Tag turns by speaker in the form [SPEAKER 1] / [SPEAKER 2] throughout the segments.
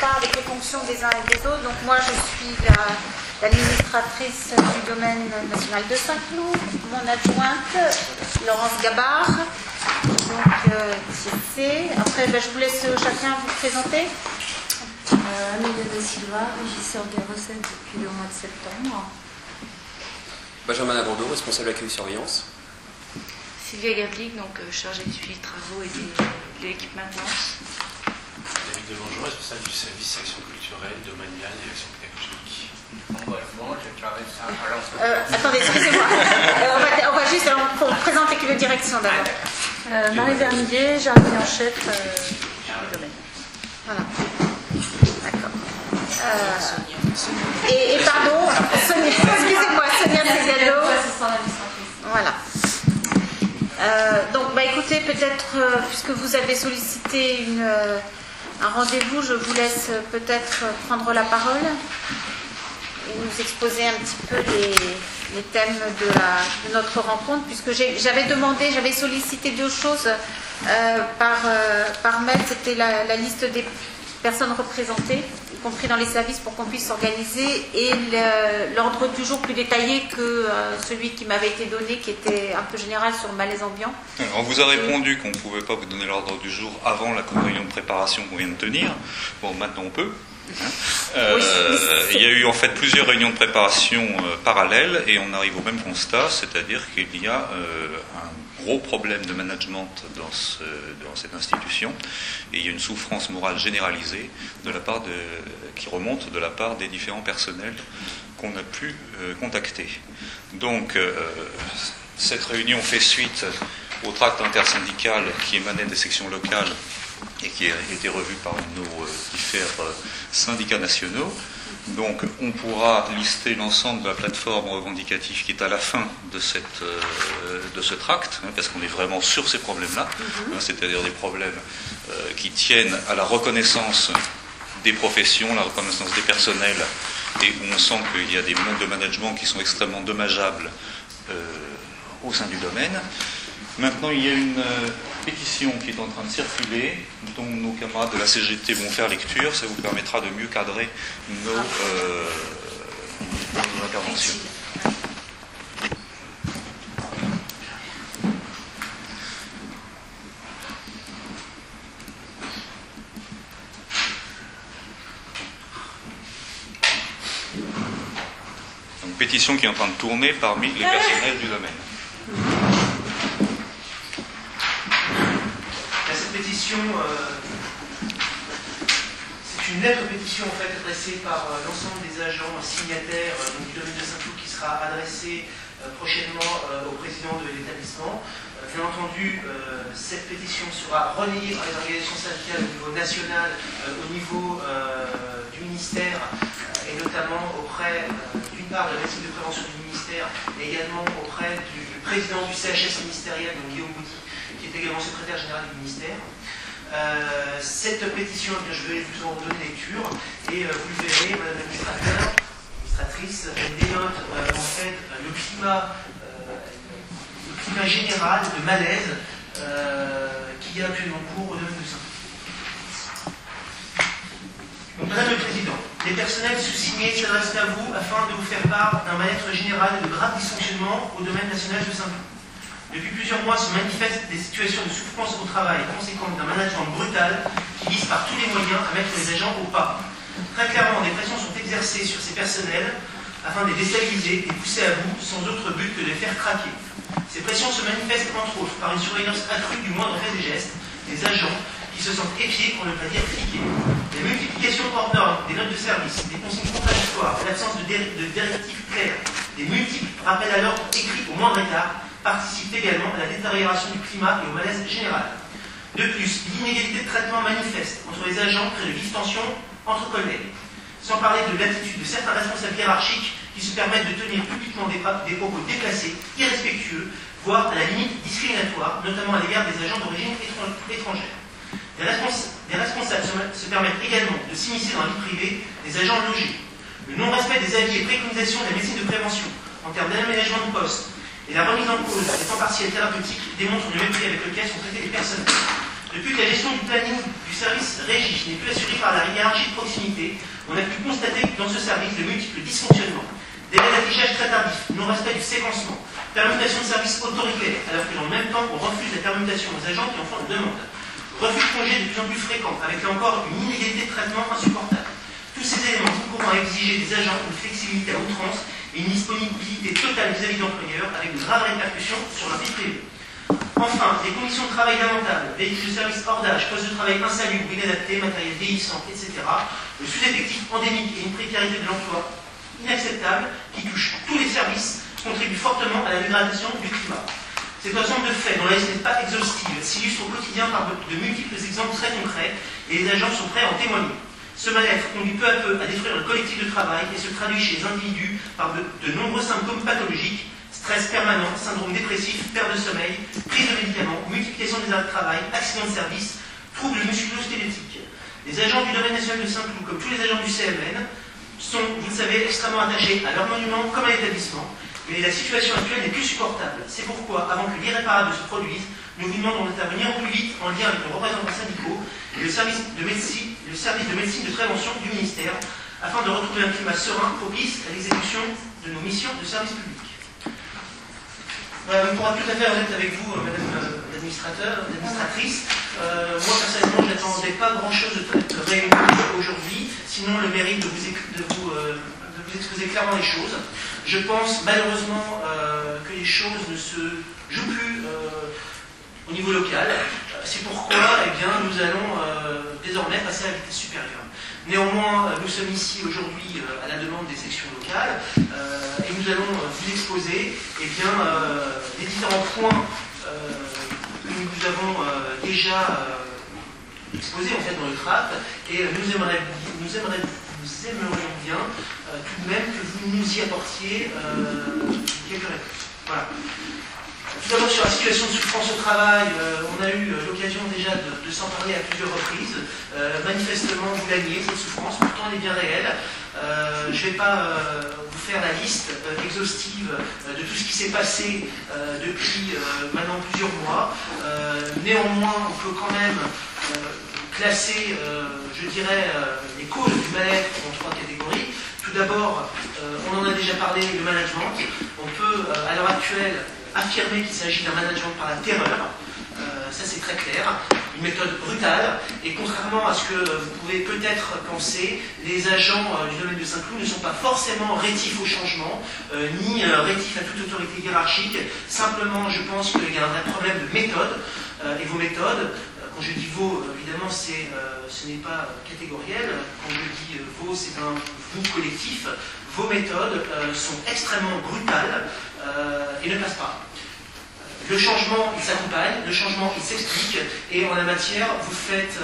[SPEAKER 1] pas avec les fonctions des uns et des autres. Donc moi, je suis l'administratrice du domaine national de Saint-Cloud, mon adjointe, Laurence Gabard, donc TIC. Après, je vous laisse chacun vous présenter.
[SPEAKER 2] Amélia da Silva, régisseur des recettes depuis le mois de septembre.
[SPEAKER 3] Benjamin Labordeau, responsable accueil surveillance.
[SPEAKER 2] Sylvia Gablic, donc chargée du suivi de travaux et de l'équipe maintenance.
[SPEAKER 4] David Delangeau, responsable du service action culturelle, domaniale et action pédagogique.
[SPEAKER 1] Attendez, excusez-moi. on va juste présenter que la direction d'abord.
[SPEAKER 2] Marie Vernier, jardinier en chef du domaine.
[SPEAKER 1] Voilà. D'accord. Et pardon, Sonia, excusez-moi, Sonia Segado. Voilà. Donc, écoutez, peut-être, puisque vous avez sollicité un rendez-vous, je vous laisse peut-être prendre la parole et nous exposer un petit peu les thèmes de notre rencontre, puisque j'avais sollicité deux choses par mail. C'était la liste des personnes représentées, y compris dans les services, pour qu'on puisse s'organiser, et l'ordre du jour plus détaillé que celui qui m'avait été donné, qui était un peu général sur le malaise ambiant.
[SPEAKER 5] On vous a répondu qu'on ne pouvait pas vous donner l'ordre du jour avant la réunion de préparation qu'on vient de tenir. Bon, maintenant on peut. Il y a eu en fait plusieurs réunions de préparation parallèles, et on arrive au même constat, c'est-à-dire qu'il y a un gros problème de management dans cette institution, et il y a une souffrance morale généralisée qui remonte de la part des différents personnels qu'on a pu contacter. Donc cette réunion fait suite au tract intersyndical qui émanait des sections locales et qui a été revu par nos différents syndicats nationaux. Donc on pourra lister l'ensemble de la plateforme revendicative qui est à la fin de ce tract, parce qu'on est vraiment sur ces problèmes-là, c'est-à-dire des problèmes qui tiennent à la reconnaissance des professions, la reconnaissance des personnels, et où on sent qu'il y a des modes de management qui sont extrêmement dommageables au sein du domaine. Maintenant, il y a une pétition qui est en train de circuler, dont nos camarades de la CGT vont faire lecture. Ça vous permettra de mieux cadrer nos interventions. Une pétition qui est en train de tourner parmi les personnels du domaine.
[SPEAKER 6] Cette pétition, c'est une lettre pétition en fait adressée par l'ensemble des agents signataires du domaine de Saint-Cloud, qui sera adressée prochainement au président de l'établissement. Bien entendu, cette pétition sera relayée par les organisations syndicales au niveau national, au niveau du ministère, et notamment auprès d'une part de la médecine de prévention du ministère, mais également auprès du président du CHS ministériel, donc Guillaume Bouty, qui est également secrétaire général du ministère. Cette pétition, je vais vous en donner lecture, et vous le verrez, Madame l'administratrice, elle dénote en fait le climat général de malaise qu'il y a actuellement cours au domaine de Saint-Cloud. Donc, Madame le Président, les personnels sous-signés s'adressent à vous afin de vous faire part d'un mal-être général et de graves dysfonctionnements au domaine national de Saint-Cloud. Depuis plusieurs mois se manifestent des situations de souffrance au travail conséquentes d'un management brutal qui vise par tous les moyens à mettre les agents au pas. Très clairement, des pressions sont exercées sur ces personnels afin de les déstabiliser et pousser à bout sans autre but que de les faire craquer. Ces pressions se manifestent entre autres par une surveillance accrue du moindre fait et geste des agents qui se sentent épiés, pour ne pas dire fliqués. Les multiplications hors normes des notes de service, des consignes contradictoires, l'absence de directives claires, des multiples rappels à l'ordre écrits au moindre écart participent également à la détérioration du climat et au malaise général. De plus, l'inégalité de traitement manifeste entre les agents crée de vives tensions entre collègues. Sans parler de l'attitude de certains responsables hiérarchiques qui se permettent de tenir publiquement des propos déplacés, irrespectueux, voire à la limite discriminatoires, notamment à l'égard des agents d'origine étrangère. Des responsables se permettent également de s'immiscer dans la vie privée des agents logés. Le non-respect des avis et préconisations de la médecine de prévention en termes d'aménagement de poste et la remise en cause des temps partiels thérapeutiques démontrent le mépris avec lequel sont traités les personnes. Depuis que la gestion du planning du service régie n'est plus assurée par la hiérarchie de proximité, on a pu constater dans ce service de multiples dysfonctionnements. Délai d'affichage très tardif, non-respect du séquencement, permutation de services autoritaires, alors que dans le même temps, on refuse la permutation aux agents qui en font la demande. Refus de congés de plus en plus fréquents, avec là encore une inégalité de traitement insupportable. Tous ces éléments concourant à exiger des agents une flexibilité à outrance et une disponibilité totale vis-à-vis de l'employeur, avec de graves répercussions sur leur vie privée. Enfin, des conditions de travail lamentables, véhicules de service hors d'âge, postes de travail insalubres, inadaptés, matériel vieillissant, etc. Le sous-effectif endémique et une précarité de l'emploi inacceptable qui touche tous les services contribuent fortement à la dégradation du climat. Cet ensemble de faits, dont la liste n'est pas exhaustive, s'illustre au quotidien par de multiples exemples très concrets et les agents sont prêts à en témoigner. Ce mal-être conduit peu à peu à détruire le collectif de travail et se traduit chez les individus par de nombreux symptômes pathologiques, stress permanent, syndrome dépressif, perte de sommeil, prise de médicaments, multiplication des arrêts de travail, accidents de service, troubles musculo-squelettiques. Les agents du domaine national de Saint-Cloud, comme tous les agents du CMN, sont, vous le savez, extrêmement attachés à leur monument comme à l'établissement, mais la situation actuelle n'est plus supportable. C'est pourquoi, avant que l'irréparable se produise, nous vous demandons d'intervenir au plus vite en lien avec nos représentants syndicaux et le service de médecine de prévention du ministère, afin de retrouver un climat serein propice à l'exécution de nos missions de service public. On pourra tout à fait honnête avec vous, madame l'administratrice. Moi, personnellement, je n'attendais pas grand-chose de cette réunion aujourd'hui, sinon le mérite de vous exposer clairement les choses. Je pense malheureusement que les choses ne se jouent plus au niveau local. C'est pourquoi nous allons désormais passer à la vitesse supérieure. Néanmoins, nous sommes ici aujourd'hui à la demande des sections locales et nous allons vous exposer les différents points que nous avons déjà exposés en fait dans le tract et nous aimerions bien tout de même que vous nous y apportiez quelques réponses. Voilà. Tout d'abord sur la situation de souffrance au travail, on a eu l'occasion déjà de s'en parler à plusieurs reprises. Manifestement, vous la niez, cette souffrance, pourtant elle est bien réelle. Je ne vais pas vous faire la liste exhaustive de tout ce qui s'est passé depuis maintenant plusieurs mois. Néanmoins, on peut quand même classer, je dirais, les causes du mal-être en trois catégories. Tout d'abord, on en a déjà parlé, le management. On peut, à l'heure actuelle, affirmer qu'il s'agit d'un management par la terreur. Ça, c'est très clair. Une méthode brutale. Et contrairement à ce que vous pouvez peut-être penser, les agents du domaine de Saint-Cloud ne sont pas forcément rétifs au changement, ni rétifs à toute autorité hiérarchique. Simplement, je pense qu'il y a un vrai problème de méthode. Et vos méthodes, quand je dis vos, évidemment, ce n'est pas catégoriel. Quand je dis vos, c'est un vous collectif. Vos méthodes sont extrêmement brutales et ne passent pas. Le changement, il s'accompagne, le changement, il s'explique, et en la matière, vous faites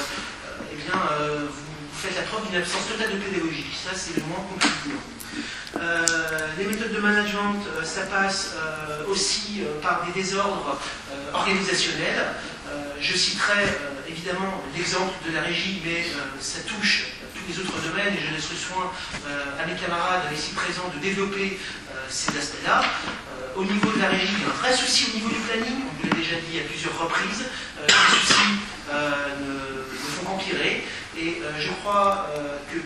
[SPEAKER 6] la preuve d'une absence totale de pédagogie. Ça, c'est le moins compliqué. Les méthodes de management, ça passe aussi par des désordres organisationnels. Je citerai évidemment l'exemple de la régie, mais ça touche tous les autres domaines et je laisserai soin à mes camarades ici présents de développer ces aspects-là. Au niveau de la régie, il y a un vrai souci au niveau du planning, on vous l'a déjà dit à plusieurs reprises. Les soucis ne font qu'empirer et je crois que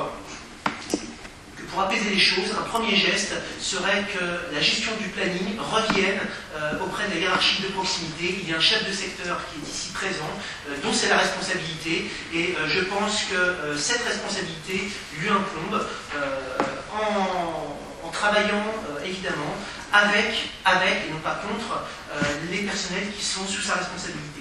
[SPEAKER 6] pour apaiser les choses, un premier geste serait que la gestion du planning revienne auprès de la hiérarchie de proximité. Il y a un chef de secteur qui est ici présent, dont c'est la responsabilité, et je pense que cette responsabilité lui incombe en travaillant évidemment avec et non pas contre les personnels qui sont sous sa responsabilité.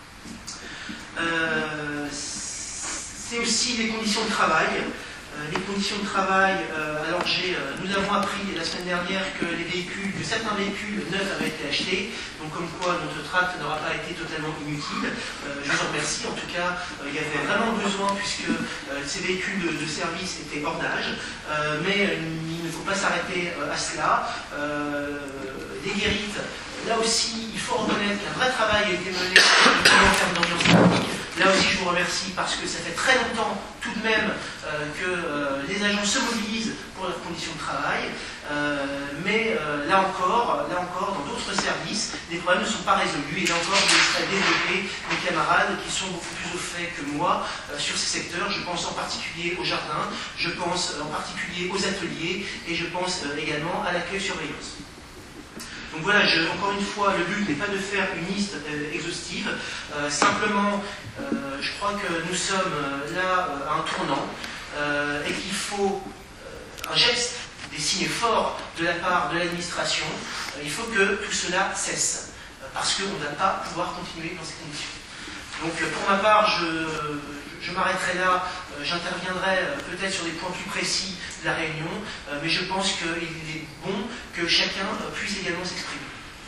[SPEAKER 6] C'est aussi les conditions de travail. Les conditions de travail, nous avons appris la semaine dernière que certains véhicules neufs avaient été achetés, donc comme quoi notre tract n'aura pas été totalement inutile. Je vous en remercie, en tout cas, il y avait vraiment besoin puisque ces véhicules de service étaient hors d'âge, mais il ne faut pas s'arrêter à cela. Les guérites, là aussi, il faut reconnaître qu'un vrai travail a été mené en termes d'ambiance technique. Là aussi, je vous remercie parce que ça fait très longtemps tout de même que les agents se mobilisent pour leurs conditions de travail. Mais là encore, dans d'autres services, les problèmes ne sont pas résolus. Et là encore, je laisserai développer mes camarades qui sont beaucoup plus au fait que moi sur ces secteurs. Je pense en particulier au jardin, je pense en particulier aux ateliers et je pense également à l'accueil-surveillance. Donc voilà, encore une fois, le but n'est pas de faire une liste exhaustive. Simplement, je crois que nous sommes là à un tournant et qu'il faut un geste, des signes forts de la part de l'administration. Il faut que tout cela cesse parce qu'on ne va pas pouvoir continuer dans ces conditions. Donc pour ma part, je m'arrêterai là, j'interviendrai peut-être sur des points plus précis de la réunion, mais je pense qu'il est bon que chacun puisse également s'exprimer.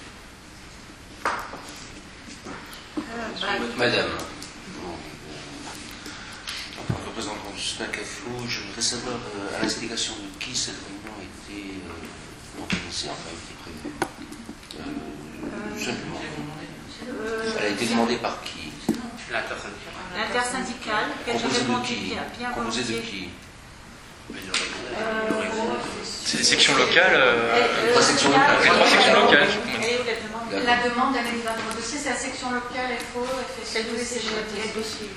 [SPEAKER 7] Madame, en tant que représentant du SNAC-FO, je voudrais savoir à l'instigation de qui cette réunion a été organisée, enfin a été prévue. Simplement. Elle a été demandée par qui?
[SPEAKER 1] L'intersyndicale, qu'elle
[SPEAKER 7] Composée
[SPEAKER 1] j'avais
[SPEAKER 7] de qui?
[SPEAKER 1] bien
[SPEAKER 7] Composée de
[SPEAKER 1] volontiers.
[SPEAKER 7] qui?
[SPEAKER 8] C'est les sections locales.
[SPEAKER 7] Les trois sections locales.
[SPEAKER 8] Les trois sections locales.
[SPEAKER 9] La demande elle est dans votre dossier, c'est la section locale FO, FSU, CGT.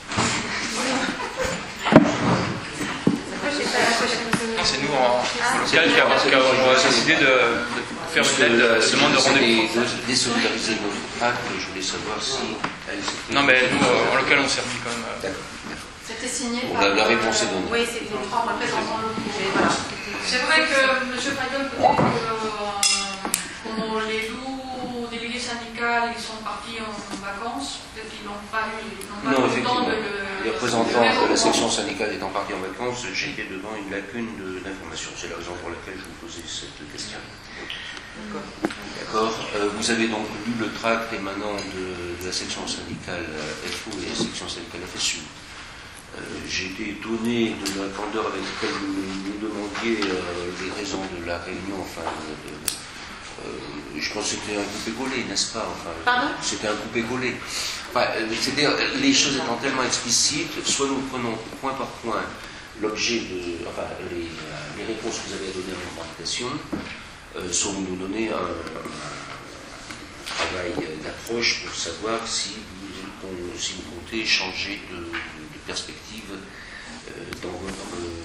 [SPEAKER 8] C'est nous en local qui avons décidé de faire une telle demande de rendez-vous.
[SPEAKER 7] Désolidariser notre acte, je voulais savoir si elle s'était...
[SPEAKER 8] Non, mais nous, en local, on s'est remis quand même.
[SPEAKER 7] D'accord.
[SPEAKER 9] C'était signé
[SPEAKER 7] Bon,
[SPEAKER 9] par
[SPEAKER 7] la réponse est donnée.
[SPEAKER 1] Oui, c'est
[SPEAKER 9] les trois représentants locaux. C'est vrai que M. Payon peut dire que comme les deux délégués syndicaux ils sont partis en vacances, peut-être qu'ils n'ont pas eu le temps de le...
[SPEAKER 7] Les représentants de la section syndicale étant partis en vacances, j'étais devant une lacune d'information. C'est la raison pour laquelle je vous posais cette question. D'accord. Vous avez donc lu le tract émanant de la section syndicale FO et la section syndicale FSU. J'ai été étonné de la candeur avec laquelle vous nous demandiez les raisons de la réunion. Enfin, je pense que c'était un coupé-collé, n'est-ce pas? Enfin,
[SPEAKER 1] pardon?
[SPEAKER 7] C'était un coupé-collé. Enfin, c'est-à-dire, les choses étant tellement explicites, soit nous prenons point par point l'objet de, enfin, les réponses que vous avez données à mon invitation, soit vous nous donnez un travail d'approche pour savoir si vous comptez changer de perspective dans votre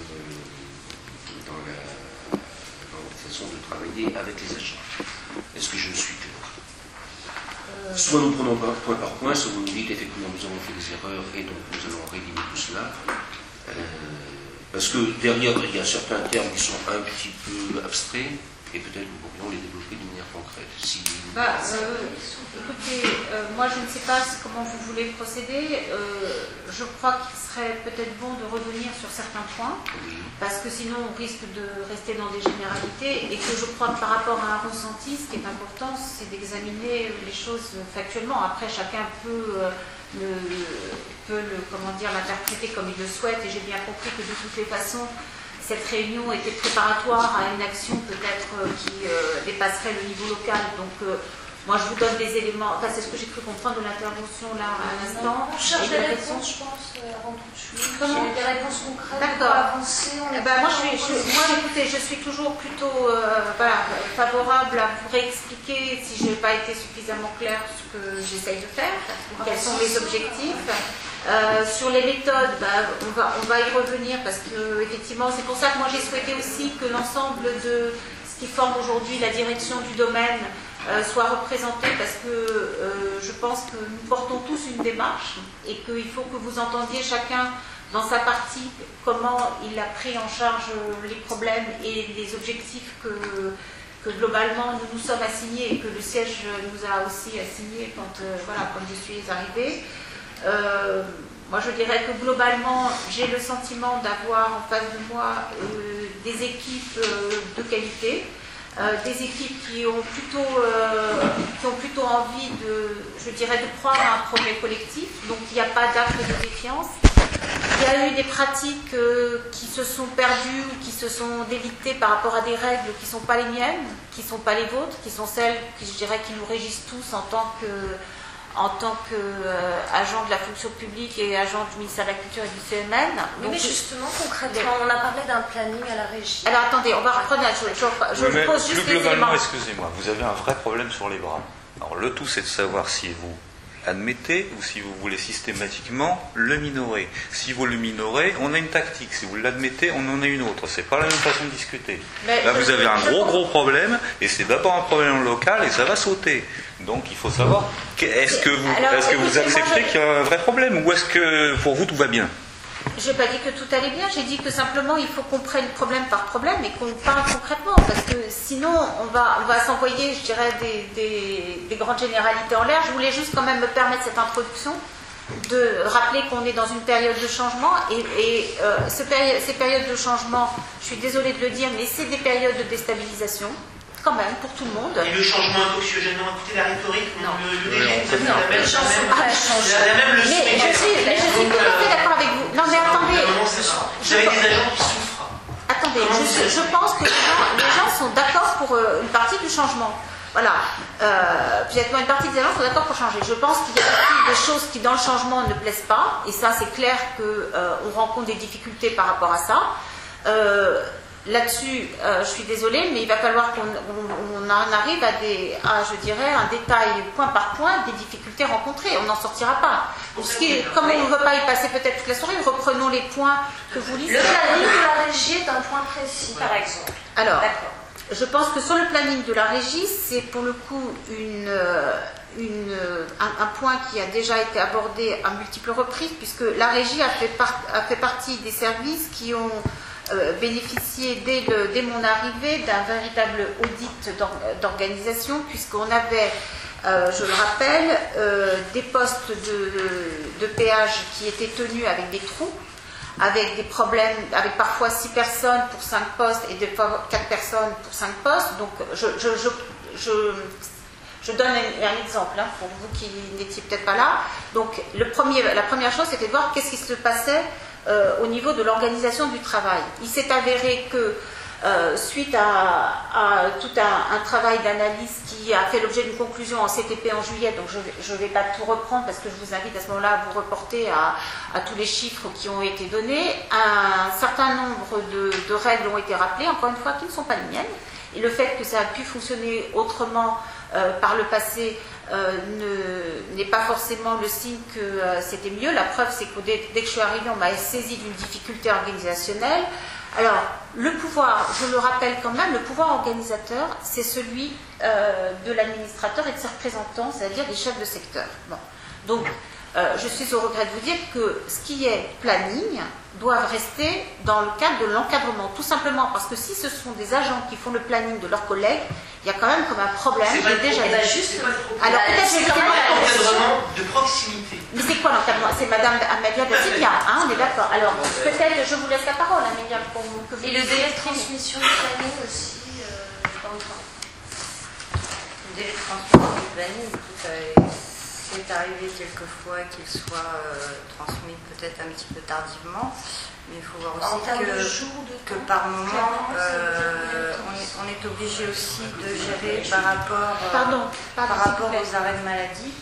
[SPEAKER 7] façon de travailler avec les agents. Est-ce que je suis clair? Soit nous prenons point par point, soit vous nous dites effectivement nous avons fait des erreurs et donc nous allons rédiger tout cela. Parce que derrière il y a certains termes qui sont un petit peu abstraits et peut-être nous pourrions les développer de manière concrète. Si...
[SPEAKER 1] Écoutez, moi je ne sais pas comment vous voulez procéder. Je crois qu'il serait peut-être bon de revenir sur certains points, parce que sinon on risque de rester dans des généralités, et que je crois que par rapport à un ressenti, ce qui est important, c'est d'examiner les choses factuellement. Après, chacun peut l'interpréter comme il le souhaite, et j'ai bien compris que de toutes les façons, cette réunion était préparatoire à une action peut-être qui dépasserait le niveau local. Donc moi je vous donne des éléments, enfin c'est ce que j'ai cru comprendre de l'intervention là à l'instant.
[SPEAKER 9] On cherche des réponses, je pense, avant toute chose. Des réponses concrètes pour avancer.
[SPEAKER 1] Moi écoutez, je suis toujours plutôt favorable à vous réexpliquer si je n'ai pas été suffisamment claire ce que j'essaye de faire, quels sont les objectifs. Sur les méthodes, on va y revenir parce que effectivement, c'est pour ça que moi j'ai souhaité aussi que l'ensemble de ce qui forme aujourd'hui la direction du domaine soit représenté, parce que je pense que nous portons tous une démarche et qu'il faut que vous entendiez chacun dans sa partie comment il a pris en charge les problèmes et les objectifs que globalement nous nous sommes assignés et que le siège nous a aussi assignés quand je suis arrivée. Moi je dirais que globalement j'ai le sentiment d'avoir en face de moi des équipes de qualité, des équipes qui ont plutôt envie de croire à un projet collectif, donc il n'y a pas d'acte de défiance. Il y a eu des pratiques qui se sont perdues ou qui se sont délitées par rapport à des règles qui ne sont pas les miennes, qui ne sont pas les vôtres, qui sont celles qui, je dirais, qui nous régissent tous en tant en tant qu'agent de la fonction publique et agent du ministère de la Culture et du CMN.
[SPEAKER 10] Oui, mais justement, concrètement, on a parlé d'un planning à la régie.
[SPEAKER 1] Alors attendez, on va reprendre la chose. Je vous pose juste
[SPEAKER 5] plus
[SPEAKER 1] les
[SPEAKER 5] globalement,
[SPEAKER 1] éléments.
[SPEAKER 5] excusez-moi, vous avez un vrai problème sur les bras. Alors le tout, c'est de savoir si vous admettez ou si vous voulez systématiquement le minorer. Si vous le minorez, on a une tactique. Si vous l'admettez, on en a une autre. C'est pas la même façon de discuter. Là, vous avez un gros problème, et c'est d'abord un problème local, et ça va sauter. Donc, il faut savoir, est-ce que vous acceptez qu'il y a un vrai problème, ou est-ce que pour vous tout va bien?
[SPEAKER 1] Je n'ai pas dit que tout allait bien, j'ai dit que simplement il faut qu'on prenne problème par problème et qu'on parle concrètement, parce que sinon on va s'envoyer, je dirais, des grandes généralités en l'air. Je voulais juste quand même me permettre cette introduction, de rappeler qu'on est dans une période de changement, et ces périodes de changement, je suis désolée de le dire, mais c'est des périodes de déstabilisation, quand même, pour tout le monde.
[SPEAKER 6] Et le changement anxiogènement, écoutez la rhétorique,
[SPEAKER 1] non.
[SPEAKER 6] Le DG vous a
[SPEAKER 10] les gens sont prêts à changer.
[SPEAKER 1] Mais je suis tout à fait d'accord avec vous. Non mais attendez,
[SPEAKER 6] vous avez des agents qui souffrent.
[SPEAKER 1] Attendez, je pense que les gens sont d'accord pour une partie du changement. Voilà. Peut-être une partie des agents sont d'accord pour changer. Je pense qu'il y a aussi des choses qui dans le changement ne plaisent pas, et ça c'est clair qu'on rencontre des difficultés par rapport à ça. Là-dessus, je suis désolée, mais il va falloir qu'on en arrive à, je dirais, un détail point par point des difficultés rencontrées. On n'en sortira pas. Comme on ne veut pas y passer peut-être toute la soirée, reprenons les points que vous lisez.
[SPEAKER 10] Le planning de la régie est un point précis, par exemple.
[SPEAKER 1] Alors, je pense que sur le planning de la régie, c'est pour le coup un point qui a déjà été abordé à multiples reprises, puisque la régie a fait partie des services qui ont bénéficié dès mon arrivée d'un véritable audit d'organisation, puisqu'on avait, je le rappelle, des postes de péage qui étaient tenus avec des trous, avec des problèmes, avec parfois 6 personnes pour 5 postes et des fois 4 personnes pour 5 postes. Donc je donne un exemple pour vous qui n'étiez peut-être pas là. Donc la première chose, c'était de voir qu'est-ce qui se passait au niveau de l'organisation du travail. Il s'est avéré que suite à tout un travail d'analyse qui a fait l'objet d'une conclusion en CTP en juillet, donc je ne vais pas tout reprendre parce que je vous invite à ce moment-là à vous reporter à tous les chiffres qui ont été donnés. Un certain nombre de règles ont été rappelées, encore une fois, qui ne sont pas les miennes. Et le fait que ça a pu fonctionner autrement par le passé n'est pas forcément le signe que c'était mieux. La preuve, c'est que dès que je suis arrivée, on m'a saisi d'une difficulté organisationnelle. Alors, le pouvoir, je le rappelle quand même, le pouvoir organisateur, c'est celui de l'administrateur et de ses représentants, c'est-à-dire des chefs de secteur. Bon. Donc, je suis au regret de vous dire que ce qui est planning doivent rester dans le cadre de l'encadrement, tout simplement parce que si ce sont des agents qui font le planning de leurs collègues, il y a quand même comme un problème.
[SPEAKER 6] C'est déjà
[SPEAKER 10] juste.
[SPEAKER 1] Alors peut-être
[SPEAKER 6] l'encadrement de proximité.
[SPEAKER 1] Mais c'est quoi l'encadrement? C'est Madame Amélia Dazilia, hein, on est d'accord. Alors peut-être je vous laisse la parole, Amélia, pour que vous.
[SPEAKER 10] Et le délai de transmission du planning aussi, dans le temps.
[SPEAKER 11] Le délai de transmission du planning, c'est arrivé quelquefois qu'il soit transmis peut-être un petit peu tardivement, mais il faut voir aussi que par moment, on est obligé aussi de gérer par rapport aux arrêts de maladie.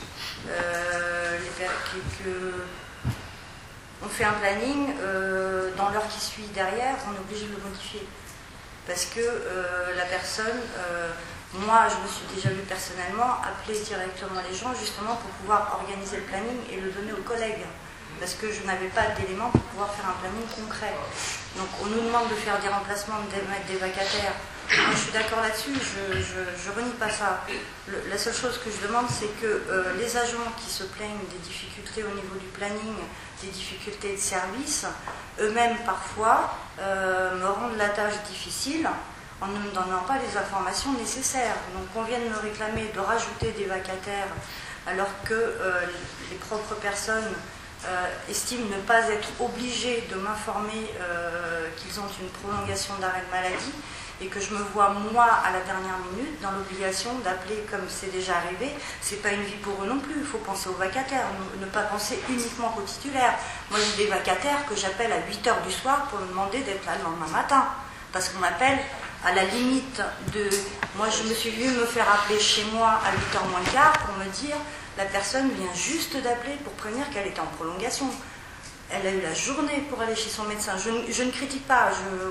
[SPEAKER 11] On fait un planning, dans l'heure qui suit derrière, on est obligé de le modifier. Parce que la personne... moi, je me suis déjà vue personnellement appeler directement les gens justement pour pouvoir organiser le planning et le donner aux collègues. Parce que je n'avais pas d'éléments pour pouvoir faire un planning concret. Donc on nous demande de faire des remplacements, de mettre des vacataires. Moi je suis d'accord là-dessus, je renie pas ça. La seule chose que je demande, c'est que les agents qui se plaignent des difficultés au niveau du planning, des difficultés de service, eux-mêmes parfois me rendent la tâche difficile en ne me donnant pas les informations nécessaires. Donc on vient de me réclamer de rajouter des vacataires alors que les propres personnes estiment ne pas être obligées de m'informer qu'ils ont une prolongation d'arrêt de maladie et que je me vois moi à la dernière minute dans l'obligation d'appeler comme c'est déjà arrivé. C'est pas une vie pour eux non plus, il faut penser aux vacataires, ne pas penser uniquement aux titulaires. Moi j'ai des vacataires que j'appelle à 8h du soir pour me demander d'être là le lendemain matin parce qu'on m'appelle à la limite de... Moi, je me suis vue me faire appeler chez moi à 8h moins le quart pour me dire, la personne vient juste d'appeler pour prévenir qu'elle était en prolongation. Elle a eu la journée pour aller chez son médecin. Je ne critique pas,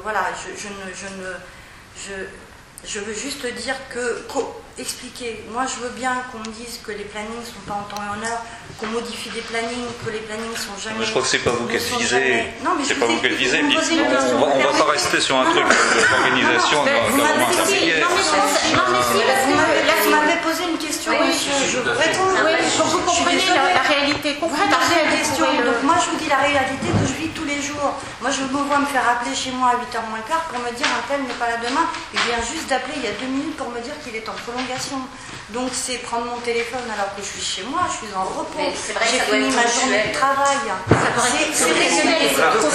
[SPEAKER 11] je veux juste dire expliquer. Moi, je veux bien qu'on me dise que les plannings sont pas en temps et en heure, qu'on modifie des plannings, que les plannings sont jamais...
[SPEAKER 5] Je crois que c'est pas vous qui êtes visé.
[SPEAKER 11] Non, mais
[SPEAKER 5] c'est pas vous qui êtes visé. On va pas rester sur un truc d'organisation.
[SPEAKER 11] Vous m'avez posé une question, monsieur. Je vous réponds.
[SPEAKER 1] Oui, pour que vous compreniez la réalité concrète.
[SPEAKER 11] Donc moi, je vous dis la réalité que je vis tous les jours. Moi, je me vois me faire appeler chez moi à 8h moins le quart pour me dire un tel n'est pas là demain. Il vient juste d'appeler il y a 2 minutes pour me dire qu'il est en prolongation. Donc c'est prendre mon téléphone alors que je suis chez moi, je suis en repos. J'ai fini ma journée de travail. C'est régulier.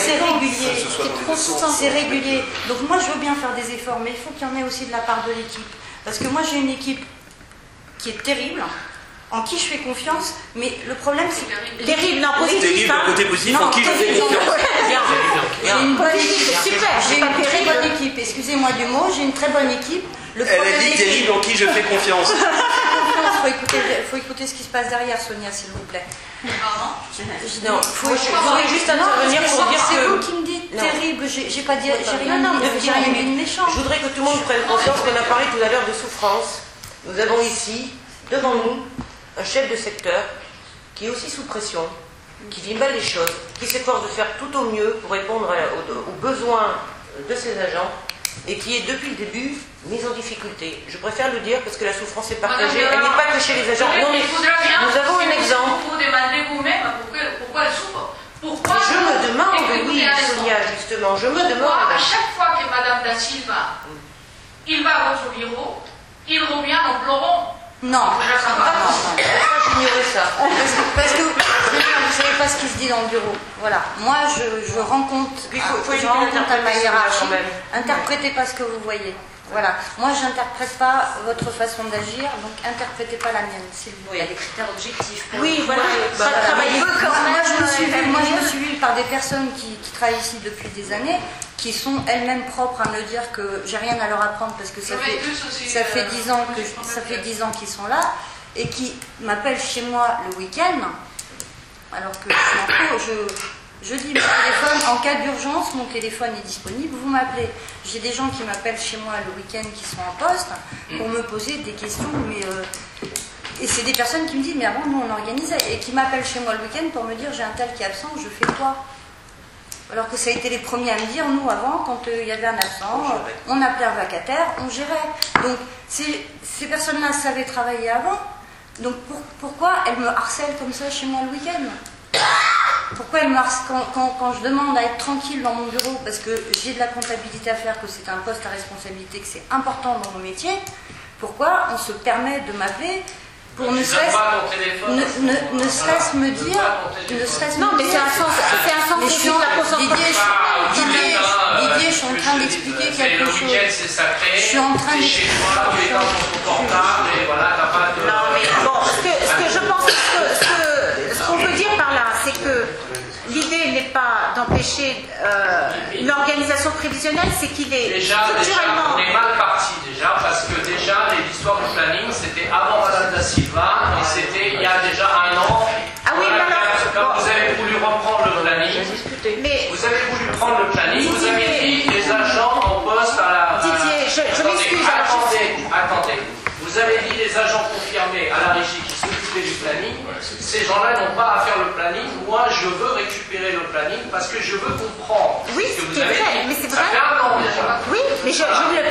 [SPEAKER 11] C'est régulier. Donc moi, je veux bien faire des efforts, mais il faut qu'il y en ait aussi de la part de l'équipe. Parce que moi, j'ai une équipe qui est terrible, en qui je fais confiance, mais le problème c'est...
[SPEAKER 1] Terrible, non, positif.
[SPEAKER 7] Terrible, côté positif, en qui je fais confiance.
[SPEAKER 11] J'ai une bonne équipe, super, j'ai une très bonne équipe, excusez-moi du mot, j'ai une très bonne équipe.
[SPEAKER 7] Elle a dit terrible, en qui je fais confiance.
[SPEAKER 11] Il faut écouter ce qui se passe derrière, Sonia, s'il vous plaît.
[SPEAKER 9] Pardon?
[SPEAKER 12] Non, je voudrais juste intervenir pour dire que...
[SPEAKER 11] C'est vous qui me dites terrible, j'ai pas dit, j'ai rien dit de méchant.
[SPEAKER 12] Je voudrais que tout le monde prenne conscience qu'on a parlé tout à l'heure de souffrance. Nous avons ici, devant nous, un chef de secteur qui est aussi sous pression, qui vit mal les choses, qui s'efforce de faire tout au mieux pour répondre aux besoins de ses agents et qui est depuis le début mis en difficulté. Je préfère le dire parce que la souffrance est partagée, elle n'est pas que chez les agents. Nous avons un exemple.
[SPEAKER 9] Vous demandez vous-même pourquoi elle souffre. Pourquoi
[SPEAKER 12] je me demande, oui, Sonia, justement, je me demande.
[SPEAKER 9] À chaque fois que Madame Da Silva, il va à votre bureau, il revient en pleurant.
[SPEAKER 11] Non,
[SPEAKER 12] j'ignorais ça.
[SPEAKER 11] Parce que vous savez pas ce qui se dit dans le bureau. Voilà. Moi, je rencontre à ma hiérarchie. Interprétez pas ce que vous voyez. Voilà. Moi, j'interprète pas votre façon d'agir, donc interprétez pas la mienne, s'il vous plaît.
[SPEAKER 10] Il y a des critères objectifs.
[SPEAKER 11] Oui, voilà. Moi, je me suis vue par des personnes qui travaillent ici depuis des années, qui sont elles-mêmes propres à me dire que j'ai rien à leur apprendre parce que ça fait 10 ans qu'ils sont là et qui m'appellent chez moi le week-end alors que je dis mon téléphone, en cas d'urgence, mon téléphone est disponible, vous m'appelez. J'ai des gens qui m'appellent chez moi le week-end qui sont en poste pour me poser des questions, et c'est des personnes qui me disent mais avant nous on organisait, et qui m'appellent chez moi le week-end pour me dire j'ai un tel qui est absent, je fais quoi? Alors que ça a été les premiers à me dire, nous avant, quand il y avait un absent, on appelait un vacataire, on gérait. Donc ces personnes-là savaient travailler avant, donc pourquoi elles me harcèlent comme ça chez moi le week-end? Pourquoi elle me harcèle quand je demande à être tranquille dans mon bureau parce que j'ai de la comptabilité à faire, que c'est un poste à responsabilité, que c'est important dans mon métier? Pourquoi on se permet de m'appeler pour ne serait-ce me dire...
[SPEAKER 1] Non, mais c'est un sens de la concentration.
[SPEAKER 11] Didier, je suis en train d'expliquer quelque chose. Je suis en train d'expliquer quelque chose.
[SPEAKER 1] Non, mais bon, ce que je pense, ce qu'on peut dire par là, c'est que l'idée n'est pas d'empêcher une organisation prévisionnelle, c'est qu'il est structurellement...
[SPEAKER 13] On est mal parti déjà, parce que déjà, l'histoire du planning, c'était avant Madame Da Silva, et c'était il y a déjà 1 an.
[SPEAKER 1] Ah oui, mais alors...
[SPEAKER 13] Quand vous avez voulu reprendre le planning, vous avez voulu prendre le planning, vous avez dit les agents en poste à la...
[SPEAKER 1] Didier, je m'excuse.
[SPEAKER 13] Attendez. Vous avez dit les agents confirmés à la régie qui s'occupaient du planning, ces gens-là n'ont pas à faire le planning. Moi, je veux récupérer le planning parce que je veux comprendre.
[SPEAKER 1] Oui,
[SPEAKER 13] ce que vous
[SPEAKER 1] c'est
[SPEAKER 13] avez
[SPEAKER 1] vrai,
[SPEAKER 13] dit.
[SPEAKER 1] mais c'est
[SPEAKER 13] Ça
[SPEAKER 1] vrai.
[SPEAKER 13] fait 1 an déjà.
[SPEAKER 1] Oui, mais je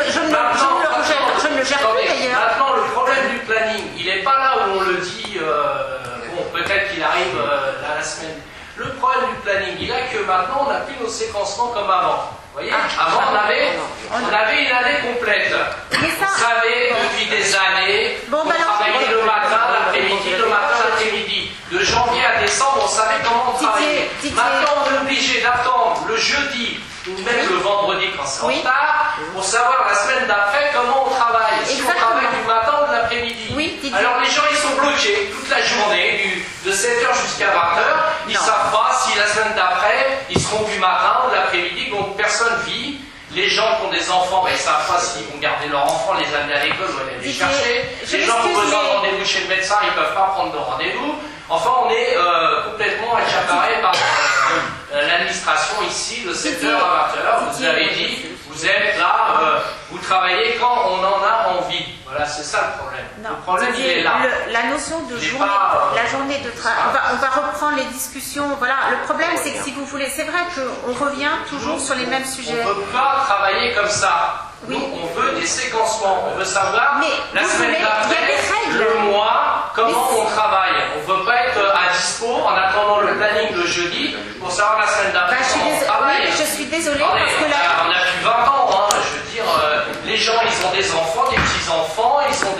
[SPEAKER 1] ne le gère plus d'ailleurs.
[SPEAKER 13] Maintenant, le problème du planning, il n'est pas là où on le dit, peut-être qu'il arrive la semaine. Le problème du planning, il est que maintenant, on n'a plus nos séquencements comme avant. Vous voyez, avant, on avait une année complète. Vous savez, depuis des années, on travaillait le matin, l'après-midi, le matin, l'après-midi. De janvier à décembre, on savait comment on travaillait. Maintenant, on est obligé d'attendre le jeudi ou même le vendredi quand c'est en retard pour savoir la semaine d'après comment on travaille. Si on travaille du matin ou de l'après-midi. Alors les gens, ils sont bloqués toute la journée, de 7h jusqu'à 20h. Ils ne savent pas si la semaine d'après, ils seront du matin ou de l'après-midi. Donc personne vit. Les gens qui ont des enfants, ben, ils ne savent pas s'ils vont garder leurs enfants, les amener à l'école ou aller les chercher. Les gens qui ont besoin de rendez-vous chez le médecin, ils ne peuvent pas prendre de rendez-vous. Enfin, on est complètement accaparé par l'administration ici, de 7h à 20h. Vous avez dit, vous êtes là, vous travaillez quand on en a envie. Voilà, c'est ça le problème.
[SPEAKER 1] Non,
[SPEAKER 13] le problème, il est là.
[SPEAKER 1] La notion de journée, la journée de travail, on va reprendre les discussions. Voilà, le problème, c'est que si vous voulez, c'est vrai qu'on revient toujours sur les mêmes sujets.
[SPEAKER 13] On ne peut pas travailler comme ça.
[SPEAKER 1] Oui.
[SPEAKER 13] Nous, on veut des séquencements. On veut savoir la semaine d'après,
[SPEAKER 1] le
[SPEAKER 13] mois, comment on travaille. On ne veut pas être à dispo en attendant le planning le jeudi pour savoir la semaine d'après comment on travaille.
[SPEAKER 1] Oui, je suis désolée
[SPEAKER 13] parce
[SPEAKER 1] que
[SPEAKER 13] on a plus 20 ans. Hein, je veux dire, les gens, ils ont des enfants, des petits-enfants,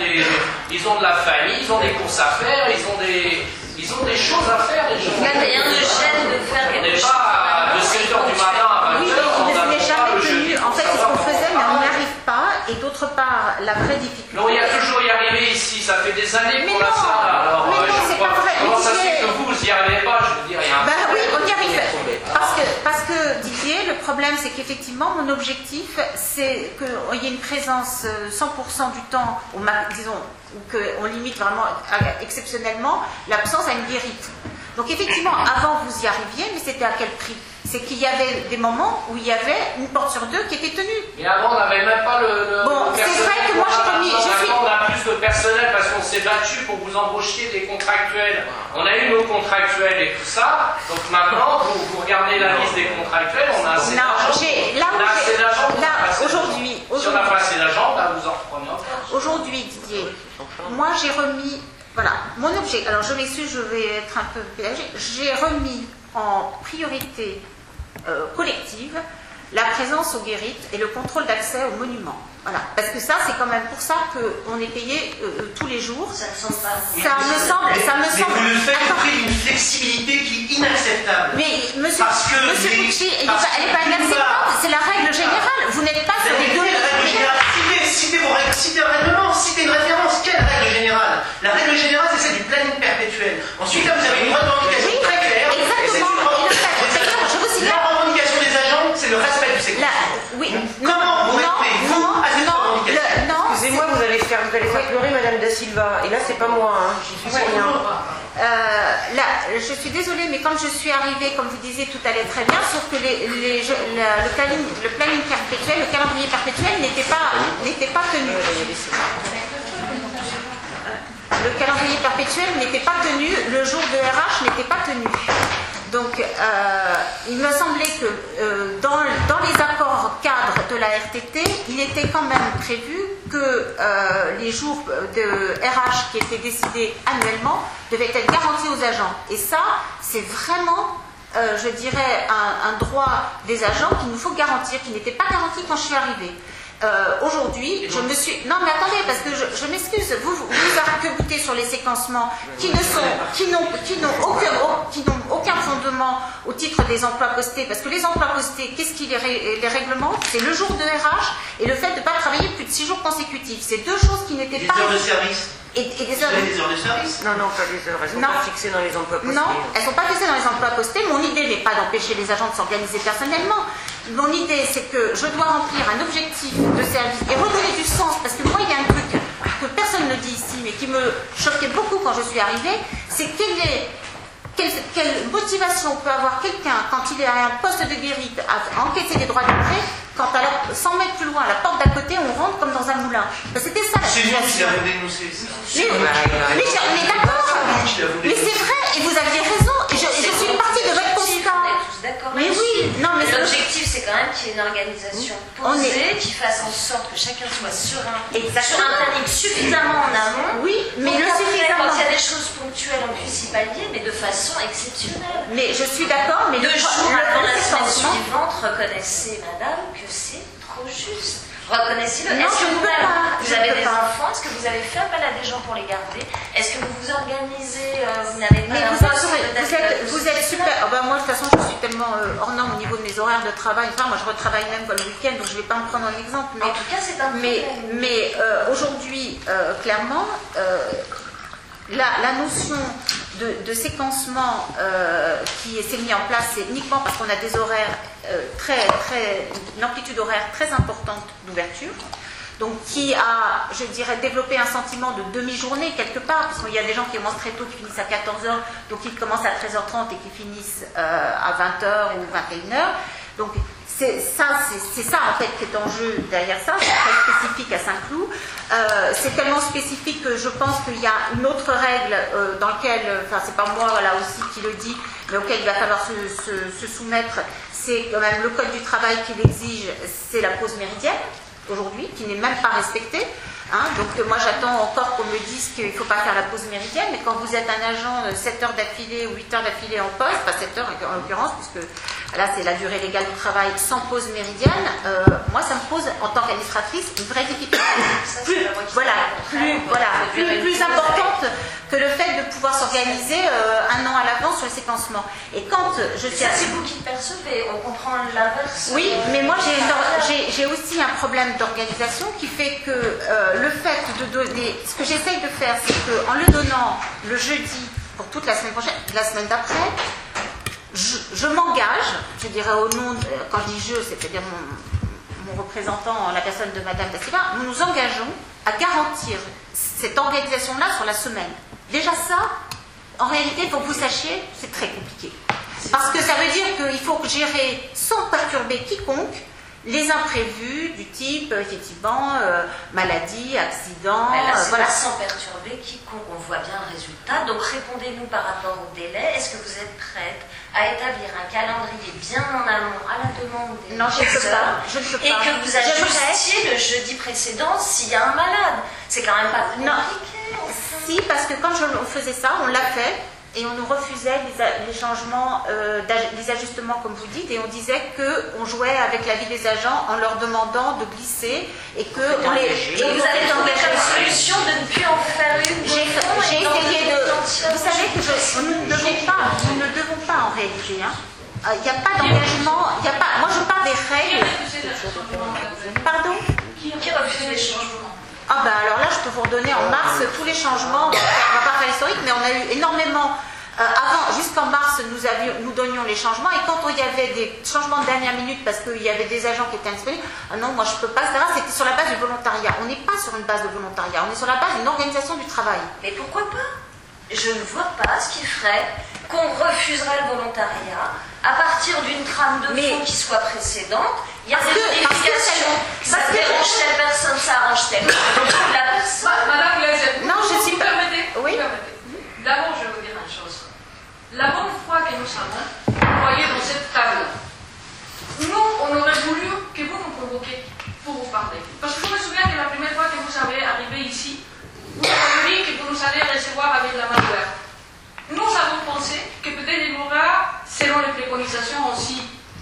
[SPEAKER 13] ils ont de la famille, ils ont des courses à faire, ils ont des choses à faire. Les gens.
[SPEAKER 11] Il n'y a rien de gêne de faire quelque chose.
[SPEAKER 13] On n'est pas de 7h du matin à 20h.
[SPEAKER 1] Oui, on n'est jamais tenu. En fait, c'est ce qu'on faisait, mais on n'y arrive pas. Et d'autre part, la vraie difficulté.
[SPEAKER 13] Non, il y a toujours y arriver ici. Ça fait des années qu'on a ça. Alors,
[SPEAKER 1] mais non, c'est pas vrai.
[SPEAKER 13] Comment ça se fait que vous n'y arrivez pas? Je veux dire, il y a un
[SPEAKER 1] oui, on y arrive. Parce que Didier, le problème, c'est qu'effectivement, mon objectif, c'est qu'il y ait une présence 100% du temps, disons, ou qu'on limite vraiment exceptionnellement l'absence à une guérite. Donc effectivement, avant vous y arriviez, mais c'était à quel prix? C'est qu'il y avait des moments où il y avait une porte sur deux qui était tenue.
[SPEAKER 13] Mais avant, on n'avait même pas
[SPEAKER 1] Bon, c'est vrai que moi j'ai remis.
[SPEAKER 13] On a plus de personnel parce qu'on s'est battu pour vous embaucher des contractuels. On a eu nos contractuels et tout ça. Donc maintenant, vous regardez la liste des contractuels, on a assez d'argent.
[SPEAKER 1] Aujourd'hui.
[SPEAKER 13] Si on n'a pas assez d'argent, vous en reprenez encore.
[SPEAKER 1] Aujourd'hui, Didier, moi j'ai remis. Voilà, mon objet. Alors je m'excuse, je vais être un peu pédagogique. J'ai remis en priorité collective la présence aux guérites et le contrôle d'accès aux monuments. Voilà, parce que ça, c'est quand même pour ça qu'on est payé tous les jours. Ça me semble.
[SPEAKER 6] Mais vous le faites au prix d'une flexibilité qui est inacceptable.
[SPEAKER 1] Mais monsieur Pucci, elle n'est pas inacceptable, c'est la règle générale. Vous n'êtes pas sur les deux.
[SPEAKER 6] Citez vos règles, citez un règlement, citez une référence. Quelle règle générale? La règle générale, c'est celle du planning perpétuel. Ensuite, là, vous avez une revendication très claire. La revendication des agents, c'est le respect du secteur. Comment vous répondez-vous à cette revendication?
[SPEAKER 12] Excusez-moi, vous allez faire pleurer Madame Da Silva. Et là, c'est pas moi, hein. J'y suis pour rien.
[SPEAKER 1] Je suis désolée, mais quand je suis arrivée, comme vous disiez, tout allait très bien, sauf que le planning perpétuel, le calendrier perpétuel n'était pas tenu. Le calendrier perpétuel n'était pas tenu, le jour de RH n'était pas tenu. Donc, il me semblait que dans les accords cadres de la RTT, il était quand même prévu que les jours de RH qui étaient décidés annuellement devaient être garantis aux agents. Et ça, c'est vraiment, je dirais, un droit des agents qu'il nous faut garantir, qui n'était pas garanti quand je suis arrivée. Aujourd'hui, je me suis... Non, mais attendez, parce que je m'excuse, vous arc-boutez sur les séquencements qui n'ont aucun fondement au titre des emplois postés, parce que les emplois postés, qu'est-ce qui les réglemente? C'est le jour de RH et le fait de ne pas travailler plus de 6 jours consécutifs. C'est deux choses qui n'étaient pas...
[SPEAKER 6] Des heures de service.
[SPEAKER 1] Et des heures
[SPEAKER 6] de service?
[SPEAKER 12] Non, pas des heures. Elles sont pas fixées dans les emplois postés.
[SPEAKER 1] Non, elles ne sont pas fixées dans les emplois postés. Mon idée n'est pas d'empêcher les agents de s'organiser personnellement. Mon idée, c'est que je dois remplir un objectif de service et redonner du sens. Parce que moi, il y a un truc que personne ne dit ici, mais qui me choquait beaucoup quand je suis arrivée, c'est quelle motivation peut avoir quelqu'un quand il est à un poste de guérite à encaisser des droits de prêt, quand à 100 mètres plus loin, à la porte d'à côté, on rentre comme dans un moulin. C'était ça la situation.
[SPEAKER 6] C'est nous qui avons dénoncé ça.
[SPEAKER 1] Mais d'accord, mais c'est vrai, et vous aviez raison, et je suis une partie de votre constat. Mais oui, non, mais
[SPEAKER 10] l'objectif, c'est quand même qu'il y ait une organisation posée, qui fasse en sorte que chacun soit serein, sur un planning suffisamment en amont.
[SPEAKER 1] Oui, mais le suffisamment.
[SPEAKER 10] Quand il y a des choses ponctuelles, on puisse y pallier, mais de façon exceptionnelle.
[SPEAKER 1] Mais je suis d'accord, mais
[SPEAKER 10] 2 jours avant la semaine suivante, reconnaissez, madame, que c'est trop juste. Reconnaissez-le. Est-ce que vous avez des enfants? Est-ce que vous avez fait appel à des gens pour les garder? Est-ce que vous vous organisez? Vous n'avez pas
[SPEAKER 1] vous êtes super. Oh ben moi, de toute façon, je suis tellement hors norme au niveau de mes horaires de travail. Enfin, moi, je retravaille même le week-end, donc je ne vais pas me prendre un exemple. Mais,
[SPEAKER 10] en tout cas, c'est un problème.
[SPEAKER 1] Mais aujourd'hui, clairement, la notion de séquencement qui s'est mis en place, c'est uniquement parce qu'on a des horaires une amplitude horaire très importante d'ouverture, donc qui a, je dirais, développé un sentiment de demi-journée quelque part, parce qu'il y a des gens qui commencent très tôt, qui finissent à 14h, donc ils commencent à 13h30 et qui finissent à 20h ou 21h. Donc c'est ça en fait qui est en jeu derrière ça, c'est très spécifique à Saint-Cloud. C'est tellement spécifique que je pense qu'il y a une autre règle dans laquelle, enfin c'est pas moi là aussi qui le dit, mais auquel il va falloir se soumettre, c'est quand même le code du travail qui l'exige, c'est la pause méridienne aujourd'hui, qui n'est même pas respectée. Donc moi j'attends encore qu'on me dise qu'il ne faut pas faire la pause méridienne, mais quand vous êtes un agent 7 heures d'affilée ou 8 heures d'affilée en poste, pas 7 heures en l'occurrence, puisque là c'est la durée légale du travail sans pause méridienne, moi ça me pose en tant qu'administratrice une vraie difficulté, plus importante que le fait de pouvoir s'organiser un an à l'avance sur le séquencement. Et quand je suis...
[SPEAKER 10] C'est vous qui le percevez, on comprend l'inverse.
[SPEAKER 1] Oui, mais moi j'ai aussi un problème d'organisation qui fait que le fait de donner... Ce que j'essaye de faire, c'est qu'en le donnant le jeudi pour toute la semaine prochaine, la semaine d'après, je m'engage, je dirais au nom, quand je dis je, c'est-à-dire mon représentant, la personne de Madame Da Silva, nous nous engageons à garantir cette organisation-là sur la semaine. Déjà ça, en réalité, il faut que vous sachiez, c'est très compliqué. Parce que ça veut dire qu'il faut gérer sans perturber quiconque les imprévus du type, effectivement, maladie, accident.
[SPEAKER 10] Voilà. Sans perturber quiconque, on voit bien le résultat. Donc répondez-nous par rapport au délai. Est-ce que vous êtes prête à établir un calendrier bien en amont à la demande des personnes
[SPEAKER 1] je ne peux pas.
[SPEAKER 10] Et que vous ajustiez le jeudi précédent s'il y a un malade? C'est quand même pas compliqué.
[SPEAKER 1] Non. Si, parce que quand on faisait ça, on l'a fait. Et on nous refusait les changements, les ajustements comme vous dites, et on disait qu'on jouait avec la vie des agents en leur demandant de glisser et que on les...
[SPEAKER 10] Et vous avez trouvé comme solution de ne plus en faire une.
[SPEAKER 1] J'ai essayé de... Vous savez que nous ne devons pas en réalité. Il n'y a pas d'engagement, moi je parle des règles. Pardon?
[SPEAKER 10] Qui refuse les changements?
[SPEAKER 1] Ah ben alors là, je peux vous redonner en mars tous les changements. On ne va pas faire l'historique, mais on a eu énormément... avant, jusqu'en mars, nous donnions les changements. Et quand il y avait des changements de dernière minute, parce qu'il y avait des agents qui étaient indisponibles, ah non, moi je ne peux pas, etc. C'était sur la base du volontariat. On n'est pas sur une base de volontariat, on est sur la base d'une organisation du travail.
[SPEAKER 10] Mais pourquoi pas? Je ne vois pas ce qui ferait qu'on refuserait le volontariat à partir d'une trame de fond qui soit précédente. Il y a des modifications, ça dérange telle personne, ça arrange telle la personne.
[SPEAKER 9] Madame Glaise,
[SPEAKER 1] non, je suis
[SPEAKER 9] pas... permettez?
[SPEAKER 1] Oui.
[SPEAKER 9] D'abord, je vais vous dire une chose. La bonne foi que nous avons, voyez dans cette table, nous, on aurait voulu que vous nous convoquiez pour vous parler. Parce que je me souviens que la première fois que vous avez arrivé ici, vous avez dit que vous nous allez recevoir avec la main ouverte. Nous avons pensé que peut-être il y aura, selon les préconisations aussi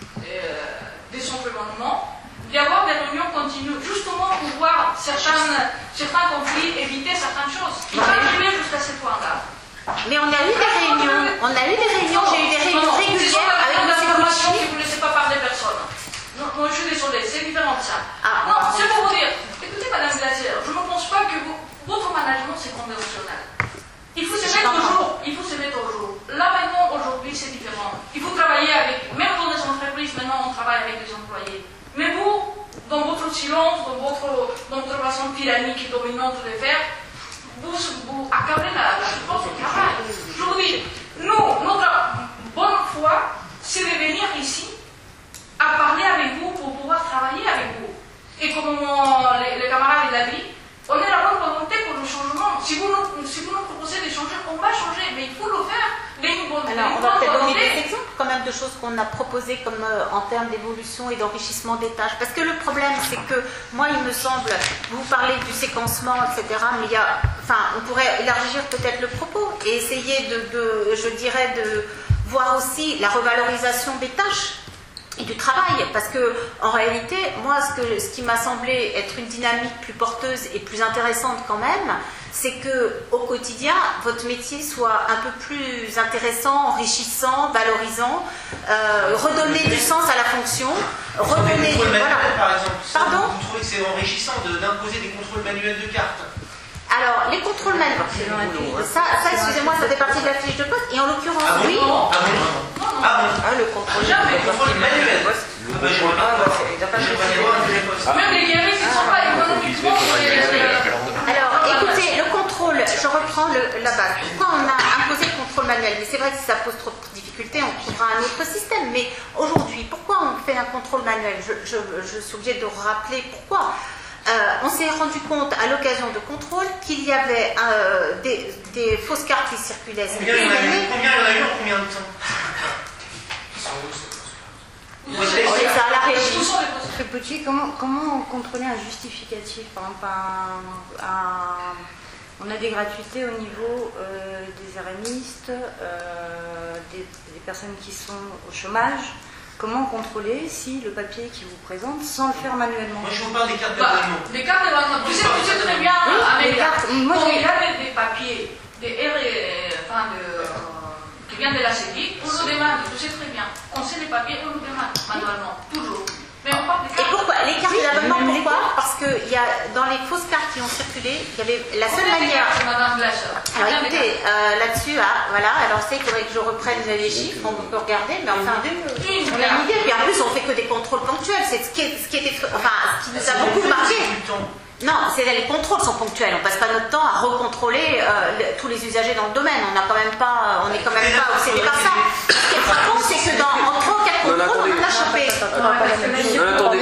[SPEAKER 9] des environnements, d'y avoir des réunions continues, justement pour voir certains conflits, éviter certaines choses. Il va arriver jusqu'à ce point-là.
[SPEAKER 1] Mais on a eu des réunions, j'ai eu des réunions régulières avec M.
[SPEAKER 9] Cauchy. Vous ne laissez pas parler personne. Non, je suis désolée, c'est différent de ça. Non, c'est pour vous dire, écoutez Madame Glaser, je ne pense pas que votre management c'est conventionnel. Il faut se mettre au jour. Là maintenant, aujourd'hui, c'est différent. Il faut travailler avec, même dans les entreprises, maintenant on travaille avec les employés. Mais vous, dans votre silence, dans votre façon tyrannique et dominante de faire, vous accablez la force du travail. Je vous dis, nous, notre bonne foi, c'est de venir ici à parler avec vous pour pouvoir travailler avec vous. Et comme les camarades l'ont dit, on est la bonne volonté pour le changement. Si vous nous proposez de changer, on va changer, mais il faut le faire d'une bonne volonté.
[SPEAKER 1] Alors, on va peut-être donner des exemples quand même de choses qu'on a proposées comme en termes d'évolution et d'enrichissement des tâches. Parce que le problème, c'est que moi, il me semble, vous parlez du séquencement, etc., mais on pourrait élargir peut-être le propos et essayer je dirais, de voir aussi la revalorisation des tâches et du travail, parce que en réalité, moi, ce qui m'a semblé être une dynamique plus porteuse et plus intéressante quand même, c'est que au quotidien, votre métier soit un peu plus intéressant, enrichissant, valorisant, redonner du sens à la fonction, redonner.
[SPEAKER 6] Par exemple,
[SPEAKER 1] pardon.
[SPEAKER 6] vous trouvez que c'est enrichissant d'imposer des contrôles manuels de cartes?
[SPEAKER 1] Alors, les contrôles manuels, ça excusez-moi, ça fait partie de la fiche de poste, et en l'occurrence, oui.
[SPEAKER 12] Le contrôle manuel.
[SPEAKER 9] Même les guéris, ils ne sont pas économiquement.
[SPEAKER 1] Alors, écoutez, le contrôle, je reprends la base. Pourquoi on a imposé le contrôle manuel? Mais c'est vrai que si ça pose trop de difficultés, on trouvera un autre système. Mais aujourd'hui, pourquoi on fait un contrôle manuel? Je suis obligée de rappeler pourquoi. On s'est rendu compte à l'occasion de contrôle qu'il y avait des fausses cartes qui circulaient.
[SPEAKER 6] Combien il y en a eu? Combien de temps?
[SPEAKER 1] On les a à la régie.
[SPEAKER 11] Très petit, comment contrôler un justificatif? Par exemple, on a des gratuités au niveau des RMistes, des personnes qui sont au chômage. Comment contrôler si le papier qui vous présente sans le faire manuellement?
[SPEAKER 6] Moi, je vous parle des cartes d'événement.
[SPEAKER 9] Les cartes d'événement, tu sais très bien, Amélia. Moi, il y avait des papiers, qui viennent de la CEDI, on nous demande, tu sais très bien, on sait les papiers, on nous demande manuellement, toujours. Mais on parle des cartes.
[SPEAKER 1] Et pourquoi les cartes d'abonnement? Pourquoi? Parce que dans les fausses cartes qui ont circulé, il y avait la seule manière. Alors écoutez, là-dessus, voilà, alors c'est qu'il faudrait que je reprenne les chiffres, on peut regarder, mais enfin, on a une idée. Puis en plus, on fait que des contrôles ponctuels. C'est ce qui nous a beaucoup marqué. Non, les contrôles sont ponctuels. On passe pas notre temps à recontrôler tous les usagers dans le domaine. On n'est quand même pas obsédé par ça. Ce qui est frappant, c'est que en 3 ou 4 contrôles, on en a chopé.
[SPEAKER 3] Non, attendez,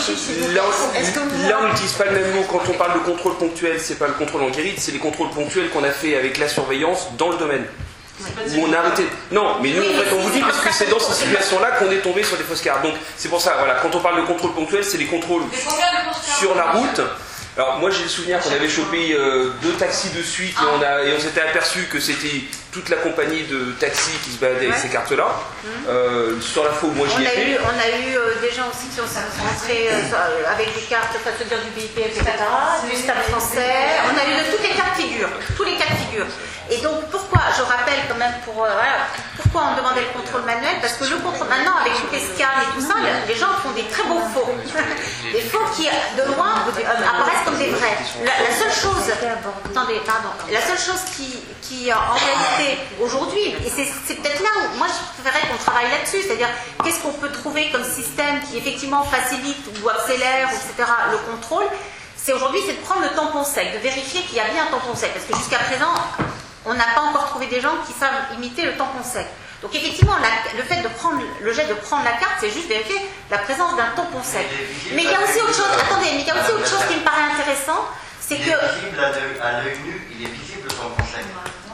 [SPEAKER 3] là on n'utilise pas le même mot. Quand on parle de contrôle ponctuel, c'est pas le contrôle en guérite, c'est les contrôles ponctuels qu'on a fait avec la surveillance dans le domaine. Où on a arrêté. Non, mais nous, en fait, on vous dit parce que c'est dans ces situations-là qu'on est tombé sur des fausses cartes. Donc, c'est pour ça, voilà, quand on parle de contrôle ponctuel, c'est les contrôles sur la route. Alors moi j'ai le souvenir qu'on avait chopé 2 taxis de suite et on s'était aperçu que c'était toute la compagnie de taxis qui se baladait avec ces cartes-là. Sur la fois où moi j'y étais.
[SPEAKER 1] On a eu des gens aussi qui sont rentrés avec des cartes, enfin se dire du BIP, etc., du Stade français. On a eu de toutes les cas de figure, tous les cas de figure. Et donc pourquoi, je rappelle quand même pourquoi on demandait le contrôle manuel? Parce que le contrôle maintenant avec les scans et tout ça, les gens font des très beaux faux. Des faux qui de loin apparaissent comme des vrais. La seule chose, la seule chose qui en réalité aujourd'hui, et c'est peut-être là où moi je préférerais qu'on travaille là-dessus, c'est-à-dire qu'est-ce qu'on peut trouver comme système qui effectivement facilite ou accélère, etc., le contrôle. C'est aujourd'hui, c'est de prendre le tampon sec, de vérifier qu'il y a bien un tampon sec, parce que jusqu'à présent, on n'a pas encore trouvé des gens qui savent imiter le tampon sec. Donc effectivement, le fait de prendre le jet de prendre la carte, c'est juste vérifier la présence d'un tampon sec. Mais il y a aussi autre chose. Attendez, mais il y a aussi autre chose qui me paraît intéressant, c'est que.
[SPEAKER 14] À l'œil nu, il est visible le tampon sec.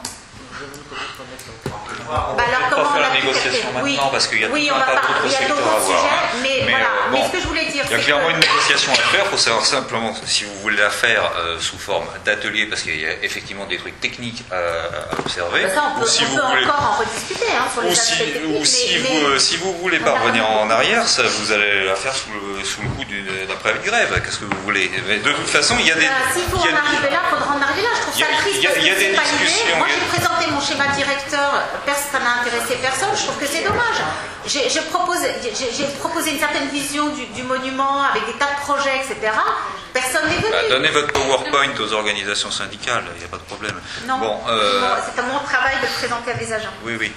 [SPEAKER 1] Alors comment on a
[SPEAKER 5] négociation maintenant parce qu'il y a
[SPEAKER 1] d'autres sujets, mais voilà. Mais ce que je voulais dire,
[SPEAKER 5] il y a clairement une négociation à faire. Il faut savoir simplement si vous voulez la faire sous forme d'atelier, parce qu'il y a effectivement des trucs techniques à observer.
[SPEAKER 1] On peut encore en rediscuter sur les aspects techniques.
[SPEAKER 5] Si vous voulez pas revenir en arrière, ça vous allez la faire sous le coup d'un préavis de grève. Qu'est-ce que vous voulez? Mais de toute façon, il y a des.
[SPEAKER 1] S'il faut en arriver là, il faudra en arriver là. Je trouve ça triste parce que c'est pas l'idée. Moi, j'ai présenté mon schéma directeur. Ça n'a intéressé personne, je trouve que c'est dommage. J'ai proposé une certaine vision du monument avec des tas de projets, etc. Personne n'est venu.
[SPEAKER 5] Donnez votre PowerPoint aux organisations syndicales, il n'y a pas de problème.
[SPEAKER 1] Non, c'est mon travail de le présenter à des agents.
[SPEAKER 5] Oui.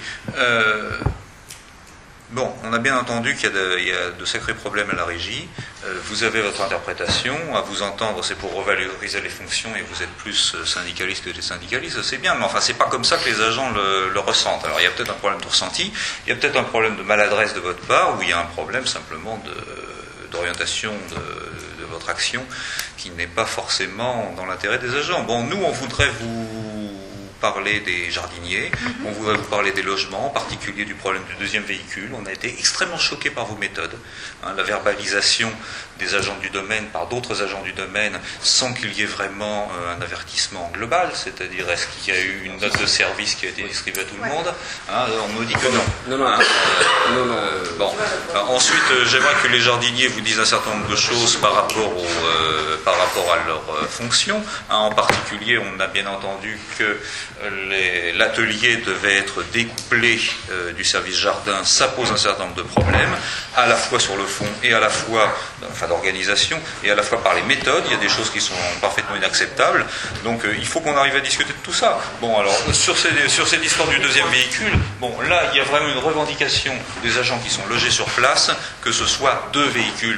[SPEAKER 5] Bon, on a bien entendu qu'il y a de sacrés problèmes à la régie. Vous avez votre interprétation. À vous entendre, c'est pour revaloriser les fonctions et vous êtes plus syndicaliste que des syndicalistes. C'est bien, mais enfin, c'est pas comme ça que les agents le ressentent. Alors, il y a peut-être un problème de ressenti, il y a peut-être un problème de maladresse de votre part, ou il y a un problème simplement d'orientation de votre action qui n'est pas forcément dans l'intérêt des agents. Bon, nous, on voudrait vous parler des jardiniers, on voudrait vous parler des logements, en particulier du problème du deuxième véhicule. On a été extrêmement choqués par vos méthodes. La verbalisation des agents du domaine par d'autres agents du domaine sans qu'il y ait vraiment un avertissement global, c'est-à-dire est-ce qu'il y a eu une note de service qui a été distribuée à tout le monde? On me dit que non. Bon. Ensuite, j'aimerais que les jardiniers vous disent un certain nombre de choses par rapport à leur fonction. En particulier, on a bien entendu que l'atelier devait être découplé du service jardin, ça pose un certain nombre de problèmes, à la fois sur le fond et à la fois, enfin d'organisation, et à la fois par les méthodes. Il y a des choses qui sont parfaitement inacceptables. Donc il faut qu'on arrive à discuter de tout ça. Bon, alors sur cette histoire du deuxième véhicule, bon, là il y a vraiment une revendication des agents qui sont logés sur place, que ce soit 2 véhicules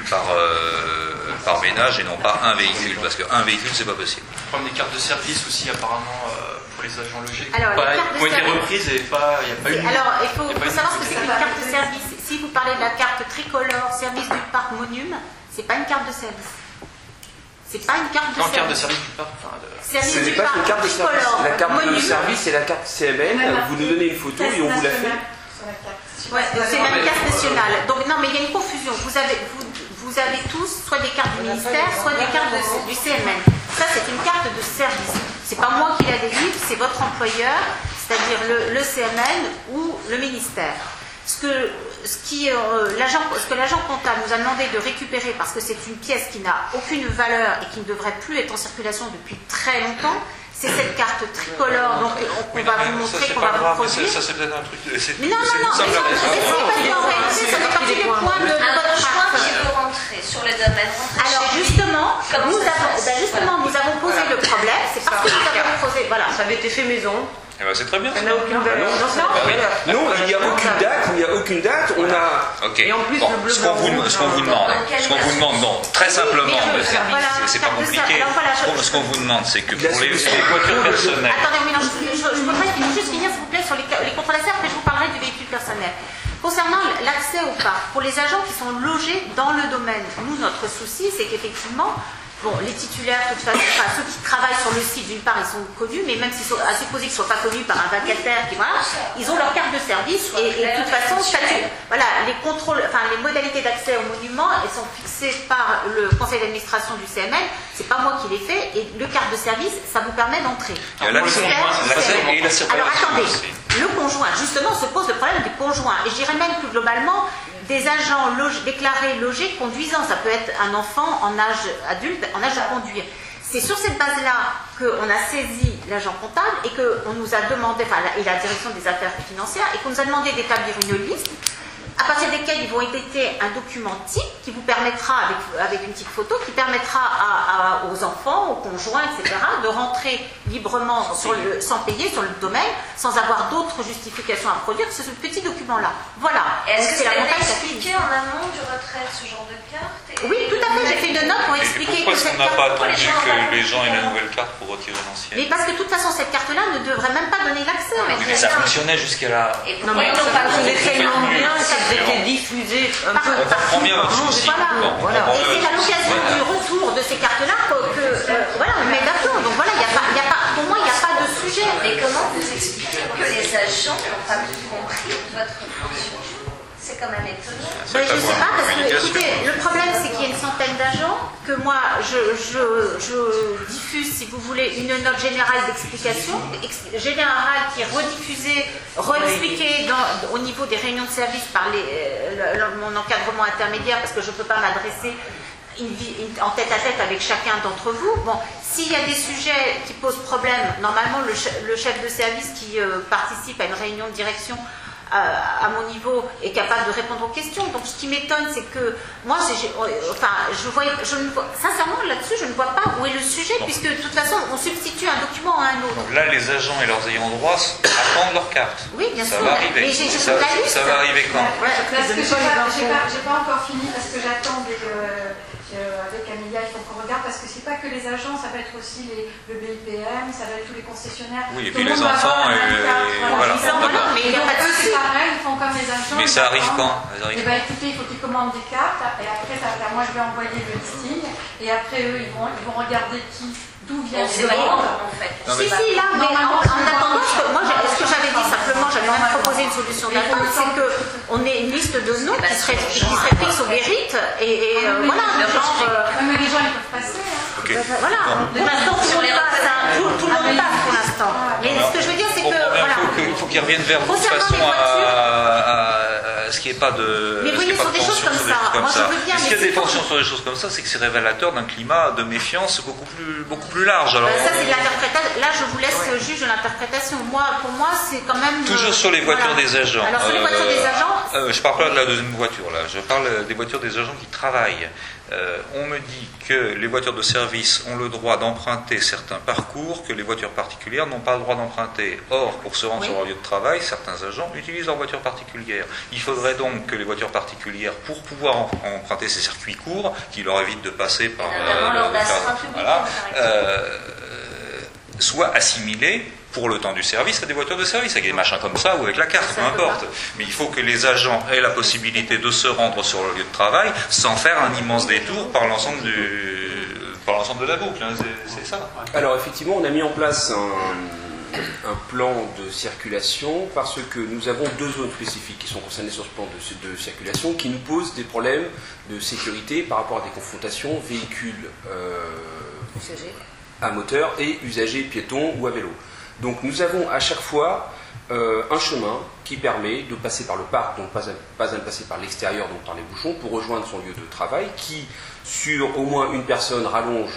[SPEAKER 5] par ménage et non pas un véhicule, parce qu'un véhicule c'est pas possible.
[SPEAKER 8] Le problème des cartes de service aussi apparemment pour les agents logés qui
[SPEAKER 1] ont
[SPEAKER 8] été reprises et il n'y a pas eu.
[SPEAKER 1] Alors il faut savoir ce que c'est qu'une carte de service. Si vous parlez de la carte tricolore service du parc Monum, c'est pas une carte de service. C'est pas une carte de service.
[SPEAKER 8] Carte de service du parc.
[SPEAKER 3] Ce n'est pas une carte de service. La carte de service, c'est la carte CMN. Vous nous donnez une photo et on vous la fait.
[SPEAKER 1] Ouais, c'est même carte nationale. Donc non, mais il y a une confusion. Vous avez tous soit des cartes du ministère, soit des cartes du CMN. Ça, c'est une carte de service. C'est pas moi qui la délivre, c'est votre employeur, c'est-à-dire le CMN ou le ministère. Ce que l'agent comptable nous a demandé de récupérer, parce que c'est une pièce qui n'a aucune valeur et qui ne devrait plus être en circulation depuis très longtemps, c'est cette carte tricolore, donc on va vous montrer, qu'on va vous produire.
[SPEAKER 5] Ça c'est peut-être un truc.
[SPEAKER 1] Mais non, ça fait partie des points de votre
[SPEAKER 10] point qui peut rentrer sur le domaine.
[SPEAKER 1] Alors justement, nous avons posé le problème, c'est parce que nous avons posé, voilà.
[SPEAKER 12] Ça avait été fait maison.
[SPEAKER 5] Eh ben, c'est très bien.
[SPEAKER 12] Ça n'a aucune valeur.
[SPEAKER 3] Non, il n'y a aucune date, on a...
[SPEAKER 5] Ok. Et en plus, bon, ce qu'on vous demande, bon, très simplement, c'est pas compliqué. Ce qu'on vous demande, c'est que pour les voitures personnelles...
[SPEAKER 1] Attendez, je voudrais juste finir, s'il vous plaît, sur les contrôleurs, après je vous parlerai du véhicule personnel. Concernant l'accès au parc, pour les agents qui sont logés dans le domaine, nous, notre souci, c'est qu'effectivement, bon, les titulaires, de toute façon, enfin, ceux qui travaillent sur le site, d'une part, ils sont connus, mais même s'ils sont à supposer qu'ils ne soient pas connus par un vacataire, ils ont leur carte de service et de toute façon, voilà, les contrôles, enfin, les modalités d'accès au monument, elles sont fixées par le conseil d'administration du CMN. C'est pas moi qui les fais, et le carte de service, ça vous permet d'entrer.
[SPEAKER 5] Alors
[SPEAKER 1] attendez, le conjoint, justement, se pose le problème des conjoints, et je dirais même plus globalement, des agents déclarés logés conduisant. Ça peut être un enfant en âge adulte, en âge de conduire. C'est sur cette base-là qu'on a saisi l'agent comptable et qu'on nous a demandé, et la direction des affaires financières, et qu'on nous a demandé d'établir une liste à partir desquels ils vont éditer un document type qui vous permettra, avec une petite photo, qui permettra aux enfants, aux conjoints, etc., de rentrer librement sans payer sur le domaine, sans avoir d'autres justifications à produire que ce petit document-là. Voilà.
[SPEAKER 10] Est-ce que c'est la montagne expliqué en amont du retrait ce genre de carte?
[SPEAKER 1] Oui, tout à fait. J'ai fait une note pour expliquer que cette carte...
[SPEAKER 5] Pourquoi est-ce qu'on n'a pas attendu que les gens aient la nouvelle carte pour retirer l'ancienne?
[SPEAKER 1] Mais parce que de toute façon, cette carte-là ne devrait même pas donner l'accès.
[SPEAKER 5] Mais ça fonctionnait jusqu'à là.
[SPEAKER 12] Non, mais ça fonctionnait tellement bien, ça été diffusé un peu partout.
[SPEAKER 1] Voilà. Et c'est à l'occasion du retour de ces cartes-là voilà, on met d'accord. Donc voilà, pour moi, il n'y a pas de sujet.
[SPEAKER 10] Mais comment vous expliquez que les agents n'ont pas compris votre fonction? C'est quand même étonnant.
[SPEAKER 1] Je ne sais pas, parce que, écoutez, le problème, c'est qu'il y a une centaine d'agents, que moi, je diffuse, si vous voulez, une note générale d'explication, générale qui est rediffusée, réexpliquée au niveau des réunions de service par mon encadrement intermédiaire, parce que je ne peux pas m'adresser en tête-à-tête avec chacun d'entre vous. Bon, s'il y a des sujets qui posent problème, normalement, le chef de service qui participe à une réunion de direction à mon niveau est capable de répondre aux questions. Donc ce qui m'étonne, c'est que moi, sincèrement là-dessus, je ne vois pas où est le sujet, puisque de toute façon, on substitue un document à un autre.
[SPEAKER 5] Donc là, les agents et leurs ayants droit attendent leur carte.
[SPEAKER 1] Oui, bien sûr.
[SPEAKER 5] Ça va arriver. Ça va arriver quand?
[SPEAKER 9] Parce que j'ai pas encore fini, parce que j'attends avec Amélia, il faut qu'on regarde, parce que c'est pas que les agents, ça va être aussi le BIPM, ça va être tous les concessionnaires.
[SPEAKER 5] Oui, et puis les enfants, voilà.
[SPEAKER 9] Mais il n'y a pas de souci. C'est pareil, ils font comme les agents.
[SPEAKER 5] Mais ça arrive quand?
[SPEAKER 9] Eh bien écoutez, il faut qu'ils commandent des cartes, et après, moi je vais envoyer le listing, et après eux, ils vont regarder d'où vient le demande, en fait.
[SPEAKER 1] Si, là, mais en attendant, moi, ce que j'avais dit simplement, j'avais même proposé une solution d'attente, c'est qu'on ait une liste de noms qui serait fixe au mérite, et voilà,
[SPEAKER 9] mais les gens, ils peuvent passer.
[SPEAKER 1] Voilà, pour l'instant, tout le monde passe pour l'instant. Mais ce que je veux dire, c'est que, voilà.
[SPEAKER 5] Il faut qu'ils reviennent vers vous de façon à ce qu'il n'y ait pas de...
[SPEAKER 1] Mais vous voyez, sur des choses comme ça,
[SPEAKER 5] comme ça. S'il y a des tensions sur des choses comme ça, c'est que c'est révélateur d'un climat de méfiance beaucoup plus large. Alors,
[SPEAKER 1] ça, c'est de l'interprétation. Là, je vous laisse juge de l'interprétation. Pour moi, c'est quand même...
[SPEAKER 5] Toujours sur les voitures des agents.
[SPEAKER 1] Alors, sur les voitures des agents...
[SPEAKER 5] je parle pas de la deuxième voiture, là. Je parle des voitures des agents qui travaillent. On me dit que les voitures de service ont le droit d'emprunter certains parcours que les voitures particulières n'ont pas le droit d'emprunter. Or, pour se rendre sur leur lieu de travail, certains agents utilisent leur voiture particulière. Il faudrait donc que les voitures particulières, pour pouvoir emprunter ces circuits courts, qui leur évitent de passer par... soient assimilées pour le temps du service à des voitures de service, avec des machins comme ça ou avec la carte, peu importe. Mais il faut que les agents aient la possibilité de se rendre sur le lieu de travail sans faire un immense détour par l'ensemble de la boucle. Hein. C'est ça.
[SPEAKER 3] Alors effectivement, on a mis en place un plan de circulation parce que nous avons 2 zones spécifiques qui sont concernées sur ce plan de circulation qui nous posent des problèmes de sécurité par rapport à des confrontations véhicules à moteur et usagers piétons ou à vélo. Donc nous avons à chaque fois un chemin qui permet de passer par le parc, donc pas à passer par l'extérieur, donc par les bouchons, pour rejoindre son lieu de travail, qui sur au moins une personne rallonge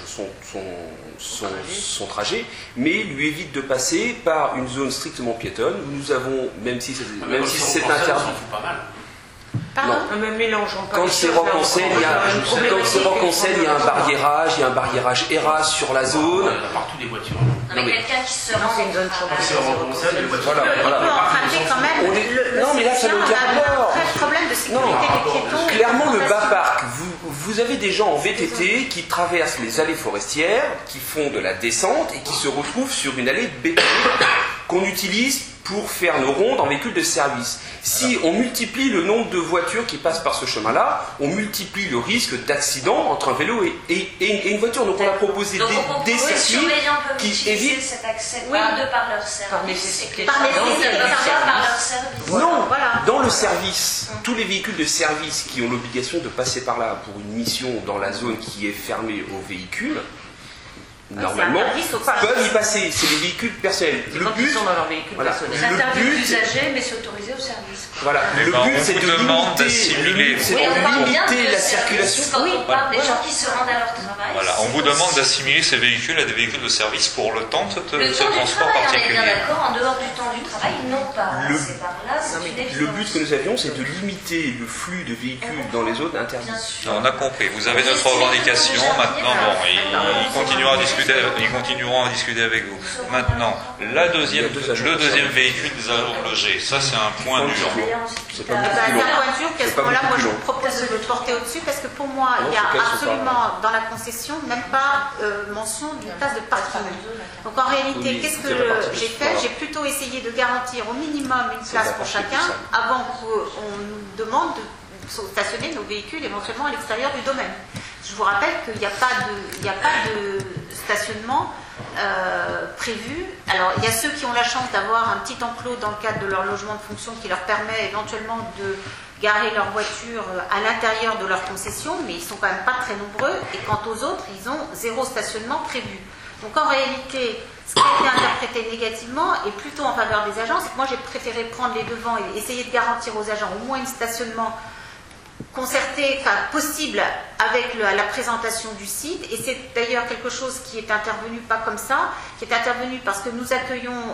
[SPEAKER 3] son trajet, mais lui évite de passer par une zone strictement piétonne où nous avons, même si c'est interdit.
[SPEAKER 1] Pardon ?
[SPEAKER 3] Quand c'est rock en selle, il y a un barriérage, ERAS sur la zone.
[SPEAKER 10] Non, mais quelqu'un qui se rend.
[SPEAKER 3] C'est une zone Voilà.
[SPEAKER 1] Quand même.
[SPEAKER 3] Non, mais là, ça n'a aucun rapport.
[SPEAKER 1] Le problème de sécurité des piétons.
[SPEAKER 3] Clairement, le bas parc, vous avez des gens en VTT qui traversent les allées forestières, qui font de la descente et qui se retrouvent sur une allée bétonnée qu'on utilise pour faire nos rondes en véhicule de service. Si on multiplie le nombre de voitures qui passent par ce chemin-là, on multiplie le risque d'accident entre un vélo et une voiture. Donc on a proposé des circuits qui évitent
[SPEAKER 10] cet accès par leur service.
[SPEAKER 1] Par leur
[SPEAKER 10] service.
[SPEAKER 3] Non, dans le service, tous les véhicules de service qui ont l'obligation de passer par là pour une mission dans la zone qui est fermée aux véhicules, normalement, peuvent y passer. C'est les véhicules personnels.
[SPEAKER 12] Le but, sont dans leur véhicule personnel.
[SPEAKER 10] C'est interdit d'usager, mais c'est autorisé au service.
[SPEAKER 3] Voilà. Le but, c'est de limiter la circulation.
[SPEAKER 10] Oui, on parle des gens qui se rendent à leur travail.
[SPEAKER 5] Voilà. On vous demande d'assimiler ces véhicules à des véhicules de service pour le temps de ce transport particulier.
[SPEAKER 10] On est bien d'accord, en dehors du temps du travail, ils n'ont pas. C'est par là,
[SPEAKER 3] le but que nous avions, c'est de limiter le flux de véhicules dans les zones interdites.
[SPEAKER 5] On a compris. Vous avez notre revendication. Maintenant, ils continueront à discuter avec vous. Maintenant, le deuxième véhicule des agents logés, ça c'est un point dur.
[SPEAKER 1] C'est un point dur qu'à ce moment-là, moi je vous propose de le porter au-dessus parce que pour moi, il n'y a absolument dans la concession même pas mention d'une place de parking. Donc en réalité, qu'est-ce que j'ai fait ? J'ai plutôt essayé de garantir au minimum une place pour chacun avant qu'on nous demande de stationner nos véhicules éventuellement à l'extérieur du domaine. Je vous rappelle qu'il n'y a pas de stationnement prévu. Alors, il y a ceux qui ont la chance d'avoir un petit enclos dans le cadre de leur logement de fonction qui leur permet éventuellement de garer leur voiture à l'intérieur de leur concession, mais ils sont quand même pas très nombreux. Et quant aux autres, ils ont 0 stationnement prévu. Donc, en réalité, ce qui a été interprété négativement est plutôt en faveur des agents. C'est que moi, j'ai préféré prendre les devants et essayer de garantir aux agents au moins un stationnement concerté, possible avec la présentation du site, et c'est d'ailleurs quelque chose qui est intervenu pas comme ça, qui est intervenu parce que nous accueillons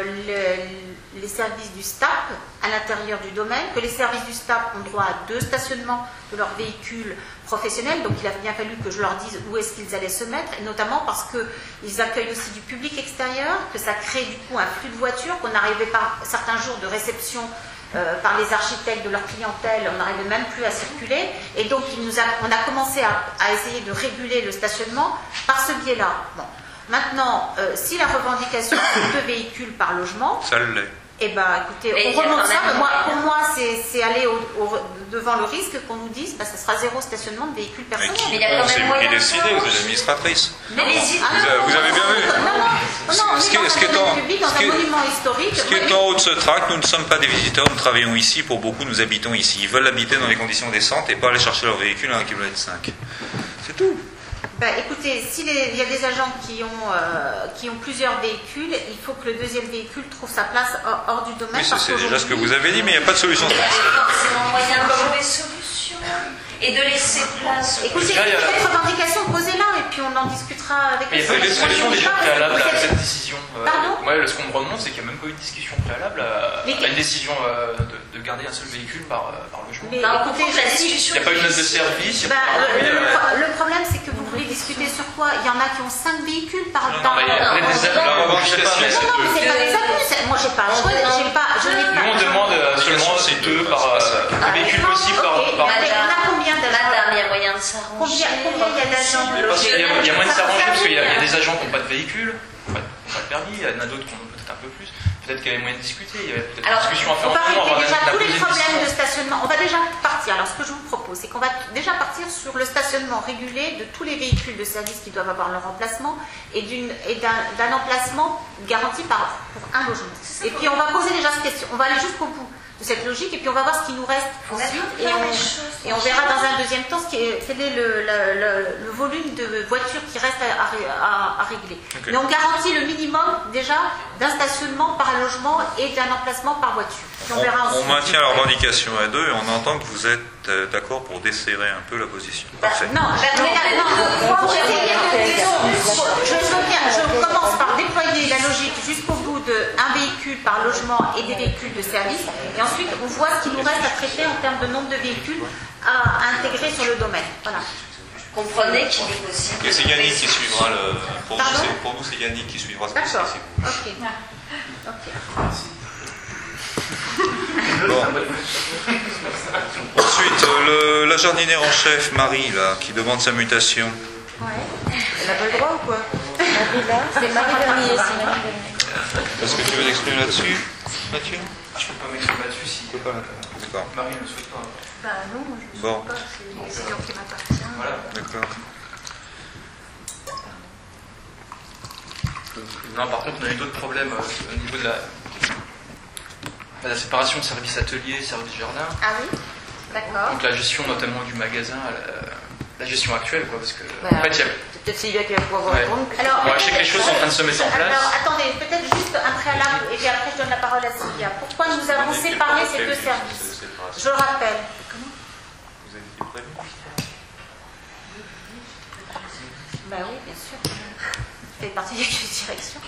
[SPEAKER 1] les services du STAP à l'intérieur du domaine, que les services du STAP ont droit à 2 stationnements de leurs véhicules professionnels, donc il a bien fallu que je leur dise où est-ce qu'ils allaient se mettre, et notamment parce qu'ils accueillent aussi du public extérieur, que ça crée du coup un flux de voitures, qu'on n'arrivait pas certains jours de réception par les architectes de leur clientèle, on n'arrivait même plus à circuler, et donc on a commencé à essayer de réguler le stationnement par ce biais-là. Bon. Maintenant, si la revendication c'est 2 véhicules par logement,
[SPEAKER 5] ça l'est.
[SPEAKER 1] Eh bien, écoutez, on remonte ça. Pour moi, c'est aller devant le risque qu'on nous dise ça sera 0 stationnement de véhicules personnels.
[SPEAKER 5] C'est vous qui décidez, vous êtes administratrice.
[SPEAKER 1] Mais
[SPEAKER 5] vous avez bien vu. Ce qui est en haut de ce tract, nous ne sommes pas des visiteurs, nous travaillons ici. Pour beaucoup, nous habitons ici. Ils veulent habiter dans des conditions décentes et pas aller chercher leur véhicule à 1,5 km. C'est tout.
[SPEAKER 1] Écoutez, s'il y a des agents qui ont plusieurs véhicules, il faut que le deuxième véhicule trouve sa place hors du domaine.
[SPEAKER 5] Oui, c'est déjà ce que vous avez dit, mais il n'y a pas de solution.
[SPEAKER 10] Il y a forcément moyen de trouver des solutions. et de laisser place.
[SPEAKER 1] Écoutez, cette revendication, posez-la et puis on en discutera avec
[SPEAKER 8] les. Il n'y a pas eu de discussion déjà préalable à cette décision.
[SPEAKER 1] Pardon ?
[SPEAKER 8] Ouais, ce qu'on me remonte, c'est qu'il n'y a même pas eu de discussion préalable à une décision de garder un seul véhicule par logement.
[SPEAKER 1] Mais écoutez,
[SPEAKER 10] la discussion.
[SPEAKER 8] Il n'y a pas eu de note de service.
[SPEAKER 1] Le problème, c'est que vous voulez discuter sur quoi ? Il y en a qui ont 5 véhicules par
[SPEAKER 8] Non, mais il y a des abus.
[SPEAKER 1] Non, mais c'est pas des abus. Moi, je n'ai pas.
[SPEAKER 8] Nous, on demande seulement c'est 2 par véhicule possible par.
[SPEAKER 1] On a combien d'agents ?
[SPEAKER 10] Madame, il y a moyen de s'arranger.
[SPEAKER 1] Combien il y a d'agents ?
[SPEAKER 8] Il y a moyen de s'arranger parce qu'il y a des agents qui n'ont pas de véhicule, qui n'ont pas de permis, il y en a d'autres qui en ont peut-être un peu plus. Peut-être qu'il y avait moyen de discuter, il y avait peut-être une discussion à faire
[SPEAKER 1] on va régler déjà tous les
[SPEAKER 8] poser
[SPEAKER 1] problèmes de stationnement. On va déjà partir. Alors, ce que je vous propose, c'est qu'on va déjà partir sur le stationnement régulé de tous les véhicules de service qui doivent avoir leur emplacement et d'un emplacement garanti pour un logement. Et puis, on va poser déjà cette question. On va aller jusqu'au bout de cette logique et puis on va voir ce qui nous reste ensuite et on verra dans un deuxième temps quel est le volume de voitures qui reste à régler. Okay. Mais on garantit le minimum déjà d'un stationnement par logement et d'un emplacement par voiture. Puis on verra ensuite.
[SPEAKER 5] On maintient la revendication à 2 et on entend que vous êtes d'accord pour desserrer un peu la position. Parfait.
[SPEAKER 1] Je commence par déployer la logique jusqu'au bout d'un véhicule par logement et des véhicules de service. Et ensuite, on voit ce qui nous reste à traiter en termes de nombre de véhicules à intégrer sur le domaine. Voilà.
[SPEAKER 10] Comprenez qu'il est possible.
[SPEAKER 5] Et c'est Yannick qui suivra le. Pour nous, c'est Yannick qui suivra ce
[SPEAKER 1] D'accord.
[SPEAKER 5] Ok.
[SPEAKER 1] Bon.
[SPEAKER 5] Ensuite, la jardinière en chef, Marie, là, qui demande sa mutation.
[SPEAKER 11] Ouais. Elle n'a pas le droit ou quoi? C'est Marie Vernier.
[SPEAKER 5] Est-ce que tu veux t'exprimer là-dessus, Mathieu?
[SPEAKER 8] Je ne peux pas m'exprimer là-dessus si
[SPEAKER 5] D'accord.
[SPEAKER 8] Marie ne le souhaite pas.
[SPEAKER 11] Bah non, moi je ne
[SPEAKER 5] bon.
[SPEAKER 11] sais pas, c'est une décision qui m'appartient.
[SPEAKER 8] Voilà.
[SPEAKER 5] D'accord.
[SPEAKER 8] Non, par contre, on a eu d'autres problèmes au niveau de la séparation de service atelier, service jardin.
[SPEAKER 1] Ah oui, d'accord.
[SPEAKER 8] Donc la gestion notamment du magasin, la gestion actuelle, quoi, parce que en fait, il y a...
[SPEAKER 12] C'est peut-être Sylvia qui va pouvoir répondre.
[SPEAKER 1] Alors,
[SPEAKER 8] je sais que les choses sont en train de se mettre en place.
[SPEAKER 1] Alors, attendez, peut-être juste un préalable, et puis après je donne la parole à Sylvia. Pourquoi nous avons séparé ces deux services? Je rappelle. Comment?
[SPEAKER 5] Vous avez été prévu?
[SPEAKER 1] Ben oui, bien sûr. Je fais partie des directions.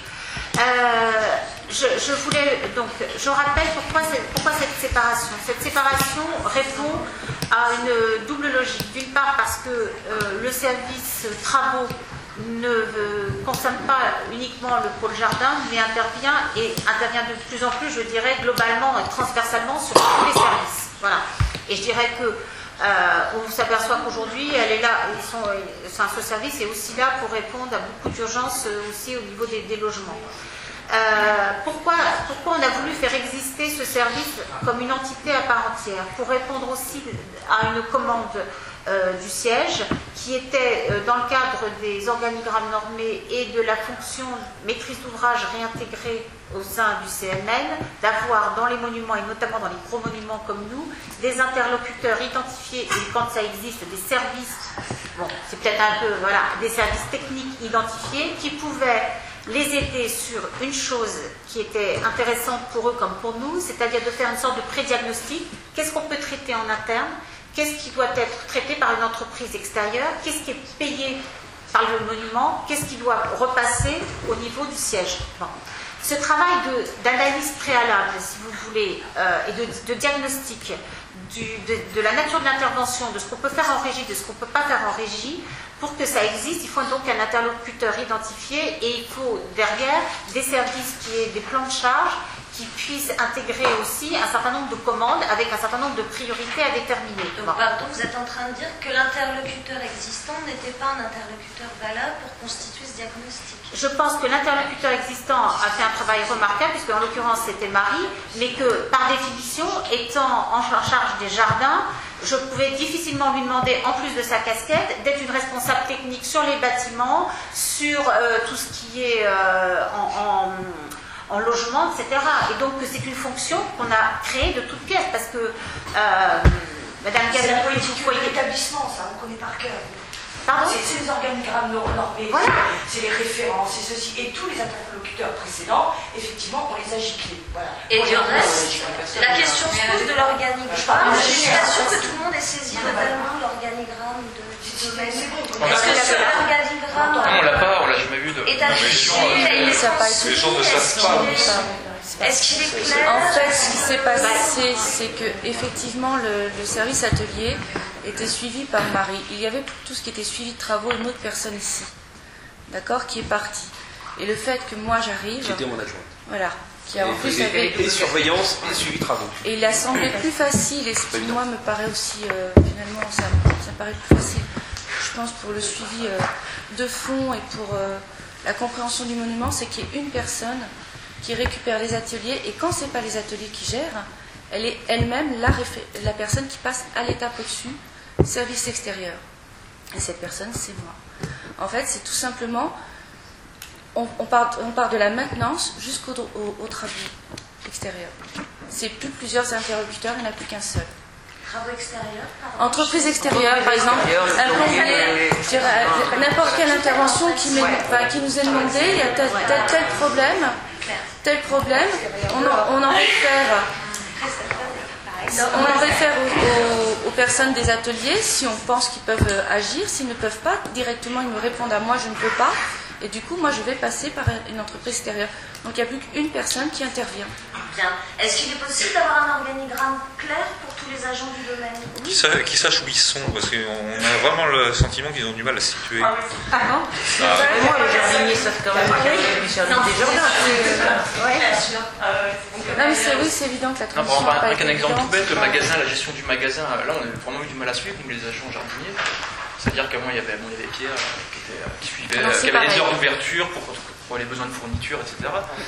[SPEAKER 1] Je rappelle pourquoi cette séparation. Cette séparation répond à une double logique. D'une part parce que le service travaux ne consomme pas uniquement le pôle jardin, mais intervient de plus en plus, je dirais, globalement et transversalement sur tous les services. Voilà. Et je dirais que on s'aperçoit qu'aujourd'hui, elle est là, ce service est aussi là pour répondre à beaucoup d'urgences aussi au niveau des logements. Pourquoi on a voulu faire exister ce service comme une entité à part entière? Pour répondre aussi à une commande du siège qui était dans le cadre des organigrammes normés et de la fonction maîtrise d'ouvrage réintégrée au sein du CMN, d'avoir dans les monuments et notamment dans les gros monuments comme nous, des interlocuteurs identifiés et quand ça existe, des services, bon c'est peut-être un peu, voilà, des services techniques identifiés qui pouvaient les aider sur une chose qui était intéressante pour eux comme pour nous, c'est-à-dire de faire une sorte de pré-diagnostic. Qu'est-ce qu'on peut traiter en interne? Qu'est-ce qui doit être traité par une entreprise extérieure? Qu'est-ce qui est payé par le monument? Qu'est-ce qui doit repasser au niveau du siège? Bon. Ce travail d'analyse préalable, si vous voulez, et de diagnostic de la nature de l'intervention, de ce qu'on peut faire en régie, de ce qu'on ne peut pas faire en régie, pour que ça existe, il faut donc un interlocuteur identifié et il faut derrière des services qui aient des plans de charge qui puissent intégrer aussi un certain nombre de commandes avec un certain nombre de priorités à déterminer.
[SPEAKER 10] Donc, pardon, vous êtes en train de dire que l'interlocuteur existant n'était pas un interlocuteur valable pour constituer ce diagnostic?
[SPEAKER 1] Je pense que l'interlocuteur existant a fait un travail remarquable, puisque en l'occurrence c'était Marie, mais que par définition, étant en charge des jardins, je pouvais difficilement lui demander, en plus de sa casquette, d'être une responsable technique sur les bâtiments, sur tout ce qui est en logement, etc. Et donc c'est une fonction qu'on a créée de toutes pièces, parce que Madame Gazan,
[SPEAKER 11] c'est la politique de l'établissement, ça on connaît par cœur.
[SPEAKER 1] Pardon ?
[SPEAKER 15] C'est les organigrammes normés,
[SPEAKER 1] voilà.
[SPEAKER 15] C'est les références, c'est ceci. Et tous les interlocuteurs précédents, effectivement, on les a giclés. Voilà.
[SPEAKER 10] Et du reste, la question se pose de l'organigramme. Je suis pas sûre que tout le monde ait saisi totalement l'organigramme de domaine. Est-ce que sur l'organigramme...
[SPEAKER 8] Non, on l'a jamais vu de question.
[SPEAKER 5] Les gens ne savent pas.
[SPEAKER 10] Est-ce qu'il est clair?
[SPEAKER 16] En fait, ce qui s'est passé, c'est que effectivement le service atelier était suivi par Marie. Il y avait tout ce qui était suivi de travaux, une autre personne ici, d'accord, qui est partie. Et le fait que moi j'arrive,
[SPEAKER 3] qui était mon adjointe,
[SPEAKER 16] voilà, qui a en plus avait
[SPEAKER 3] et surveillance et suivi de travaux.
[SPEAKER 16] Et il a semblé plus facile, et ce qui moi me paraît aussi finalement ça me paraît plus facile, je pense, pour le suivi de fond et pour la compréhension du monument, c'est qu'il y ait une personne qui récupère les ateliers, et quand c'est pas les ateliers qui gèrent, elle est elle-même la personne qui passe à l'étape au-dessus, service extérieur. Et cette personne, c'est moi. En fait, c'est tout simplement, on part de la maintenance jusqu'aux travaux extérieurs. C'est plus plusieurs interlocuteurs, il n'y en a plus qu'un seul.
[SPEAKER 10] Travaux extérieurs, pardon.
[SPEAKER 16] Entreprise extérieure, par exemple, n'importe quelle intervention qui nous est demandée, il y a tel problème, on en réfère aux personnes des ateliers si on pense qu'ils peuvent agir. S'ils ne peuvent pas, directement ils me répondent à moi, je ne peux pas, et du coup moi je vais passer par une entreprise extérieure. Donc il n'y a plus qu'une personne qui intervient.
[SPEAKER 10] Bien. Est-ce qu'il est possible d'avoir un organigramme clair pour tous les agents du domaine?
[SPEAKER 5] Qui sachent où ils sont, parce qu'on a vraiment le sentiment qu'ils ont du mal à se situer.
[SPEAKER 1] Pardon?
[SPEAKER 12] Moi, les jardiniers savent quand même qu'il y a des jardins.
[SPEAKER 16] Non, mais oui, c'est évident que la transition.
[SPEAKER 8] Avec un exemple tout bête, le magasin, la gestion du magasin, là on a vraiment eu du mal à suivre, nous les agents jardiniers. C'est-à-dire qu'avant il y avait Pierre qui suivait, qui avait des heures d'ouverture pour les besoins de fourniture, etc.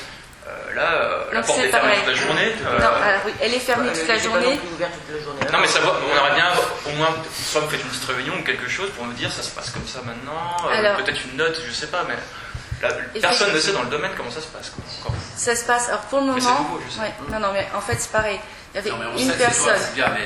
[SPEAKER 8] Là, la porte est fermée toute la journée.
[SPEAKER 16] Oui, elle est fermée toute la journée.
[SPEAKER 8] Non, mais ça va, on aimerait bien, au moins, soit vous faites une petite réunion ou quelque chose pour nous dire ça se passe comme ça maintenant, peut-être une note, je sais pas, mais là, personne ne sait dans le domaine comment ça se passe.
[SPEAKER 16] Ça se passe, alors pour le moment.
[SPEAKER 8] Nouveau, je sais.
[SPEAKER 16] Ouais, non, mais en fait c'est pareil. Il y avait une personne.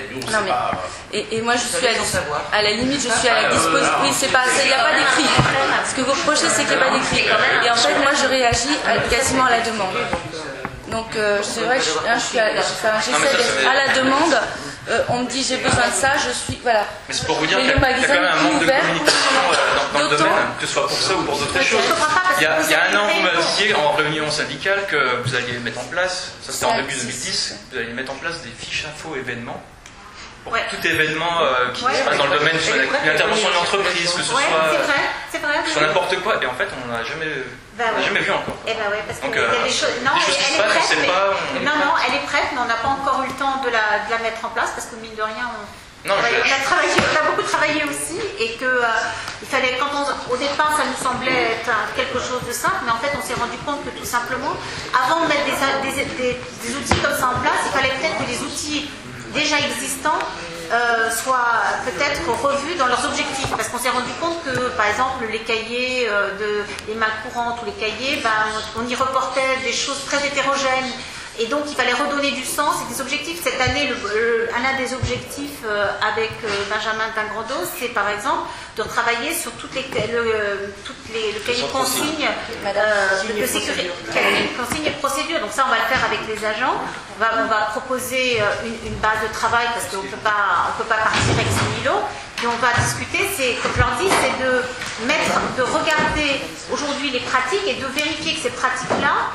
[SPEAKER 16] Et moi je suis à la limite, je suis à la disposition. Oui, c'est pas, il n'y a pas d'écrit. Ce que vous reprochez, c'est qu'il n'y a pas d'écrit. Et en fait, moi je réagis quasiment à la demande. Donc c'est vrai que j'essaie d'être à la demande. On me dit j'ai besoin de ça, je suis. Voilà.
[SPEAKER 8] Mais c'est pour vous dire qu'il y a quand même un manque de communication dans le domaine, que ce soit pour ça ou pour d'autres choses. Il y a un an, vous m'aviez en réunion syndicale que vous alliez mettre en place, ça c'était en début 2010, vous alliez mettre en place des fiches info événements. Pour tout événement qui se passe dans le domaine, soit une intervention d'une entreprise, que ce soit sur n'importe quoi, et en fait on n'a jamais vu encore.
[SPEAKER 1] Eh ben ouais, parce
[SPEAKER 8] donc,
[SPEAKER 1] qu'il y a des choses. Non, elle est prête, non, elle est prête, mais on n'a pas encore eu le temps de la mettre en place parce que mine de rien, on a beaucoup travaillé aussi, et que il fallait, au départ, ça nous semblait être quelque chose de simple, mais en fait, on s'est rendu compte que tout simplement, avant de mettre des outils comme ça en place, il fallait peut-être que les outils déjà existants soient peut-être revus dans leurs objectifs, parce qu'on s'est rendu compte que par exemple les cahiers les mains courantes ou les cahiers, on y reportait des choses très hétérogènes, et donc il fallait redonner du sens et des objectifs. Cette année, un des objectifs avec Benjamin Dingrando, c'est par exemple de travailler sur le cahier de consignes de sécurité, consignes et procédures. Donc ça, on va le faire avec les agents. On va proposer une base de travail, parce qu'on ne peut pas partir avec 6 000 euros. Et on va discuter, comme je leur dis, c'est de regarder aujourd'hui les pratiques et de vérifier que ces pratiques-là,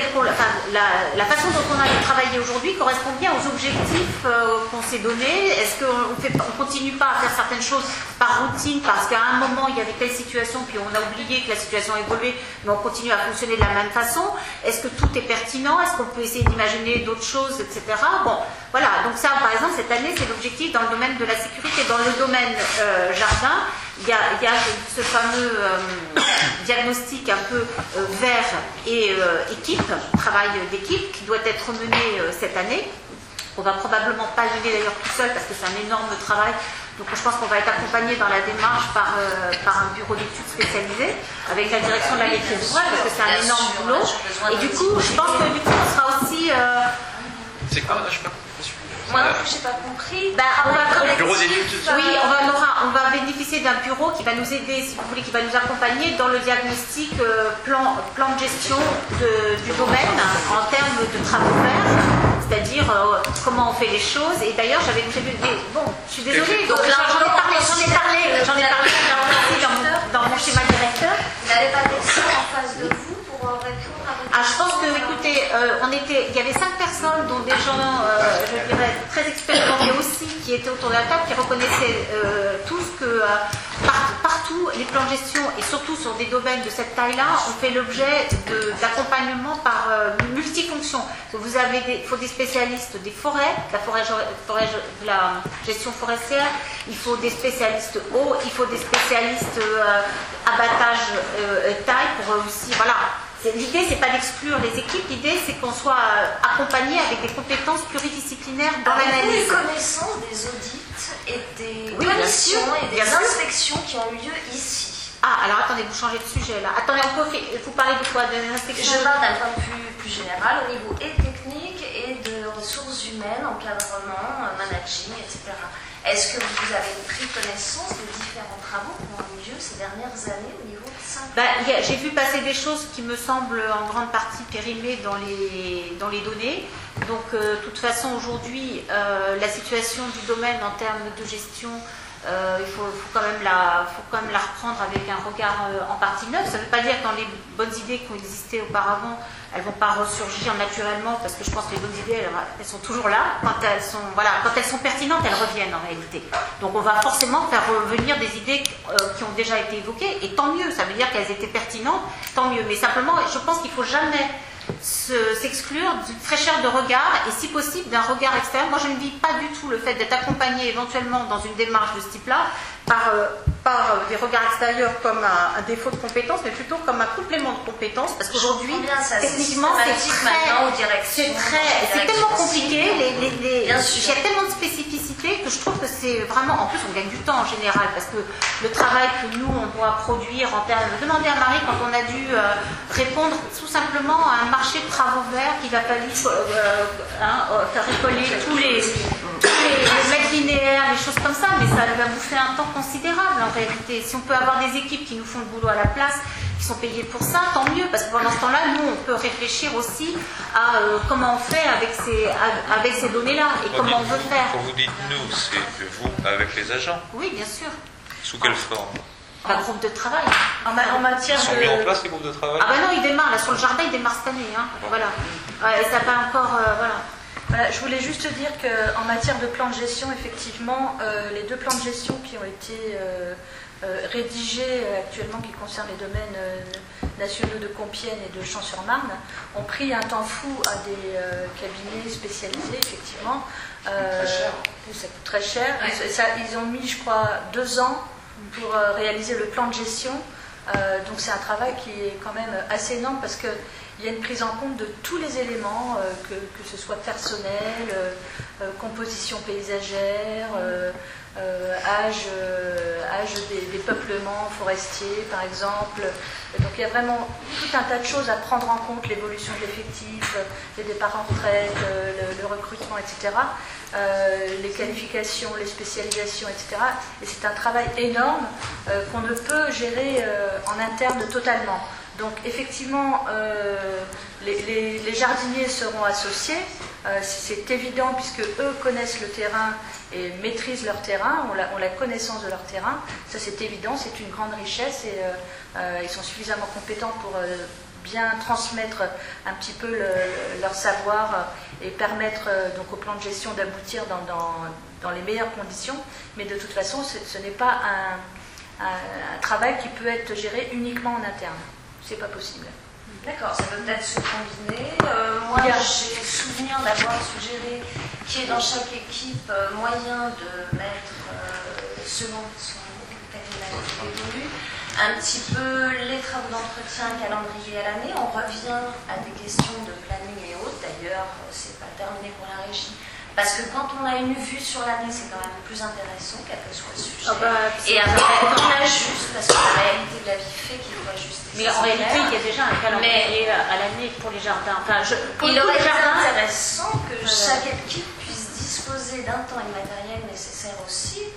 [SPEAKER 1] la façon dont on a travaillé aujourd'hui correspond bien aux objectifs qu'on s'est donnés. Est-ce qu'on ne continue pas à faire certaines choses par routine parce qu'à un moment il y avait telle situation, puis on a oublié que la situation a évolué, mais on continue à fonctionner de la même façon? Est-ce que tout est pertinent? Est-ce qu'on peut essayer d'imaginer d'autres choses, etc. Bon, voilà. Donc ça, par exemple, cette année, c'est l'objectif dans le domaine de la sécurité. Dans le domaine jardin, il y a ce fameux diagnostic un peu vert et équipe, travail d'équipe, qui doit être mené cette année. On va probablement pas le mener d'ailleurs tout seul, parce que c'est un énorme travail. Donc je pense qu'on va être accompagné dans la démarche par un bureau d'études spécialisé, avec la direction de la maîtrise d'ouvrage, parce que c'est un énorme boulot. Et du coup, je pense que on sera aussi...
[SPEAKER 8] C'est quoi? Je sais pas.
[SPEAKER 10] Moi non plus, j'ai pas compris.
[SPEAKER 8] Bureau d'études.
[SPEAKER 1] Oui, on va bénéficier bénéficier d'un bureau qui va nous aider, si vous voulez, qui va nous accompagner dans le diagnostic plan de gestion du domaine en termes de travaux verts, c'est-à-dire comment on fait les choses. Et d'ailleurs, j'avais prévu. Bon, je suis désolée. Donc là, j'en ai parlé dans mon schéma directeur.
[SPEAKER 10] Vous n'avez pas personne en face de vous pour répondre à votre
[SPEAKER 1] je pense que, écoutez, il y avait 5 personnes, dont des gens, je dirais, très expérimentés aussi, qui étaient autour de la table, qui reconnaissaient tous que partout, les plans de gestion, et surtout sur des domaines de cette taille-là, ont fait l'objet d'accompagnement par multifonction. Il faut des spécialistes des forêts, de la gestion forestière, il faut des spécialistes eau, il faut des spécialistes abattage taille pour aussi, voilà. L'idée, c'est pas d'exclure les équipes, l'idée, c'est qu'on soit accompagné avec des compétences pluridisciplinaires dans l'analyse.
[SPEAKER 10] Avez-vous eu connaissance des audits et des commissions et des inspections qui ont eu lieu ici?
[SPEAKER 1] Ah, alors attendez, vous changez de sujet là. Attendez, vous parlez de quoi? De l'inspection?
[SPEAKER 10] Je parle d'un point de vue plus général, au niveau et technique et de ressources humaines, encadrement, managing, etc. Est-ce que vous avez pris connaissance des différents travaux qui ont eu lieu ces dernières années au niveau de ça?
[SPEAKER 1] J'ai vu passer des choses qui me semblent en grande partie périmées dans les données. Donc, de toute façon, aujourd'hui, la situation du domaine en termes de gestion, il faut quand même la reprendre avec un regard en partie neuf. Ça ne veut pas dire que dans les bonnes idées qui ont existé auparavant, elles ne vont pas ressurgir naturellement, parce que je pense que les bonnes idées, elles sont toujours là. Quand elles sont pertinentes, elles reviennent en réalité. Donc on va forcément faire revenir des idées qui ont déjà été évoquées, et tant mieux, ça veut dire qu'elles étaient pertinentes, tant mieux. Mais simplement, je pense qu'il ne faut jamais s'exclure d'une fraîcheur de regard, et si possible d'un regard extérieur. Moi, je ne vis pas du tout le fait d'être accompagné éventuellement dans une démarche de ce type-là par des regards extérieurs comme un défaut de compétence, mais plutôt comme un complément de compétence, parce qu'aujourd'hui, techniquement, c'est tellement compliqué, il y a tellement de spécificités que je trouve que c'est vraiment, en plus on gagne du temps en général, parce que le travail que nous on doit produire en termes, demandez à Marie quand on a dû répondre tout simplement à un marché de travaux verts qu'il a fallu faire récoller tous les mètres linéaires, les choses comme ça, mais ça va bouffer un temps considérable en réalité. Si on peut avoir des équipes qui nous font le boulot à la place, qui sont payées pour ça, tant mieux, parce que pendant ce temps-là, nous, on peut réfléchir aussi à comment on fait avec ces données-là et comment on veut faire.
[SPEAKER 5] Quand vous dites nous, c'est vous avec les agents?
[SPEAKER 1] Oui, bien sûr.
[SPEAKER 5] Sous quelle forme?
[SPEAKER 1] Un groupe de travail.
[SPEAKER 16] En matière
[SPEAKER 5] ils sont mis en place, les groupes de travail?
[SPEAKER 1] Ah ben non, ils démarrent, là, sur le jardin, ils démarrent cette année. Hein. Voilà. Et ça va encore...
[SPEAKER 16] Voilà, je voulais juste dire qu'en matière de plan de gestion, effectivement, les 2 plans de gestion qui ont été rédigés actuellement, qui concernent les domaines nationaux de Compiègne et de Champs-sur-Marne, ont pris un temps fou à des cabinets spécialisés, effectivement.
[SPEAKER 12] Très cher.
[SPEAKER 16] Ça coûte très cher. Ils ont mis, je crois, 2 ans pour réaliser le plan de gestion. Donc c'est un travail qui est quand même assez énorme, parce que il y a une prise en compte de tous les éléments, que ce soit personnel, composition paysagère, âge des peuplements forestiers, par exemple. Donc il y a vraiment tout un tas de choses à prendre en compte, l'évolution de l'effectif, les départs en retraite, le recrutement, etc., les qualifications, les spécialisations, etc. Et c'est un travail énorme qu'on ne peut gérer en interne totalement. Donc effectivement, les jardiniers seront associés, c'est évident, puisque eux connaissent le terrain et maîtrisent leur terrain, ont la connaissance de leur terrain. Ça c'est évident, c'est une grande richesse, et ils sont suffisamment compétents pour bien transmettre un petit peu leur savoir et permettre donc au plan de gestion d'aboutir dans les meilleures conditions. Mais de toute façon, ce n'est pas un travail qui peut être géré uniquement en interne. C'est pas possible.
[SPEAKER 10] D'accord, ça peut peut-être se combiner. Moi, j'ai souvenir d'avoir suggéré qu'il y ait dans chaque équipe moyen de mettre, selon son périmètre évolue, un petit peu les travaux d'entretien, calendrier à l'année. On revient à des questions de planning et autres. D'ailleurs, c'est pas terminé pour la régie. Parce que quand on a une vue sur l'année, c'est quand même plus intéressant, quel que soit le sujet. Et après, on ajuste, parce que la réalité de la vie fait qu'il faut ajuster.
[SPEAKER 1] Mais en réalité, il y a déjà un calendrier à l'année pour les jardins.
[SPEAKER 10] Il aurait été intéressant que chaque équipe puisse disposer d'un temps et de matériel nécessaire aussi pour poser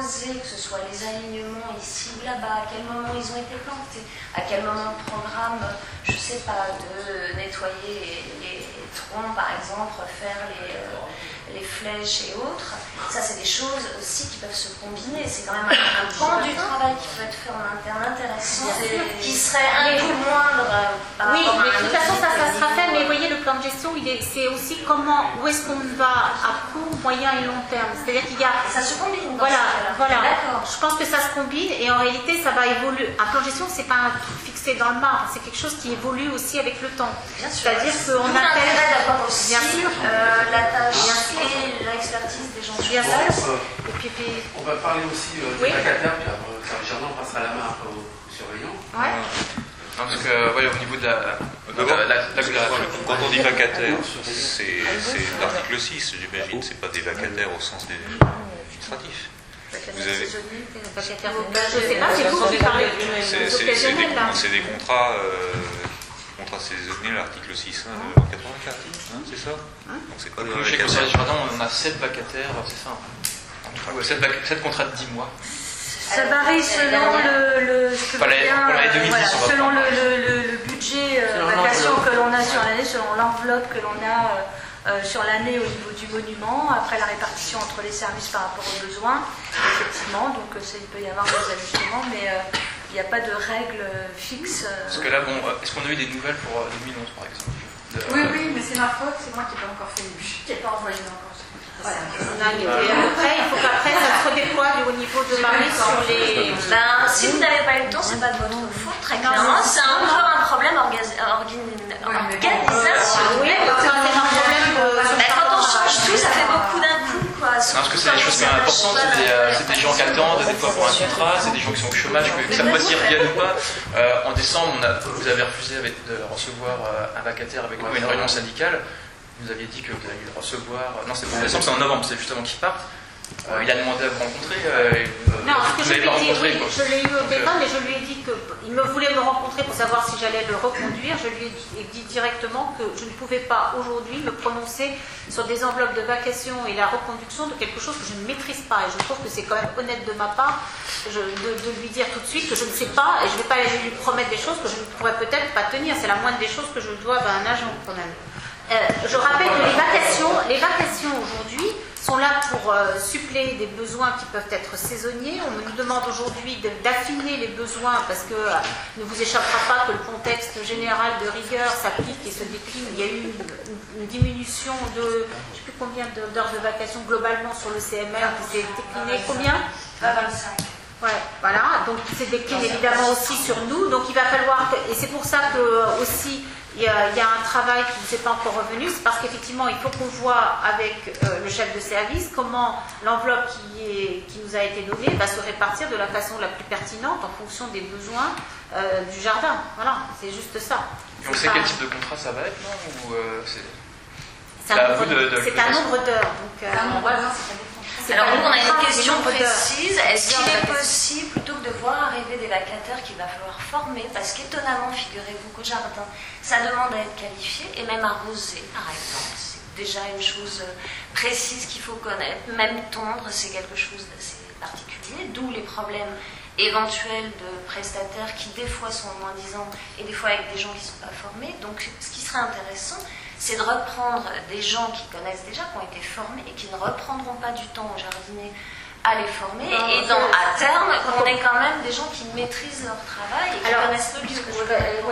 [SPEAKER 10] poser, que ce soit les alignements ici ou là-bas, à quel moment ils ont été plantés, à quel moment le programme, je ne sais pas, de nettoyer les troncs par exemple, faire les flèches et autres, ça c'est des choses aussi qui peuvent se combiner. C'est quand même un pan du travail qui peut être fait en interne intéressant, qui serait un peu moindre par
[SPEAKER 1] oui,
[SPEAKER 10] rapport à
[SPEAKER 1] mais de toute façon ça sera fait, mais vous voyez le plan de gestion, c'est aussi où est-ce qu'on va à court, moyen et long terme. C'est-à-dire qu'il y a...
[SPEAKER 10] Ça se combine.
[SPEAKER 1] Voilà. Je pense que ça se combine et en réalité ça va évoluer. Un plan de gestion c'est pas un truc fixé dans le marbre, c'est quelque chose qui évolue aussi avec le temps. C'est-à-dire qu'on appelle...
[SPEAKER 10] d'avoir aussi la tâche et l'expertise des gens sur place.
[SPEAKER 4] On va parler aussi des vacataires, puis après le jardin, on passera la main après aux surveillants.
[SPEAKER 8] Ouais. Non, parce que, au niveau de la
[SPEAKER 5] quand on dit vacataire, c'est l'article 6, j'imagine, c'est pas des vacataires au sens des administratifs. Vous avez...
[SPEAKER 1] Je sais pas, c'est vous qui parlez occasionnels là.
[SPEAKER 5] C'est des contrats saisonniers, l'article 6 de 84, c'est ça? Donc c'est pas des
[SPEAKER 8] vacataires. Chez Conseil Jardin, on a 7 vacataires, c'est ça. En tout, 7 contrats de 10 mois.
[SPEAKER 11] Ça varie selon selon le budget vacation que l'on a sur l'année, selon l'enveloppe que l'on a sur l'année au niveau du monument, après la répartition entre les services par rapport aux besoins, effectivement, donc il peut y avoir des ajustements, mais il n'y a pas de règles fixes.
[SPEAKER 8] Parce que là, est-ce qu'on a eu des nouvelles pour 2011 par exemple?
[SPEAKER 9] Oui, mais c'est ma faute, c'est moi qui n'ai pas encore fait le budget, qui n'ai pas envoyé encore.
[SPEAKER 1] Voilà. Il faut qu'après ça se redéploie au niveau de Marie sur les...
[SPEAKER 10] si vous n'avez pas eu le temps, c'est pas de votre faute, très clairement. C'est encore un problème organisation.
[SPEAKER 1] Oui, c'est un problème
[SPEAKER 10] quand on change tout, ça fait beaucoup d'un coup.
[SPEAKER 8] Non, parce que c'est des choses quand même importantes, c'est des gens qui attendent, des fois pour un contrat, c'est des gens qui sont au chômage, que ça ne passe rien ou pas. En décembre, vous avez refusé de recevoir un vacataire avec nous à une réunion syndicale. Vous aviez dit que vous alliez le recevoir. Non, c'est pas en décembre, c'est en novembre, c'est justement qu'il parte. Il a demandé à vous rencontrer.
[SPEAKER 1] Non, ce que je lui ai dit,
[SPEAKER 8] oui,
[SPEAKER 1] je l'ai eu au départ, mais je lui ai dit qu'il me voulait me rencontrer pour savoir si j'allais le reconduire. Je lui ai dit directement que je ne pouvais pas aujourd'hui me prononcer sur des enveloppes de vacation et la reconduction de quelque chose que je ne maîtrise pas. Et je trouve que c'est quand même honnête de ma part de lui dire tout de suite que je ne sais pas et je ne vais pas lui promettre des choses que je ne pourrais peut-être pas tenir. C'est la moindre des choses que je dois à un agent quand même. Je rappelle que les vacations aujourd'hui sont là pour suppléer des besoins qui peuvent être saisonniers. On nous demande aujourd'hui d'affiner les besoins parce que ne vous échappera pas que le contexte général de rigueur s'applique et se décline. Il y a eu une diminution de, je ne sais plus combien d'heures de vacations globalement sur le CMR qui s'est décliné. Combien
[SPEAKER 10] 25.
[SPEAKER 1] Ouais, voilà. Donc c'est décliné évidemment aussi sur nous. Donc il va falloir et c'est pour ça que aussi il y a un travail qui ne s'est pas encore revenu, c'est parce qu'effectivement, il faut qu'on voit avec le chef de service comment l'enveloppe qui nous a été donnée va se répartir de la façon la plus pertinente en fonction des besoins du jardin. Voilà, c'est juste ça.
[SPEAKER 8] Et on sait quel type de contrat ça va être, non? Ou
[SPEAKER 1] c'est un nombre d'heures.
[SPEAKER 10] Alors nous, on a une question précise. Est-ce qu'il est possible, plutôt que de voir arriver des vacataires qu'il va falloir former, parce qu'étonnamment, figurez-vous qu'au jardin, ça demande à être qualifié et même arrosé, par exemple. C'est déjà une chose précise qu'il faut connaître. Même tondre, c'est quelque chose d'assez particulier, d'où les problèmes éventuels de prestataires qui des fois sont moins-disants et des fois avec des gens qui ne sont pas formés. Donc ce qui serait intéressant, c'est de reprendre des gens qui connaissent déjà, qui ont été formés et qui ne reprendront pas du temps au jardinier à les former. Et à terme, on ait quand même des gens qui maîtrisent leur travail et qui connaissent le lieu.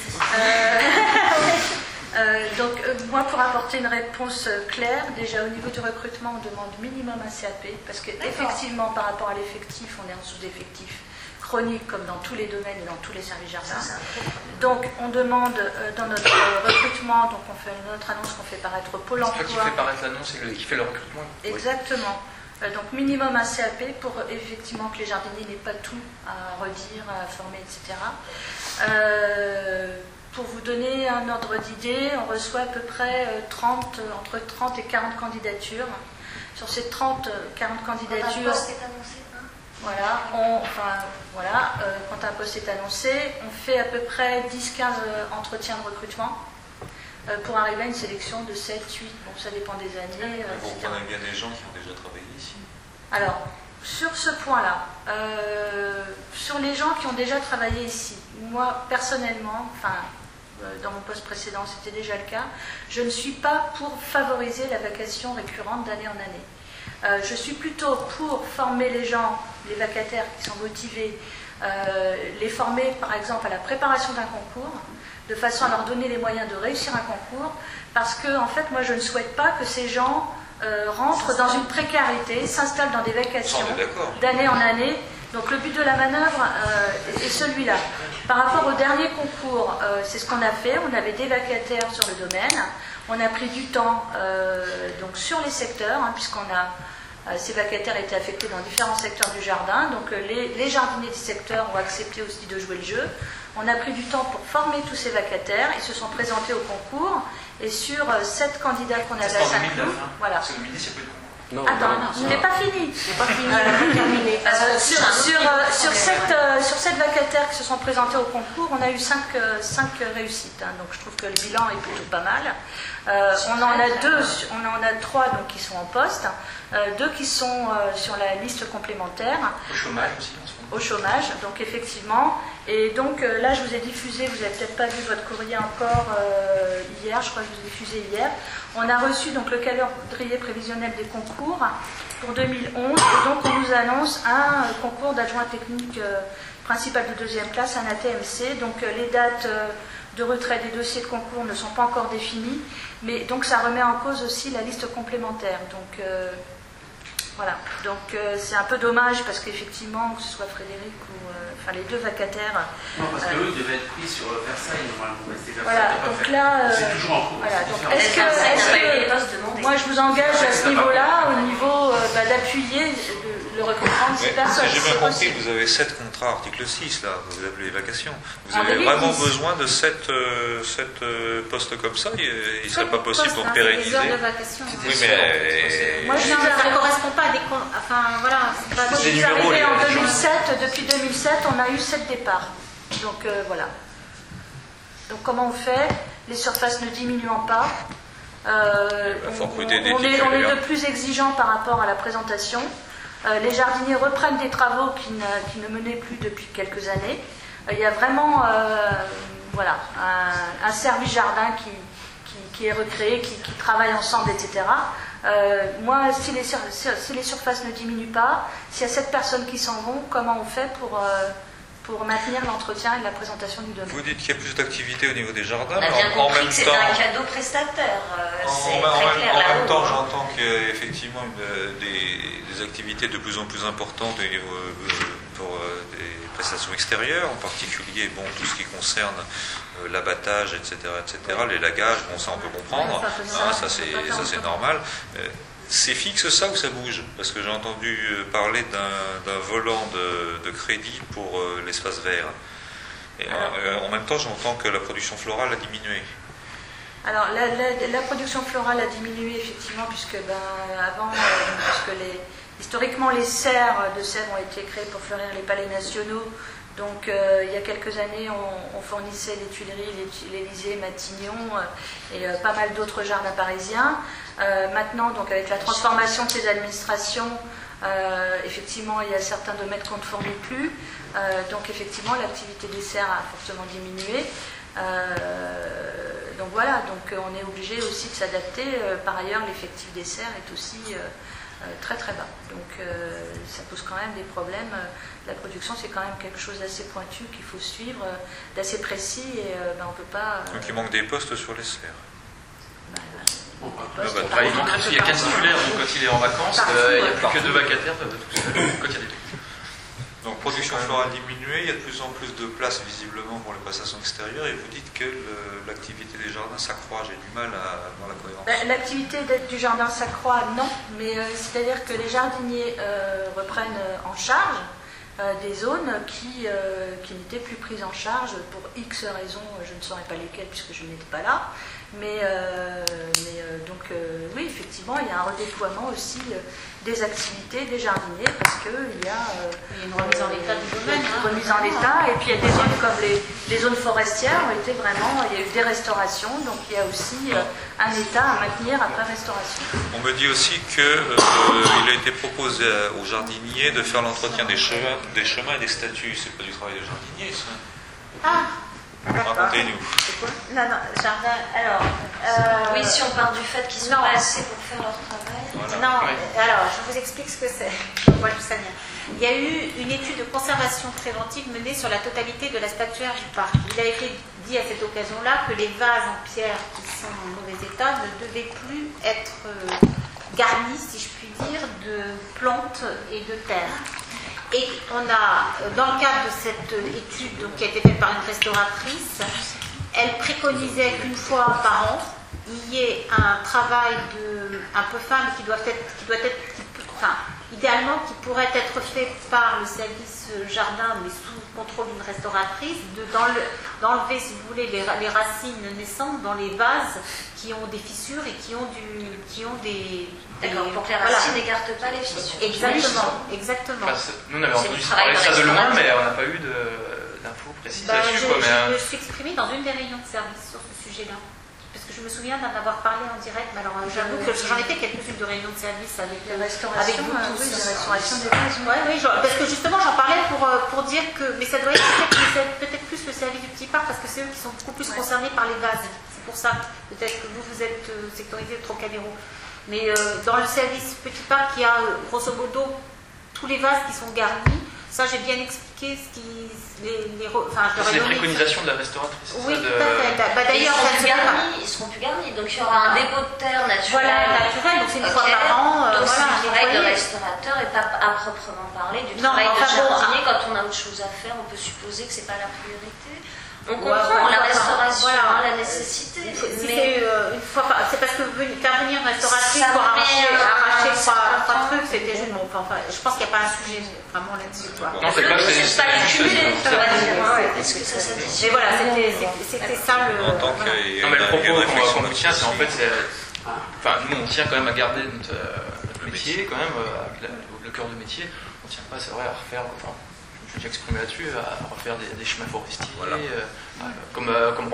[SPEAKER 11] Donc moi, pour apporter une réponse claire, déjà au niveau du recrutement, on demande minimum un CAP, parce qu'effectivement, par rapport à l'effectif, on est en sous-effectif chronique comme dans tous les domaines et dans tous les services jardins. Donc on demande dans notre recrutement, donc on fait notre annonce qu'on fait paraître Pôle emploi.
[SPEAKER 8] C'est toi qui fait paraître l'annonce et qui fait le recrutement.
[SPEAKER 11] Exactement. Donc minimum un CAP pour effectivement que les jardiniers n'aient pas tout à redire, à former, etc. Pour vous donner un ordre d'idée, on reçoit à peu près entre 30 et 40 candidatures. Sur ces 30-40 candidatures...
[SPEAKER 10] Quand un poste est annoncé,
[SPEAKER 11] quand un poste est annoncé, on fait à peu près 10-15 entretiens de recrutement pour arriver à une sélection de 7-8. Bon, ça dépend des années.
[SPEAKER 5] On a bien des gens qui ont déjà travaillé ici.
[SPEAKER 11] Alors,
[SPEAKER 17] sur ce point-là, sur les gens qui ont déjà travaillé ici, moi personnellement, dans mon poste précédent c'était déjà le cas, je ne suis pas pour favoriser la vacation récurrente d'année en année. Je suis plutôt pour former les gens, les vacataires qui sont motivés, les former par exemple à la préparation d'un concours, de façon à leur donner les moyens de réussir un concours, parce que en fait moi je ne souhaite pas que ces gens rentrent dans une précarité, s'installent dans des vacations d'année en année. Donc le but de la manœuvre est celui-là. Par rapport au dernier concours, c'est ce qu'on a fait. On avait des vacataires sur le domaine. On a pris du temps donc sur les secteurs, puisqu'on a ces vacataires étaient affectés dans différents secteurs du jardin. Donc les jardiniers du secteur ont accepté aussi de jouer le jeu. On a pris du temps pour former tous ces vacataires. Ils se sont présentés au concours. Et sur 7 candidats qu'on avait à Saint-Cloud, voilà.
[SPEAKER 8] Parce que le midi, c'est pas le concours.
[SPEAKER 17] Non, attends, ce n'est pas fini. Sur 7 vacataires qui se sont présentés au concours, on a eu 5 réussites. Donc je trouve que le bilan est plutôt pas mal. On en a 3 donc, qui sont en poste, 2 qui sont sur la liste complémentaire.
[SPEAKER 8] Au chômage aussi.
[SPEAKER 17] Au chômage, donc effectivement. Et donc là, je vous ai diffusé, vous n'avez peut-être pas vu votre courrier encore hier, je crois que je vous ai diffusé hier. On a reçu donc le calendrier prévisionnel des concours pour 2011, et donc on nous annonce un concours d'adjoint technique principal de 2e classe, un ATMC. Donc les dates de retrait des dossiers de concours ne sont pas encore définies, mais donc ça remet en cause aussi la liste complémentaire. Donc voilà, donc c'est un peu dommage parce qu'effectivement, que ce soit Frédéric ou les 2 vacataires.
[SPEAKER 4] Non, parce qu'eux devaient être pris sur Versailles, normalement.
[SPEAKER 17] Voilà, donc là.
[SPEAKER 4] C'est toujours en cours.
[SPEAKER 17] Voilà, donc est-ce que moi je vous engage à ce niveau-là, au niveau d'appuyer le recrutement de ces personnes?
[SPEAKER 5] Si j'ai bien compris, vous avez 7 contrats article 6, là, vous appelez les vacations. Vous avez vraiment besoin de 7 postes comme ça, il ne serait pas possible pour pérenniser.
[SPEAKER 17] Oui, mais. Moi je dis que ça ne correspond pas à des. Enfin voilà, je suis arrivée en 2007, depuis 2007, on a eu 7 départs. Donc voilà. Donc comment on fait? Les surfaces ne diminuant pas. On est de plus exigeant par rapport à la présentation. Les jardiniers reprennent des travaux qui ne menaient plus depuis quelques années. Il y a vraiment un service jardin qui est recréé, qui travaille ensemble, etc. Moi, si les surfaces ne diminuent pas, s'il y a 7 personnes qui s'en vont, comment on fait pour maintenir l'entretien et la présentation du domaine?
[SPEAKER 5] Vous dites qu'il y a plus d'activité au niveau des jardins,
[SPEAKER 10] on a bien compris que c'est un cadeau prestataire.
[SPEAKER 5] En même temps, j'entends qu'il y a effectivement des activités de plus en plus importantes pour des prestations extérieures, en particulier tout ce qui concerne l'abattage, etc., les lagages, ça on peut comprendre, ça c'est normal. C'est fixe ça ou ça bouge? Parce que j'ai entendu parler d'un volant de crédit pour l'espace vert. Et en même temps, j'entends que la production florale a diminué.
[SPEAKER 17] Alors, la production florale a diminué effectivement, puisque historiquement les serres de sèvres ont été créées pour fleurir les palais nationaux. Donc il y a quelques années, on fournissait les Tuileries, l'Élysée, Matignon et pas mal d'autres jardins parisiens. Maintenant, donc avec la transformation de ces administrations, effectivement, il y a certains domaines qu'on ne fournit plus. Donc effectivement, l'activité des serres a fortement diminué. Donc voilà, donc on est obligé aussi de s'adapter. Par ailleurs, l'effectif des serres est aussi très très bas. Donc ça pose quand même des problèmes. La production, c'est quand même quelque chose d'assez pointu qu'il faut suivre, d'assez précis, et on ne peut pas...
[SPEAKER 5] Donc il manque des postes sur les serres.
[SPEAKER 8] Il y a 15 titulaires, donc quand il est en vacances, il n'y a plus que 2 vacataires tout seul, quand il y a des...
[SPEAKER 5] Donc production florale diminuée, il y a de plus en plus de place visiblement pour les prestations extérieures, et vous dites que l'activité des jardins s'accroît. J'ai du mal à voir la cohérence.
[SPEAKER 17] L'activité du jardin s'accroît, non, mais c'est-à-dire que les jardiniers reprennent en charge des zones qui n'étaient plus prises en charge pour X raisons, je ne saurais pas lesquelles puisque je n'étais pas là, mais donc oui, effectivement, il y a un redéploiement aussi des activités des jardiniers parce qu'il y a
[SPEAKER 1] une remise en état du domaine.
[SPEAKER 17] remises en état. Et puis il y a des zones comme les zones forestières ont été vraiment, il y a eu des restaurations, donc il y a aussi un état à maintenir après restauration.
[SPEAKER 5] On me dit aussi qu'il a été proposé aux jardiniers de faire l'entretien des chemins et des statues. C'est pas du travail des jardiniers, ça. Racontez-nous.
[SPEAKER 1] Non, jardin. Alors.
[SPEAKER 10] Oui, si on part du fait qu'ils sont pas assez pour faire leur travail.
[SPEAKER 5] Voilà.
[SPEAKER 1] Non, alors je vous explique ce que c'est. Moi, je sais rien. Il y a eu une étude de conservation préventive menée sur la totalité de la statuaire du parc. Il a été dit à cette occasion-là que les vases en pierre qui sont en mauvais état ne devaient plus être garnis, si je puis dire, de plantes et de terre. Et on a, dans le cadre de cette étude donc, qui a été faite par une restauratrice, elle préconisait qu'une fois par an, il y ait un travail un peu fin, mais qui doit être enfin, idéalement qui pourrait être fait par le service jardin, mais sous contrôle d'une restauratrice, d'enlever, si vous voulez, les racines naissantes dans les vases qui ont des fissures et qui ont des
[SPEAKER 10] D'accord, pour que les racines n'écartent pas les fissures.
[SPEAKER 1] Exactement.
[SPEAKER 8] Enfin, nous, on avait entendu parler de ça de loin, mais on n'a pas eu d'infos précises là-dessus.
[SPEAKER 1] Je me suis exprimée dans une des réunions de service sur ce sujet-là. Parce que je me souviens d'en avoir parlé en direct, mais alors j'avoue que j'en ai fait quelques-unes de réunions de service avec vous tous.
[SPEAKER 17] Oui, la restauration des vases.
[SPEAKER 1] Oui, parce que justement j'en parlais pour dire que, mais ça doit être peut-être plus le service du petit parc, parce que c'est eux qui sont beaucoup plus concernés par les vases. C'est pour ça, peut-être que vous êtes sectorisé de Trocadéro. Mais dans le service petit parc, il y a grosso modo tous les vases qui sont garnis. Ça, j'ai bien expliqué ce qui.
[SPEAKER 8] C'est les préconisations de la restauratrice.
[SPEAKER 1] Oui, tout à fait. D'ailleurs,
[SPEAKER 10] ils seront plus garnis. Donc, il y aura un dépôt de terre naturel.
[SPEAKER 1] Voilà, naturel, donc c'est une fois par an.
[SPEAKER 10] Donc, c'est un travail de restaurateur et pas à proprement parler du travail de jardinier. Quand on a autre chose à faire, on peut supposer que ce n'est pas la priorité. On comprend la restauration, la nécessité.
[SPEAKER 1] C'est parce que faire venir une restauratrice pour arracher trois trucs, c'était juste bon. Enfin, je pense qu'il n'y a pas un sujet vraiment là-dessus.
[SPEAKER 8] Non, c'est pas
[SPEAKER 10] les cumuler.
[SPEAKER 1] Est-ce que ça satisfait? Mais voilà, c'était ça le.
[SPEAKER 8] Non, mais le propos qu'on tient, c'est en fait. Enfin, nous, on tient quand même à garder notre métier, quand même, avec le cœur de métier. On ne tient pas, c'est vrai, à refaire. Je me suis exprimé là-dessus, à refaire des chemins forestiers, comme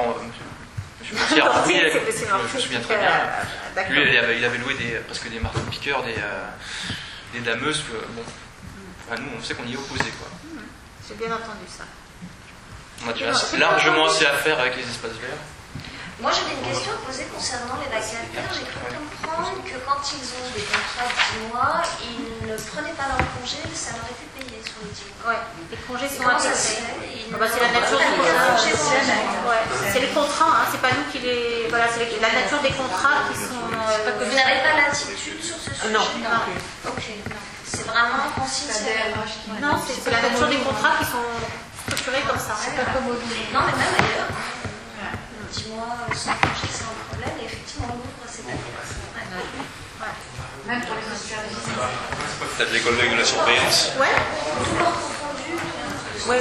[SPEAKER 8] M. Montier, je me souviens très bien. Lui, il avait loué presque des marteaux-piqueurs, des dameuses. Nous, on sait qu'on y est opposé.
[SPEAKER 1] J'ai bien entendu ça.
[SPEAKER 8] On a déjà largement assez à faire avec les espaces verts.
[SPEAKER 10] Moi, j'avais une question à poser concernant les vacataires. J'ai cru comprendre que quand ils ont des contrats de 10 mois, ils ne prenaient pas leur congé, ça leur était payé sur les 10 mois.
[SPEAKER 1] Oui, les congés sont intégrés. C'est la nature des contrats. C'est les contrats, c'est pas nous qui les. Voilà, c'est la nature des contrats qui sont.
[SPEAKER 10] Vous n'avez pas l'attitude sur ce sujet?
[SPEAKER 1] Non.
[SPEAKER 10] Ok. C'est vraiment consigne.
[SPEAKER 1] Non, c'est la nature des contrats qui sont structurés comme ça.
[SPEAKER 10] C'est pas comme non, mais même ailleurs. 10 mois sans congé, c'est un problème, et effectivement, on ouvre cette affaire.
[SPEAKER 9] Même pour les superviseurs.
[SPEAKER 5] Peut-être les collègues de la surveillance.
[SPEAKER 1] Ouais.
[SPEAKER 10] Tout leur confondu.
[SPEAKER 1] Oui.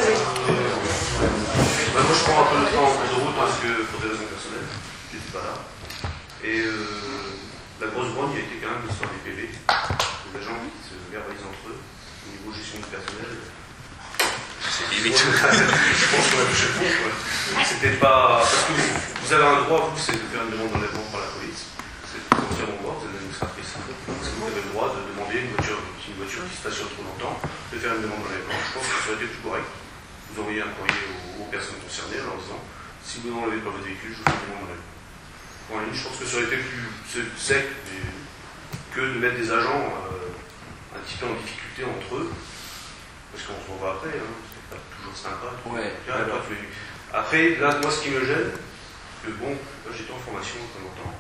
[SPEAKER 18] Moi, je prends un peu le temps en cours de route parce que pour des raisons personnelles, je n'étais pas là. Et la grosse grogne, il a été quand même l'histoire des PV, des agents qui se verbalisent entre eux au niveau gestion du personnel.
[SPEAKER 5] C'est limite.
[SPEAKER 18] Je pense qu'on a touché le fond. C'était pas. Parce que vous avez un droit, vous, c'est de faire une demande d'enlèvement par la police. C'est entièrement droit, vous êtes l'administratrice. Vous avez le droit de demander une voiture qui stationne trop longtemps, de faire une demande d'enlèvement. Je pense que ça aurait été plus correct. Vous envoyez un courrier aux personnes concernées en leur disant si vous n'enlevez pas votre véhicule, je vous fais une demande d'enlèvement. Pour la ligne, je pense que ça aurait été plus sec que de mettre des agents un petit peu en difficulté entre eux. Parce qu'on se revoit après, c'est pas toujours sympa. Après, là, moi, ce qui me gêne, que bon, j'étais en formation il y a pas longtemps,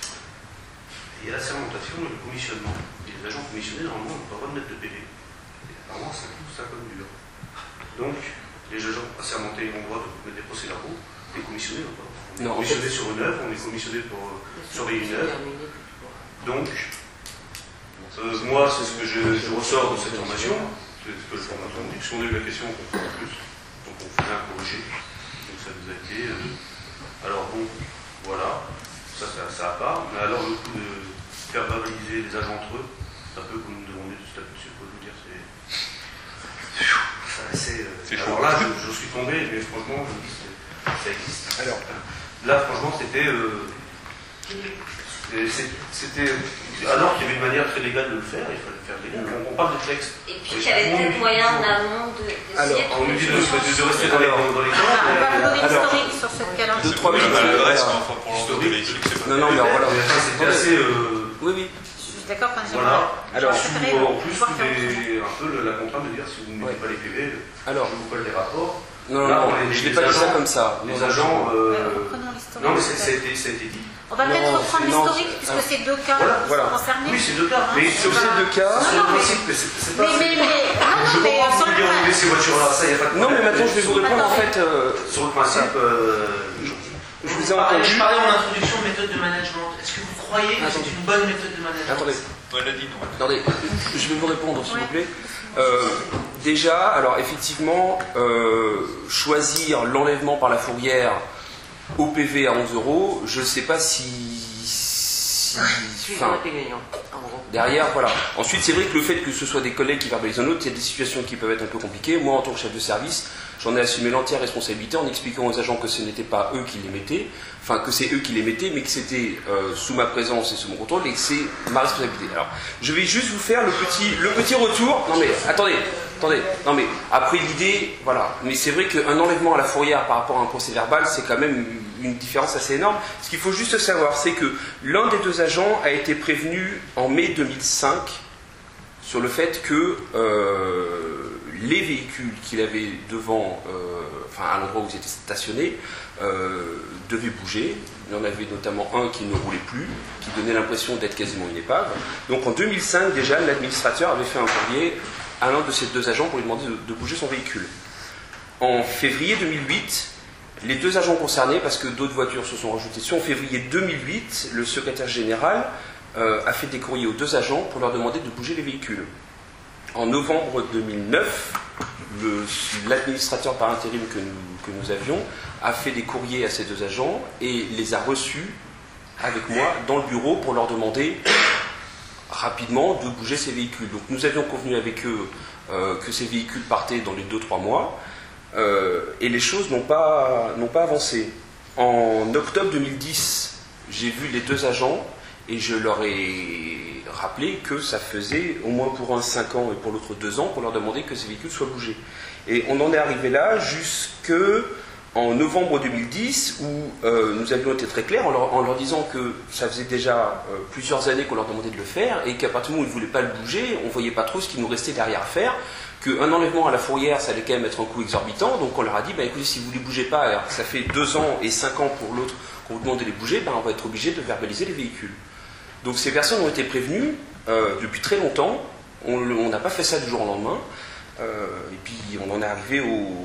[SPEAKER 18] il y a la sermentation et le commissionnement. Et les agents commissionnés, normalement, n'ont pas le droit de mettre de PV. Et apparemment, ça coûte ça comme dur. Donc, les agents assermentés ont le droit de mettre des procès-verbaux, les commissionnés n'ont pas. On est commissionné sur une œuvre, on est commissionné pour surveiller une œuvre. Donc, moi, c'est ce que je ressors de cette formation. C'est ce que le formateur me dit, puisqu'on a eu la question, on comprend plus. Donc on faisait un corrigé. Donc ça nous a été. Alors bon, voilà, ça à part. Mais alors le coup de faire verbaliser les agents entre eux, c'est un peu comme nous demander du statut de quoi vous dire, c'est assez.
[SPEAKER 5] fait chaud.
[SPEAKER 18] Alors là, je suis tombé, mais franchement, je me dis ça existe. Alors, là, franchement, c'était. Alors qu'il y avait une manière très légale de le faire, il fallait le faire légal. On parle de texte.
[SPEAKER 10] Et puis, quel était le moyen en amont de
[SPEAKER 18] alors, on nous dit de rester dans les camps.
[SPEAKER 1] On va vous donner l'historique sur cette calendrier.
[SPEAKER 3] 2-3 minutes.
[SPEAKER 5] L'adresse, enfin, pour l'historique, c'est pas.
[SPEAKER 3] Non, mais voilà.
[SPEAKER 18] C'était assez.
[SPEAKER 3] Oui.
[SPEAKER 1] Je suis d'accord quand
[SPEAKER 18] voilà. Alors, en plus,
[SPEAKER 1] un
[SPEAKER 18] peu la contrainte de dire si vous ne mettez pas les PV, je vous colle des rapports.
[SPEAKER 3] Non, je n'ai pas dit ça comme ça.
[SPEAKER 18] Les agents.
[SPEAKER 1] Reprenons l'historique.
[SPEAKER 18] Non, mais ça a été dit.
[SPEAKER 1] On va peut-être reprendre l'historique, puisque c'est 2 cas concernés.
[SPEAKER 18] Oui, c'est 2 cas. Mais
[SPEAKER 3] sur ces 2 cas.
[SPEAKER 18] Sur le principe, c'est pas.
[SPEAKER 1] Je
[SPEAKER 18] comprends que vous dire enlever ces voitures-là, ça, il n'y a pas de problème.
[SPEAKER 3] Non, mais maintenant, je vais vous répondre en fait.
[SPEAKER 18] Sur le principe.
[SPEAKER 3] Je vous ai entendu.
[SPEAKER 6] Je parlais en introduction de méthode de management. Est-ce que vous croyez que c'est une bonne méthode de management?
[SPEAKER 3] Attendez.
[SPEAKER 5] Elle a dit non.
[SPEAKER 3] Attendez, je vais vous répondre, s'il vous plaît. Déjà, alors effectivement, choisir l'enlèvement par la fourrière au PV à 11 €, je ne sais pas si derrière, voilà. Ensuite, c'est vrai que le fait que ce soit des collègues qui verbalisent un autre, il y a des situations qui peuvent être un peu compliquées. Moi, en tant que chef de service, j'en ai assumé l'entière responsabilité en expliquant aux agents que ce n'était pas eux qui les mettaient, enfin que c'est eux qui les mettaient, mais que c'était sous ma présence et sous mon contrôle, et que c'est ma responsabilité. Alors, je vais juste vous faire le petit retour. Non mais, attendez. Non mais, après l'idée, voilà. Mais c'est vrai qu'un enlèvement à la fourrière par rapport à un procès verbal, c'est quand même une différence assez énorme. Ce qu'il faut juste savoir, c'est que l'un des 2 agents a été prévenu en mai 2005 sur le fait que les véhicules qu'il avait devant, à l'endroit où ils étaient stationnés, devaient bouger. Il y en avait notamment un qui ne roulait plus, qui donnait l'impression d'être quasiment une épave. Donc en 2005, déjà, l'administrateur avait fait un courrier à l'un de ces 2 agents pour lui demander de bouger son véhicule. En février 2008, les 2 agents concernés, parce que d'autres voitures se sont rajoutées dessus, en février 2008, le secrétaire général a fait des courriers aux 2 agents pour leur demander de bouger les véhicules. En novembre 2009, l'administrateur par intérim que nous avions a fait des courriers à ces 2 agents et les a reçus avec moi dans le bureau pour leur demander rapidement de bouger ces véhicules. Donc nous avions convenu avec eux que ces véhicules partaient dans les 2-3 mois et les choses n'ont pas avancé. En octobre 2010, j'ai vu les 2 agents et je leur ai rappelé que ça faisait au moins pour un 5 ans et pour l'autre 2 ans pour leur demander que ces véhicules soient bougés. Et on en est arrivé là jusque en novembre 2010 où nous avions été très clairs en leur disant que ça faisait déjà plusieurs années qu'on leur demandait de le faire et qu'à partir du moment où ils ne voulaient pas le bouger, on ne voyait pas trop ce qu'il nous restait derrière à faire, qu'un enlèvement à la fourrière, ça allait quand même être un coût exorbitant. Donc on leur a dit, écoutez, si vous ne les bougez pas, alors que ça fait 2 ans et 5 ans pour l'autre qu'on vous demande de les bouger, on va être obligé de verbaliser les véhicules. Donc ces personnes ont été prévenues depuis très longtemps. On n'a pas fait ça du jour au lendemain. Et puis on en est arrivé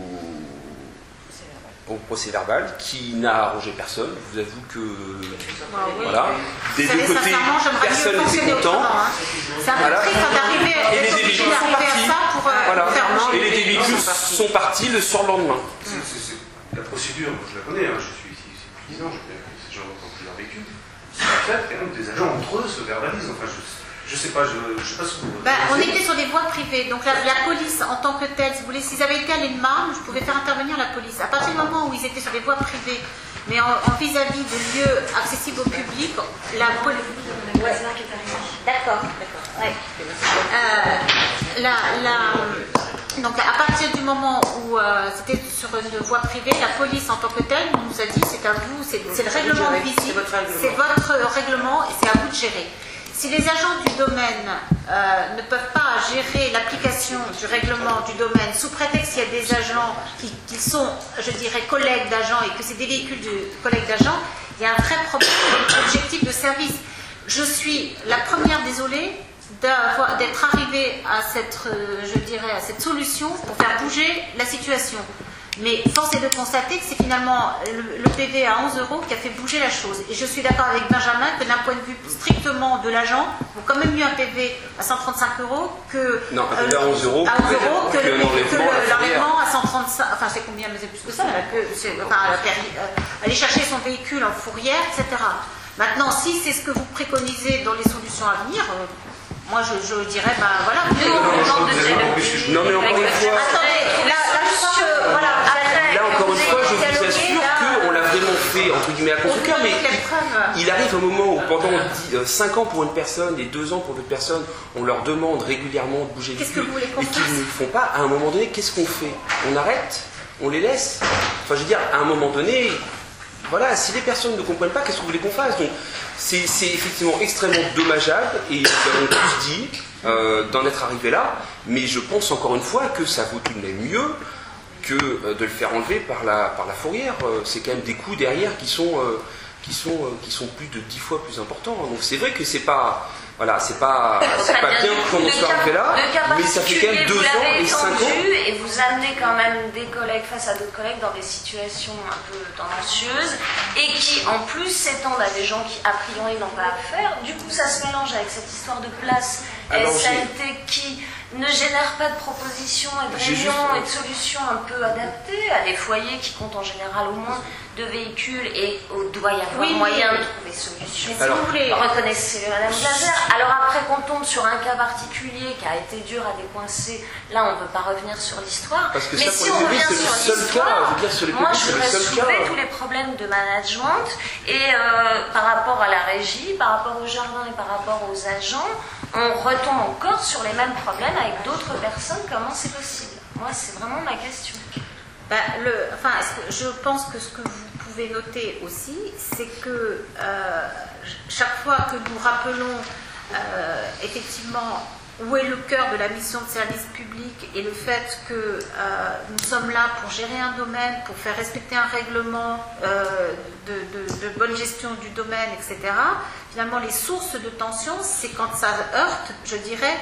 [SPEAKER 3] au procès verbal qui n'a arrangé personne. Je vous avoue que voilà, des 2 côtés, personne n'était content.
[SPEAKER 1] C'est un peu triste d'arriver à ça pour faire manger.
[SPEAKER 3] Et les véhicules sont partis le surlendemain.
[SPEAKER 18] La procédure, je la connais, je suis ici depuis 10 ans, j'ai entendu leur véhicule. C'est en fait quand même des agents entre eux se verbalisent. Enfin, je sais pas, je sais pas ce que vous...
[SPEAKER 1] on était sur des voies privées, donc la police en tant que telle, si vous voulez, s'ils avaient été allés de Marne, je pouvais faire intervenir la police. À partir du moment où ils étaient sur des voies privées, mais en vis-à-vis de lieux accessibles au public, la police... D'accord. Ouais. Donc à partir du moment où c'était sur une voie privée, la police en tant que telle nous a dit c'est à vous, c'est le règlement de visite, c'est votre règlement et c'est à vous de gérer. Si les agents du domaine ne peuvent pas gérer l'application du règlement du domaine sous prétexte qu'il y a des agents qui sont, je dirais, collègues d'agents et que c'est des véhicules de collègues d'agents, il y a un vrai problème d'objectif de service. Je suis la première désolée d'être arrivée à cette solution pour faire bouger la situation. Mais force est de constater que c'est finalement le PV à 11 € qui a fait bouger la chose. Et je suis d'accord avec Benjamin que d'un point de vue strictement de l'agent, il vaut quand même mieux un PV à 135 € que...
[SPEAKER 3] Non, un PV à 11 €
[SPEAKER 1] que l'enlèvement à 135... Enfin, c'est combien, mais c'est plus que ça. Aller chercher son véhicule en fourrière, etc. Maintenant, si c'est ce que vous préconisez dans les solutions à venir... moi, je dirais, voilà.
[SPEAKER 3] Non, mais encore une fois...
[SPEAKER 1] Attendez, la solution
[SPEAKER 3] qu'un moment où pendant 5 ans pour une personne et 2 ans pour d'autres personnes, on leur demande régulièrement de bouger du cul et qu'ils ne le font pas, à un moment donné, qu'est-ce qu'on fait? On arrête? On les laisse? Enfin, je veux dire, à un moment donné, voilà, si les personnes ne comprennent pas, qu'est-ce que vous voulez qu'on fasse? Donc, c'est effectivement extrêmement dommageable et nous avons tous dit d'en être arrivé là, mais je pense encore une fois que ça vaut tout de même mieux que de le faire enlever par la fourrière. C'est quand même des coûts derrière qui sont plus de 10 fois plus importants. Donc c'est vrai que c'est pas bien qu'on en soit arrivé là, mais ça fait quand même 2 ans et 5 ans.
[SPEAKER 10] Et vous amenez quand même des collègues face à d'autres collègues dans des situations un peu tendancieuses et qui en plus s'étendent à des gens qui a priori n'ont pas à faire. Du coup ça se mélange avec cette histoire de place SAIT qui ne génère pas de propositions et de réunions et de solutions un peu adaptées à des foyers qui comptent en général au moins 2 véhicules et doit y avoir moyen de trouver solution.
[SPEAKER 1] Mais si vous voulez...
[SPEAKER 10] Reconnaissez-le, Madame Glaser. Alors après qu'on tombe sur un cas particulier qui a été dur à décoincer, là on ne peut pas revenir sur l'histoire. Mais si on revient sur l'histoire, moi je voudrais soulever tous les problèmes de management et par rapport à la régie, par rapport au jardin et par rapport aux agents, on retombe encore sur les mêmes problèmes avec d'autres personnes. Comment c'est possible? Moi c'est vraiment ma question.
[SPEAKER 1] Je pense que ce que vous pouvez noter aussi, c'est que chaque fois que nous rappelons effectivement où est le cœur de la mission de service public et le fait que nous sommes là pour gérer un domaine, pour faire respecter un règlement de bonne gestion du domaine, etc., finalement les sources de tension, c'est quand ça heurte, je dirais,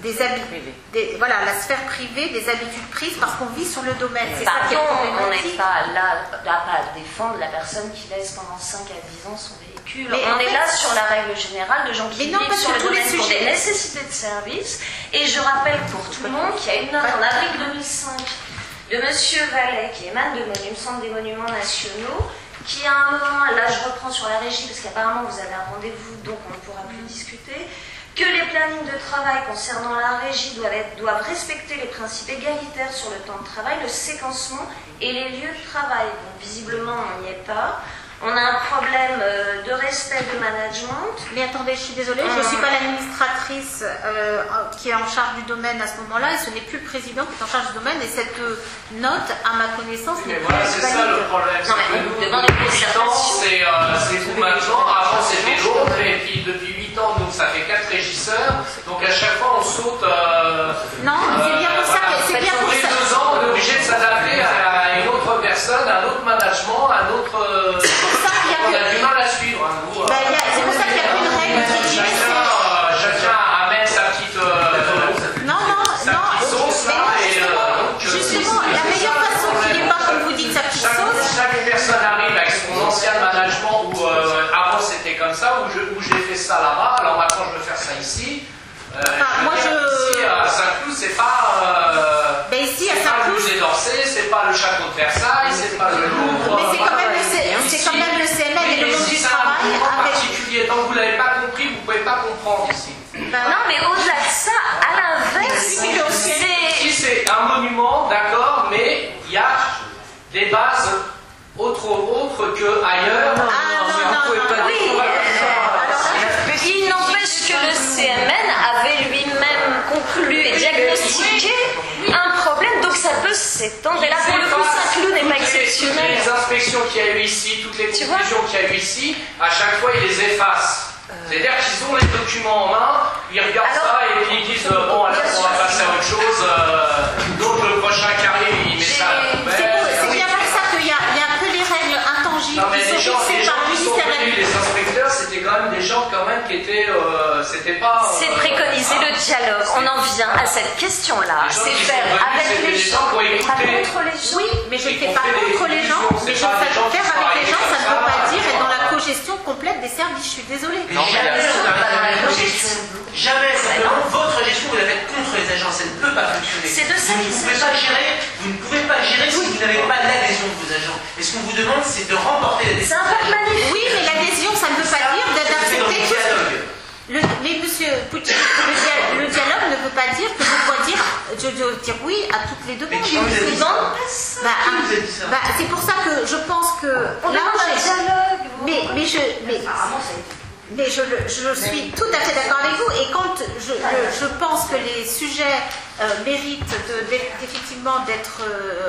[SPEAKER 1] la sphère privée, des habitudes prises parce qu'on vit sur le domaine.
[SPEAKER 10] C'est ça qui est problématique. On n'est pas là à défendre la personne qui laisse pendant 5 à 10 ans son véhicule. Mais on est là sur la règle générale de gens qui vivent sur le domaine pour des nécessités de service. Et je rappelle pour tout le monde qu'il y a une note en avril 2005 de Monsieur Vallet, qui émane du Centre des Monuments Nationaux, qui à un moment, là je reprends sur la régie parce qu'apparemment vous avez un rendez-vous, donc on ne pourra plus discuter, que les plannings de travail concernant la régie doivent respecter les principes égalitaires sur le temps de travail, le séquencement et les lieux de travail. Donc visiblement, on n'y est pas. On a un problème de respect de management.
[SPEAKER 1] Mais attendez, je suis désolée, je ne suis pas l'administratrice qui est en charge du domaine à ce moment-là, et ce n'est plus le président qui est en charge du domaine, et cette note, à ma connaissance, n'est plus
[SPEAKER 13] c'est ça le problème. Le président, c'est vous maintenant. Avant, c'était l'autre, et puis depuis 8 ans, donc ça fait 4 régisseurs. Donc à chaque fois, on saute.
[SPEAKER 1] Non, c'est bien pour ça que c'est bien pour ça.
[SPEAKER 13] Tous les 2 ans, on est obligé de s'adapter à une autre personne, à un autre management, à un autre. On a du mal à suivre.
[SPEAKER 1] C'est pour ça qu'il n'y a plus de règles qui disent.
[SPEAKER 13] Chacun amène sa petite sauce là.
[SPEAKER 1] Justement, la meilleure façon qu'il n'est pas, comme vous dites, sa petite sauce.
[SPEAKER 13] Chaque personne arrive avec son ancien management où avant c'était comme ça, où j'ai fait ça là-bas, alors maintenant je veux faire ça ici. Ici à Saint-Cloud, c'est pas.
[SPEAKER 1] Ici à
[SPEAKER 13] Saint-Cloud, c'est pas le musée d'Orsay, c'est pas le château de Versailles, c'est pas le Louvre.
[SPEAKER 1] Mais c'est quand même le CNL et le monde du travail.
[SPEAKER 13] En particulier, tant que vous ne l'avez pas compris, vous ne pouvez pas comprendre ici.
[SPEAKER 10] Non, mais au-delà de ça, à l'inverse,
[SPEAKER 13] ici c'est un monument, d'accord, mais il y a des bases autres qu'ailleurs.
[SPEAKER 10] Il n'empêche que le CMN avait lui-même conclu et diagnostiqué un problème, donc ça peut s'étendre. Et là, pour le coup, Saint-Cloud n'est pas exceptionnel.
[SPEAKER 13] Toutes les inspections qu'il y a eu ici, toutes les conclusions qu'il y a eu ici, à chaque fois, ils les effacent. C'est-à-dire qu'ils ont les documents en main, ils regardent ça et puis ils disent bon, alors on va passer à autre chose. Donc le prochain carré, il met ça à la poubelle.
[SPEAKER 1] C'est bien pour ça qu'il y a que les règles intangibles qui sont fixées par le ministère de la Culture.
[SPEAKER 13] Les inspecteurs, c'était quand même des gens qui étaient. C'était pas.
[SPEAKER 10] C'est préconiser le dialogue. On en vient à cette question-là. C'est faire avec les gens et pas contre les gens.
[SPEAKER 1] Oui, mais je ne fais pas contre les gens. Mais je fais faire avec les gens, ça ne veut pas dire être dans la cogestion complète des services. Je suis désolée.
[SPEAKER 6] Jamais, simplement, votre gestion, vous la faites contre les agents, ça ne peut pas fonctionner.
[SPEAKER 10] C'est de ça qu'il
[SPEAKER 6] s'agit. Vous ne pouvez pas gérer si vous n'avez pas l'adhésion de vos agents. Et ce qu'on vous demande, c'est de remporter l'adhésion.
[SPEAKER 10] C'est un peu
[SPEAKER 1] oui, mais l'adhésion, ça ne veut pas dire d'accepter tout. Mais monsieur Poutine, le dialogue ne veut pas dire que je dois dire oui à toutes les demandes.
[SPEAKER 10] Mais qui vous a dit ça ? ça.
[SPEAKER 6] Qui vous a dit ça?
[SPEAKER 1] C'est pour ça que je pense que
[SPEAKER 10] on
[SPEAKER 1] là,
[SPEAKER 10] demande un dialogue.
[SPEAKER 1] mais je suis tout à fait d'accord avec vous, et quand je pense que les sujets méritent effectivement d'être...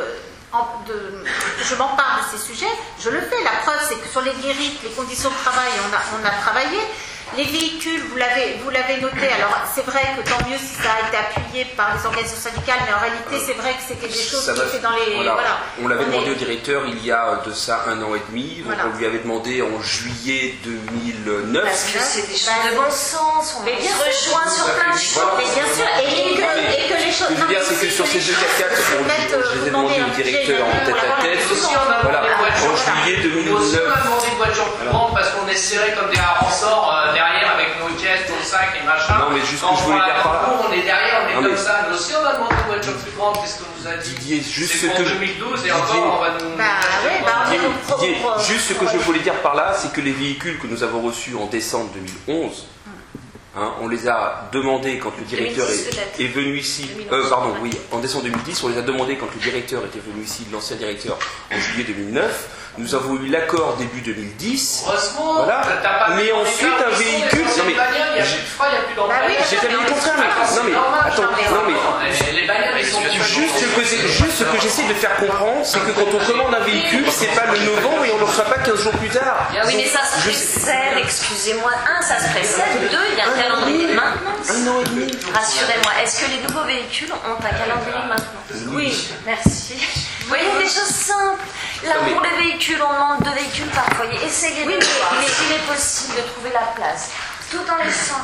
[SPEAKER 1] je m'empare de ces sujets, je le fais. La preuve, c'est que sur les guérites, les conditions de travail, on a travaillé. Les véhicules, vous l'avez noté, alors c'est vrai que tant mieux si ça a été appuyé par les organisations syndicales, mais en réalité c'est vrai que c'était des choses qui étaient dans les...
[SPEAKER 3] Voilà. On l'avait demandé au directeur il y a de ça 1 an et demi, donc on lui avait demandé en juillet 2009.
[SPEAKER 10] Parce que c'est des choses de bon sens, on se rejoint sur plein de choses.
[SPEAKER 1] Mais bien sûr, et que les choses...
[SPEAKER 3] Ce que je veux dire, c'est que sur ces 2 4 je les ai demandé au directeur en tête à tête, voilà, en juillet 2009.
[SPEAKER 13] On a demandé une voiture plus grande parce qu'on est serré comme des renforts derrière avec nos caisses, nos sacs et machin.
[SPEAKER 3] Non, mais juste que je voulais dire par là.
[SPEAKER 13] On est derrière, on est comme ça. Nous aussi, on a demandé une voiture plus grande. Qu'est-ce que vous avez dit?
[SPEAKER 3] Didier, juste
[SPEAKER 13] c'est pour 2012 et encore, on va nous.
[SPEAKER 3] Didier, juste ce que je voulais dire par là, c'est que les véhicules que nous avons reçus en décembre 2011, on les a demandés quand le directeur est venu ici. En décembre 2010, on les a demandés quand le directeur était venu ici, l'ancien directeur, en juillet 2009. Nous avons eu l'accord début 2010.
[SPEAKER 13] Heureusement,
[SPEAKER 3] voilà. Mais ensuite, un véhicule.
[SPEAKER 13] Non, mais. Il n'y a plus de frein, il n'y a plus d'emballage.
[SPEAKER 3] J'ai jamais dit le contraire, mais. Attends,
[SPEAKER 13] les bagnoles, ils sont
[SPEAKER 3] juste ce que j'essaie de faire comprendre, c'est que quand on commande un véhicule, c'est pas le novembre et on ne le reçoit pas 15 jours plus tard.
[SPEAKER 10] Oui, mais ça se précède, excusez-moi. Ça se précède. 2, il y a un calendrier de maintenance.
[SPEAKER 3] 1 an et demi.
[SPEAKER 10] Rassurez-moi, est-ce que les nouveaux véhicules ont un calendrier de maintenance?
[SPEAKER 3] Oui.
[SPEAKER 10] Merci. Vous voyez, des choses simples. Là, pour les véhicules, on demande 2 véhicules par foyer. Essayez de voir s'il est possible de trouver la place, tout en laissant,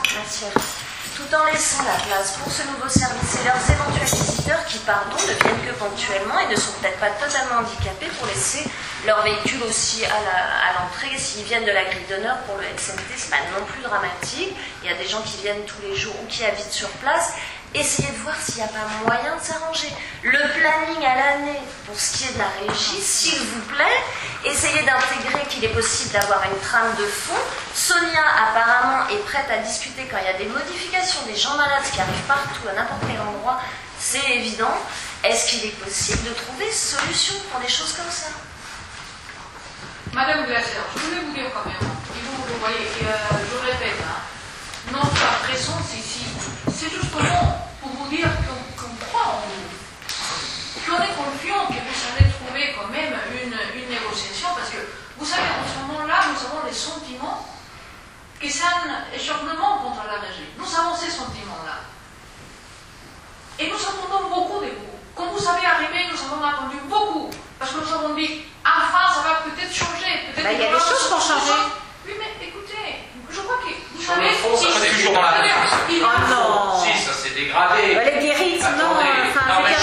[SPEAKER 10] la place pour ce nouveau service et leurs éventuels visiteurs qui, ne viennent que ponctuellement et ne sont peut-être pas totalement handicapés pour laisser leur véhicule aussi à l'entrée. S'ils viennent de la grille d'honneur pour le SMT, c'est pas non plus dramatique. Il y a des gens qui viennent tous les jours ou qui habitent sur place. Essayez de voir s'il n'y a pas moyen de s'arranger. Le planning à l'année, pour ce qui est de la régie, s'il vous plaît, essayez d'intégrer qu'il est possible d'avoir une trame de fond. Sonia, apparemment, est prête à discuter quand il y a des modifications, des gens malades qui arrivent partout, à n'importe quel endroit, c'est évident. Est-ce qu'il est possible de trouver solution pour des choses comme ça?
[SPEAKER 9] Madame Glaser, je voulais vous dire quand même, et vous voyez, je répète, notre présence ici, c'est justement pour vous dire qu'on croit en vous, qu'on est confiant que vous allez trouver quand même une négociation, parce que vous savez, en ce moment-là, nous avons les sentiments que c'est un écharnement contre la régie. Nous avons ces sentiments-là. Et nous attendons beaucoup de vous. Quand vous avez arrivé, nous avons attendu beaucoup, parce que nous avons dit, enfin, ça va peut-être changer.
[SPEAKER 1] Il y a des choses pour changer.
[SPEAKER 9] Oui, mais écoutez, je crois que vous
[SPEAKER 13] sur
[SPEAKER 9] savez...
[SPEAKER 13] le fond, ça c'est toujours dans la même.
[SPEAKER 1] Non.
[SPEAKER 13] Si, ça s'est dégradé.
[SPEAKER 1] Les guérites, non.
[SPEAKER 13] Non, mais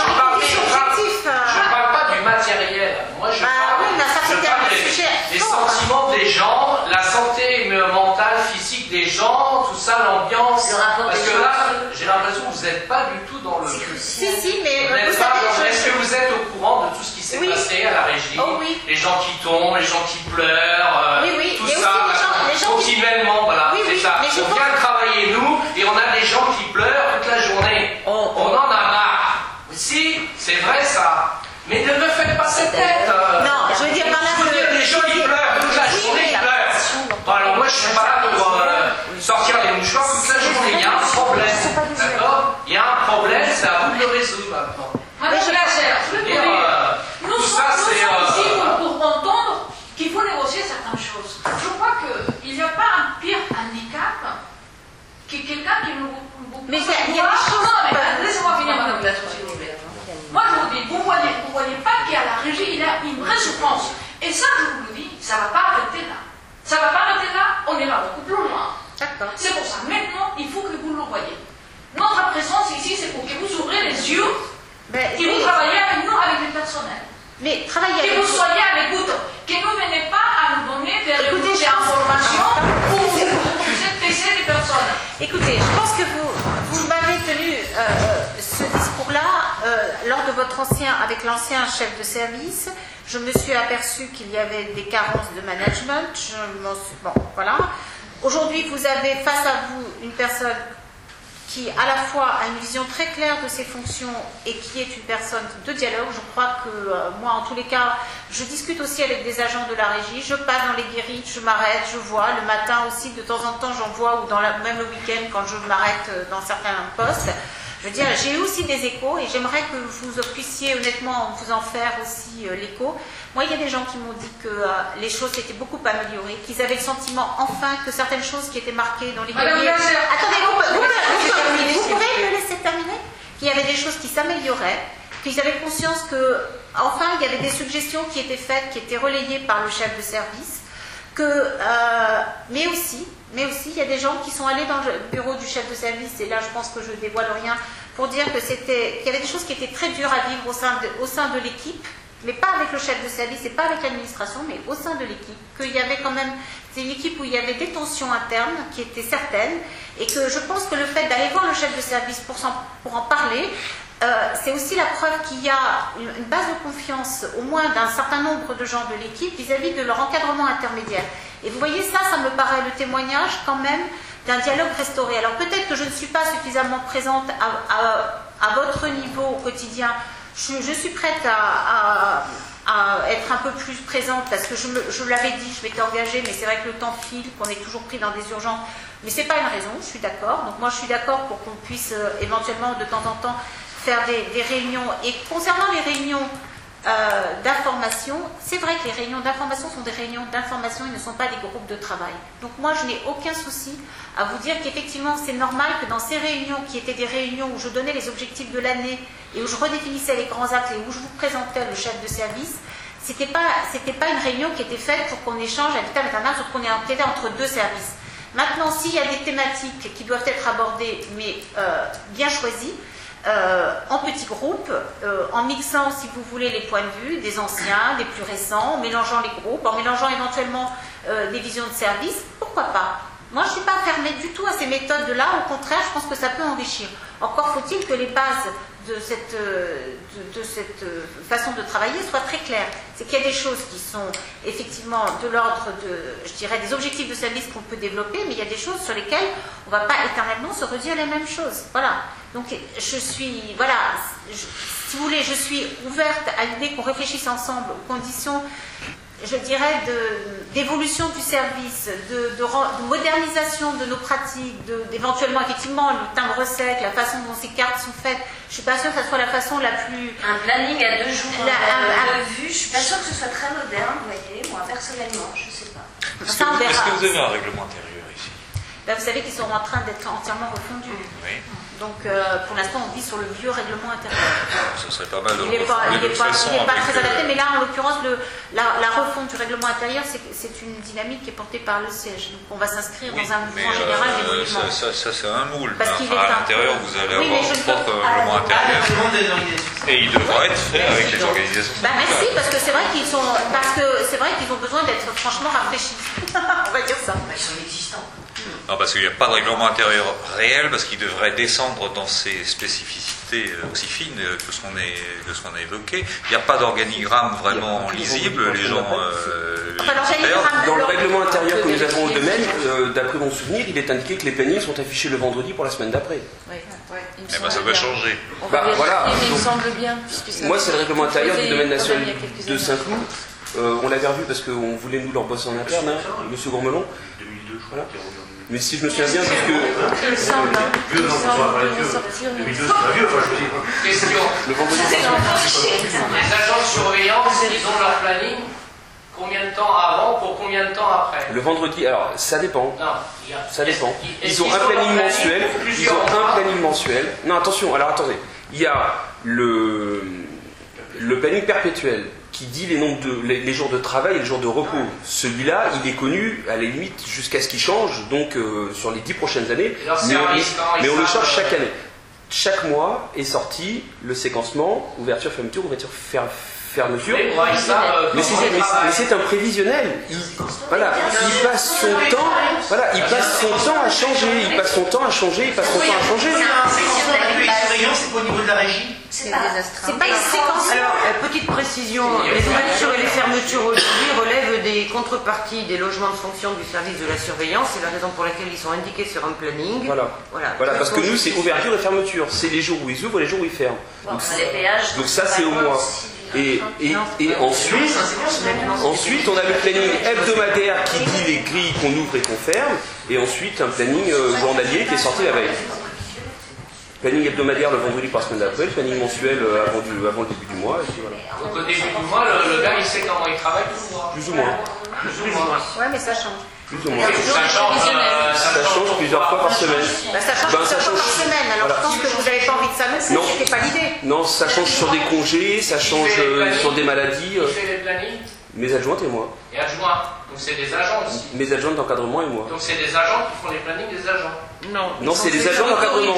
[SPEAKER 13] je parle pas du matériel. Moi, je parle des sentiments des gens, la santé mentale, physique des gens, tout ça, l'ambiance. Parce que là, j'ai l'impression que vous n'êtes pas du tout dans le...
[SPEAKER 1] Si, mais
[SPEAKER 13] vous savez... Est-ce que vous êtes au courant de tout ce qui s'est passé à la régie? Les gens qui tombent, les gens qui pleurent, tout ça, continuellement, voilà, c'est ça. On vient travailler, nous, et on a des gens qui pleurent toute la journée. On en a marre. Si, c'est vrai ça. Mais ne me faites pas cette tête.
[SPEAKER 1] Non, je veux dire par là que...
[SPEAKER 13] Les gens qui pleurent toute la journée, ils pleurent. Bon, alors moi, je suis pas là pour sortir les mouchoirs toute la journée. Il y a un problème. D'accord? Il y a un problème, c'est à vous de le résoudre maintenant.
[SPEAKER 9] Madame Glaser, je veux dire, nous sommes ici pour entendre qu'il faut négocier certaines choses. Je crois qu'il n'y a pas un pire handicap que quelqu'un qui nous...
[SPEAKER 1] Mais il y a des choses...
[SPEAKER 9] Non, mais laissez-moi finir, Madame Glaser, s'il vous plaît. Moi, je vous dis, vous voyez pas qu'à la régie, il y a une vraie souffrance. Et ça, je vous le dis, ça ne va pas arrêter là. Ça ne va pas arrêter là, on est là beaucoup plus loin. C'est pour ça, maintenant, il faut que vous le voyez. Notre présence ici, c'est pour que vous ouvrez les yeux et vous travaillez avec nous, avec le personnel.
[SPEAKER 1] Mais travaillez
[SPEAKER 9] que vous soyez à l'écoute, que ne venez pas à nous donner des informations pour vous êtes tester des personnes.
[SPEAKER 1] Écoutez, je pense que vous m'avez tenu ce discours-là lors de votre avec l'ancien chef de service. Je me suis aperçue qu'il y avait des carences de management. Bon, voilà. Aujourd'hui, vous avez face à vous une personne qui à la fois a une vision très claire de ses fonctions et qui est une personne de dialogue. Je crois que moi, en tous les cas, je discute aussi avec des agents de la régie, je passe dans les guérites, je m'arrête, je vois. Le matin aussi, de temps en temps, j'en vois, ou même le week-end quand je m'arrête dans certains postes. Je veux dire, j'ai eu aussi des échos et j'aimerais que vous puissiez honnêtement vous en faire aussi l'écho. Moi, il y a des gens qui m'ont dit que les choses s'étaient beaucoup améliorées, qu'ils avaient le sentiment enfin que certaines choses qui étaient marquées dans les cahiers... Attendez, vous pourrez me laisser terminer? Qu'il y avait des choses qui s'amélioraient, qu'ils avaient conscience que, enfin, il y avait des suggestions qui étaient faites, qui étaient relayées par le chef de service, mais aussi, il y a des gens qui sont allés dans le bureau du chef de service, et là je pense que je ne dévoile rien, pour dire qu'il y avait des choses qui étaient très dures à vivre au sein de l'équipe, mais pas avec le chef de service et pas avec l'administration, mais au sein de l'équipe, qu'il y avait quand même, c'est une équipe où il y avait des tensions internes qui étaient certaines, et que je pense que le fait d'aller voir le chef de service pour en parler, c'est aussi la preuve qu'il y a une base de confiance, au moins d'un certain nombre de gens de l'équipe, vis-à-vis de leur encadrement intermédiaire. Et vous voyez, ça me paraît le témoignage quand même d'un dialogue restauré. Alors peut-être que je ne suis pas suffisamment présente à votre niveau au quotidien. Je suis prête à être un peu plus présente parce que je l'avais dit, je m'étais engagée, mais c'est vrai que le temps file, qu'on est toujours pris dans des urgences. Mais ce n'est pas une raison, je suis d'accord. Donc moi je suis d'accord pour qu'on puisse éventuellement de temps en temps faire des réunions. Et concernant les réunions d'information, c'est vrai que les réunions d'information sont des réunions d'information, ils ne sont pas des groupes de travail. Donc moi je n'ai aucun souci à vous dire qu'effectivement c'est normal que dans ces réunions qui étaient des réunions où je donnais les objectifs de l'année et où je redéfinissais les grands axes et où je vous présentais le chef de service, c'était pas une réunion qui était faite pour qu'on échange à vitam aeternam, pour qu'on ait un entre deux services. Maintenant, s'il y a des thématiques qui doivent être abordées, mais bien choisies, en petits groupes, en mixant, si vous voulez, les points de vue des anciens, des plus récents, en mélangeant les groupes, en mélangeant éventuellement des visions de service, pourquoi pas? Moi, je ne suis pas fermée du tout à ces méthodes-là, au contraire, je pense que ça peut enrichir. Encore faut-il que les bases de cette façon de travailler soient très claires. C'est qu'il y a des choses qui sont effectivement de l'ordre je dirais, des objectifs de service qu'on peut développer, mais il y a des choses sur lesquelles on ne va pas éternellement se redire les mêmes choses. Voilà. Donc, si vous voulez, je suis ouverte à l'idée qu'on réfléchisse ensemble aux conditions, je dirais, d'évolution du service, de modernisation de nos pratiques, d'éventuellement, effectivement, le timbre sec, la façon dont ces cartes sont faites. Je ne suis pas sûre que ce soit la façon la plus...
[SPEAKER 10] Un planning à 2 jours de vue, je ne suis pas sûre que ce soit très moderne, vous voyez, moi, personnellement, je ne sais pas.
[SPEAKER 5] Est-ce que vous avez un règlement intérieur ici?
[SPEAKER 1] Là, vous savez qu'ils sont en train d'être entièrement refondus.
[SPEAKER 5] Oui.
[SPEAKER 1] Donc, pour l'instant, on vit sur le vieux règlement intérieur.
[SPEAKER 5] Ce serait pas mal de
[SPEAKER 1] Il n'est pas très adapté, mais là, en l'occurrence, la refonte du règlement intérieur, c'est une dynamique qui est portée par le siège. Donc, on va s'inscrire dans un mouvement général d'évolution.
[SPEAKER 5] Ça, c'est un moule.
[SPEAKER 1] Parce qu'il est
[SPEAKER 5] à l'intérieur, vous allez avoir votre propre règlement intérieur. Et il devra être fait avec les organisations.
[SPEAKER 1] Merci, parce que c'est vrai qu'ils ont besoin d'être franchement rafraîchis. On va dire ça.
[SPEAKER 15] Ils sont existants.
[SPEAKER 5] Non, parce qu'il n'y a pas de règlement intérieur réel, parce qu'il devrait descendre dans ses spécificités aussi fines que ce qu'on a évoqué. Il n'y a pas d'organigramme vraiment lisible. Les gens.
[SPEAKER 3] Dans le règlement intérieur que nous avons au domaine, d'après mon souvenir, il est indiqué que les plannings sont affichés le vendredi pour la semaine d'après.
[SPEAKER 5] Eh ben, ça va changer.
[SPEAKER 3] Voilà.
[SPEAKER 16] Il me semble bien.
[SPEAKER 3] Moi, c'est le règlement intérieur du domaine national de Saint-Cloud. On l'avait revu parce qu'on voulait nous leur bosser en interne, hein, M. Gourmelon. Voilà. Mais si je me souviens bien, puisque...
[SPEAKER 1] Il me semble.
[SPEAKER 13] Question. Les agents de surveillance, ils ont leur planning combien de temps avant pour combien de temps après?
[SPEAKER 3] Le vendredi, alors ça dépend.
[SPEAKER 13] Non,
[SPEAKER 3] ça dépend. Ils ont un planning mensuel. Ils ont un planning mensuel. Non, attention, alors attendez. Il y a le planning perpétuel qui dit les jours de travail et les jours de repos. Ouais. Celui-là, il est connu à la limite jusqu'à ce qu'il change, donc sur les 10 prochaines années. Mais on le change chaque année. Chaque mois est sorti le séquencement, ouverture, fermeture, fermeture. Mais c'est un prévisionnel. Il passe son temps à changer. Il passe son temps à changer.
[SPEAKER 6] C'est au niveau de la régie.
[SPEAKER 12] C'est pas une séquence. Alors, petite précision, les ouvertures et les fermetures aujourd'hui relèvent des contreparties des logements de fonction du service de la surveillance. C'est la raison pour laquelle ils sont indiqués sur un planning.
[SPEAKER 3] Voilà, parce que nous, c'est ouverture et fermeture. C'est les jours où ils ouvrent et les jours où ils ferment. Donc ça, c'est au mois. Et ensuite, on a le planning hebdomadaire qui dit les grilles qu'on ouvre et qu'on ferme. Et ensuite, un planning journalier qui est sorti la veille. Planning hebdomadaire le vendredi par semaine d'après, le planning mensuel avant le début du mois, et puis voilà.
[SPEAKER 13] Donc au début du mois, le gars il sait comment il travaille tout le mois.
[SPEAKER 3] Plus ou moins.
[SPEAKER 1] Ouais, mais ça change.
[SPEAKER 3] Plus ou moins. Ça change plusieurs fois par semaine.
[SPEAKER 1] Ça change plusieurs fois par semaine, alors je pense que vous n'avez pas envie de ça non plus, c'était pas l'idée.
[SPEAKER 3] Non, ça change sur des congés, ça change sur des maladies.
[SPEAKER 13] Qui fait les plannings?
[SPEAKER 3] Mes adjointes et moi.
[SPEAKER 13] Et adjoints, donc c'est des agents aussi.
[SPEAKER 3] Mes adjointes d'encadrement et moi.
[SPEAKER 13] Donc c'est des agents qui font les plannings des agents.
[SPEAKER 3] Non, c'est des agents d'encadrement.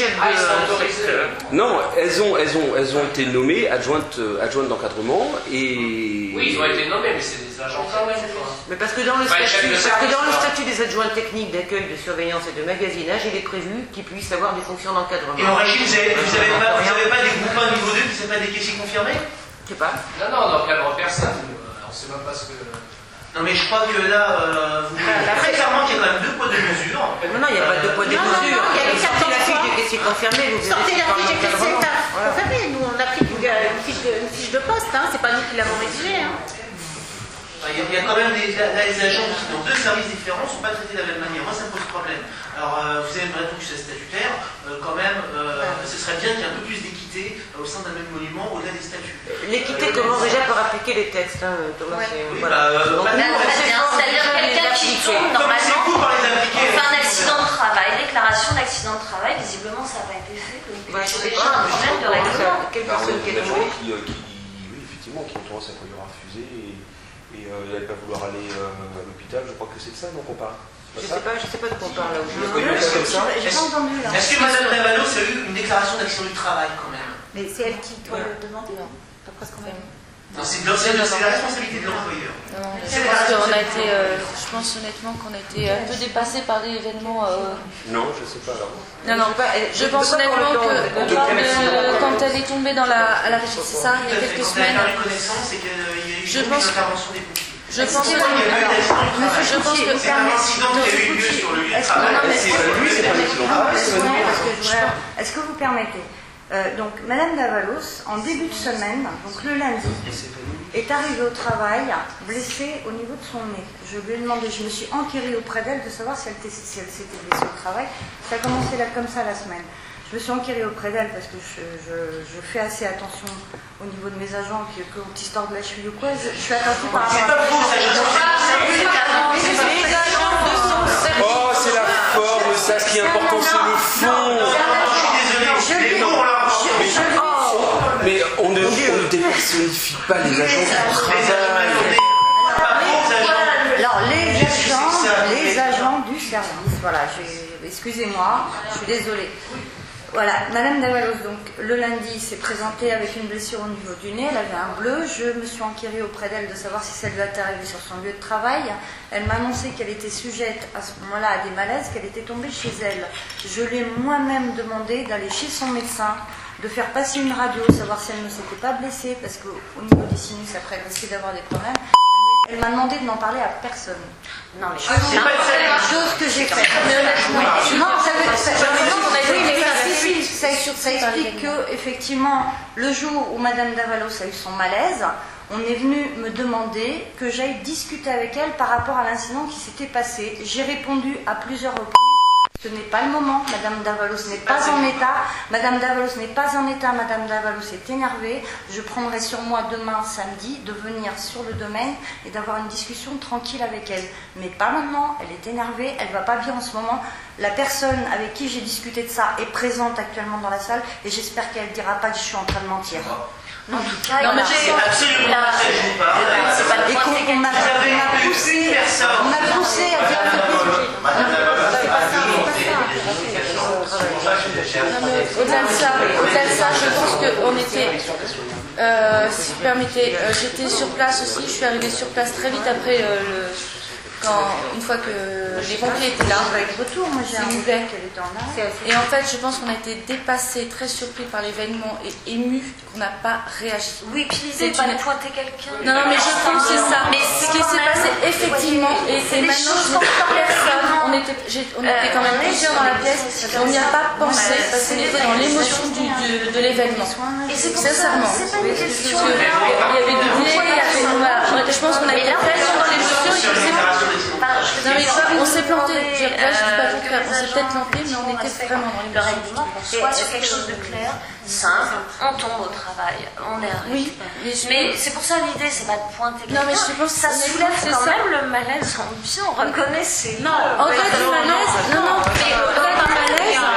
[SPEAKER 3] Non, elles ont été nommées adjointes d'encadrement et.
[SPEAKER 13] Oui, ils ont été nommés, mais c'est des agents quand même.
[SPEAKER 12] Mais parce que dans le statut des adjoints techniques d'accueil, de surveillance et de magasinage, il est prévu qu'ils puissent avoir des fonctions d'encadrement.
[SPEAKER 6] Et en régie, vous n'avez pas des groupements niveau 2 qui ne sont pas des caissiers confirmés?
[SPEAKER 12] Je sais pas.
[SPEAKER 13] Non, on n'encadre personne. On ne sait même pas ce que.
[SPEAKER 6] Non mais je crois que là, vous voyez très clairement qu'il y a quand même 2 poids 2 mesures.
[SPEAKER 12] Non, il n'y a pas de 2 poids 2 mesures.
[SPEAKER 1] Il y a
[SPEAKER 12] sorti la fiche du caissier confirmé, vous
[SPEAKER 1] sortez la fiche du caissier confirmé. Nous, on applique une fiche de poste, c'est pas nous qui l'avons rédigée.
[SPEAKER 6] Il y a quand même les agents qui, dans 2 services différents, ne sont pas traités de la même manière. Moi, ça me pose problème. Alors, vous aimeriez donc que je sois statutaire, quand même, ce serait bien qu'il y ait un peu plus d'équité au sein d'un même monument, au-delà des statuts.
[SPEAKER 12] L'équité commence déjà par appliquer les textes, Thomas.
[SPEAKER 10] C'est-à-dire quelqu'un qui tombe normalement, fait un accident de travail, déclaration d'accident de travail, visiblement ça n'a pas été fait. Donc c'est déjà un problème de règlement.
[SPEAKER 3] Quelle personne qui est tombée qui effectivement, qui ont tendance à lui refuser et elle va vouloir aller à l'hôpital, je crois que c'est de ça dont on parle.
[SPEAKER 12] Je sais pas de quoi on parle là.
[SPEAKER 6] J'ai pas entendu là. Est-ce que Mme Davalos a eu une déclaration d'accident du travail quand même?
[SPEAKER 1] Mais c'est elle qui doit le demander, non? D'après ce qu'on a vu.
[SPEAKER 6] Non, c'est la responsabilité de l'employeur.
[SPEAKER 16] Je pense honnêtement qu'on a été un peu dépassé par des événements.
[SPEAKER 3] Non, je sais pas.
[SPEAKER 16] Non, je pense honnêtement qu'on parle de quand elle est tombée à la régie, c'est ça, il y a quelques semaines.
[SPEAKER 6] Je pense que
[SPEAKER 11] Je pense que c'est un accident qui a eu lieu sur le lieu de travail. Est-ce que vous permettez donc, Madame Davalos, en début de semaine, donc le lundi, est arrivée au travail blessée au niveau de son nez. Je lui ai demandé, je me suis enquérée auprès d'elle de savoir si elle s'était blessée au travail. Ça a commencé là comme ça la semaine. Je me suis enquérée auprès d'elle parce que je fais assez attention au niveau de mes agents qui ont histoire de la cheville ou quoi. Je suis attentive par rapport à
[SPEAKER 3] oh, c'est la forme, ça, ce qui est important, c'est le fond. Mais on ne dépersonnifie pas les agents du travail.
[SPEAKER 11] Alors, les agents du service, voilà, excusez-moi, je suis désolée. Voilà, Madame Davalos, donc, le lundi, s'est présentée avec une blessure au niveau du nez, elle avait un bleu, je me suis enquérée auprès d'elle de savoir si ça lui était arrivé sur son lieu de travail. Elle m'a annoncé qu'elle était sujette à ce moment-là à des malaises, qu'elle était tombée chez elle. Je lui ai moi-même demandé d'aller chez son médecin, de faire passer une radio, savoir si elle ne s'était pas blessée, parce qu'au niveau des sinus, après, elle risquait d'avoir des problèmes. Elle m'a demandé de n'en parler à personne.
[SPEAKER 10] Non, mais
[SPEAKER 11] c'est chose que j'ai faite. Non, ça explique que, effectivement, le jour où Madame Davalos a eu son malaise, on est venu me demander que j'aille discuter avec elle par rapport à l'incident qui s'était passé. J'ai répondu à plusieurs reprises. Ce n'est pas le moment, Madame Davalos n'est pas en état, Madame Davalos n'est pas en état, Madame Davalos est énervée, je prendrai sur moi demain, samedi, de venir sur le domaine et d'avoir une discussion tranquille avec elle. Mais pas maintenant, elle est énervée, elle ne va pas bien en ce moment. La personne avec qui j'ai discuté de ça est présente actuellement dans la salle et j'espère qu'elle ne dira pas que je suis en train de mentir.
[SPEAKER 10] En tout cas,
[SPEAKER 6] non, mais c'est absolument pas ça, je vous parle.
[SPEAKER 10] C'est pas le point, c'est qu'elle
[SPEAKER 6] m'a poussé à dire
[SPEAKER 16] au-delà de ça, je pense qu'on était. Si vous permettez, j'étais sur place aussi, je suis arrivée sur place très vite après une fois que les pompiers étaient là. S'il vous plaît. Et en fait, je pense qu'on a été dépassés, très surpris par l'événement et émus qu'on n'a pas réagi.
[SPEAKER 10] Oui, puis l'idée de pas pointer quelqu'un.
[SPEAKER 16] Non, mais je pense que c'est ça. Mais ce qui s'est passé effectivement, et maintenant je ne pas personne, on était quand même plusieurs dans la pièce, on n'y a pas pensé parce qu'on était dans l'émotion de l'événement.
[SPEAKER 10] Et c'est pour
[SPEAKER 16] sincèrement.
[SPEAKER 10] C'est pas une question.
[SPEAKER 16] Il y avait du blé, je pense qu'on a été tellement dans l'émotion. Non mais on s'est planté, là je dis pas tout clair, on s'est peut-être planté mais on était vraiment dans les
[SPEAKER 10] règlement, soit sur quelque chose de clair, simple, on tombe au travail, on est arrivé. Oui, mais c'est pour ça l'idée, c'est pas de pointer quelqu'un.
[SPEAKER 16] Non mais je pense
[SPEAKER 10] ça soulève quand même le malaise ambiant, reconnaissez.
[SPEAKER 16] Non, en fait le malaise, non, mais en fait le malaise,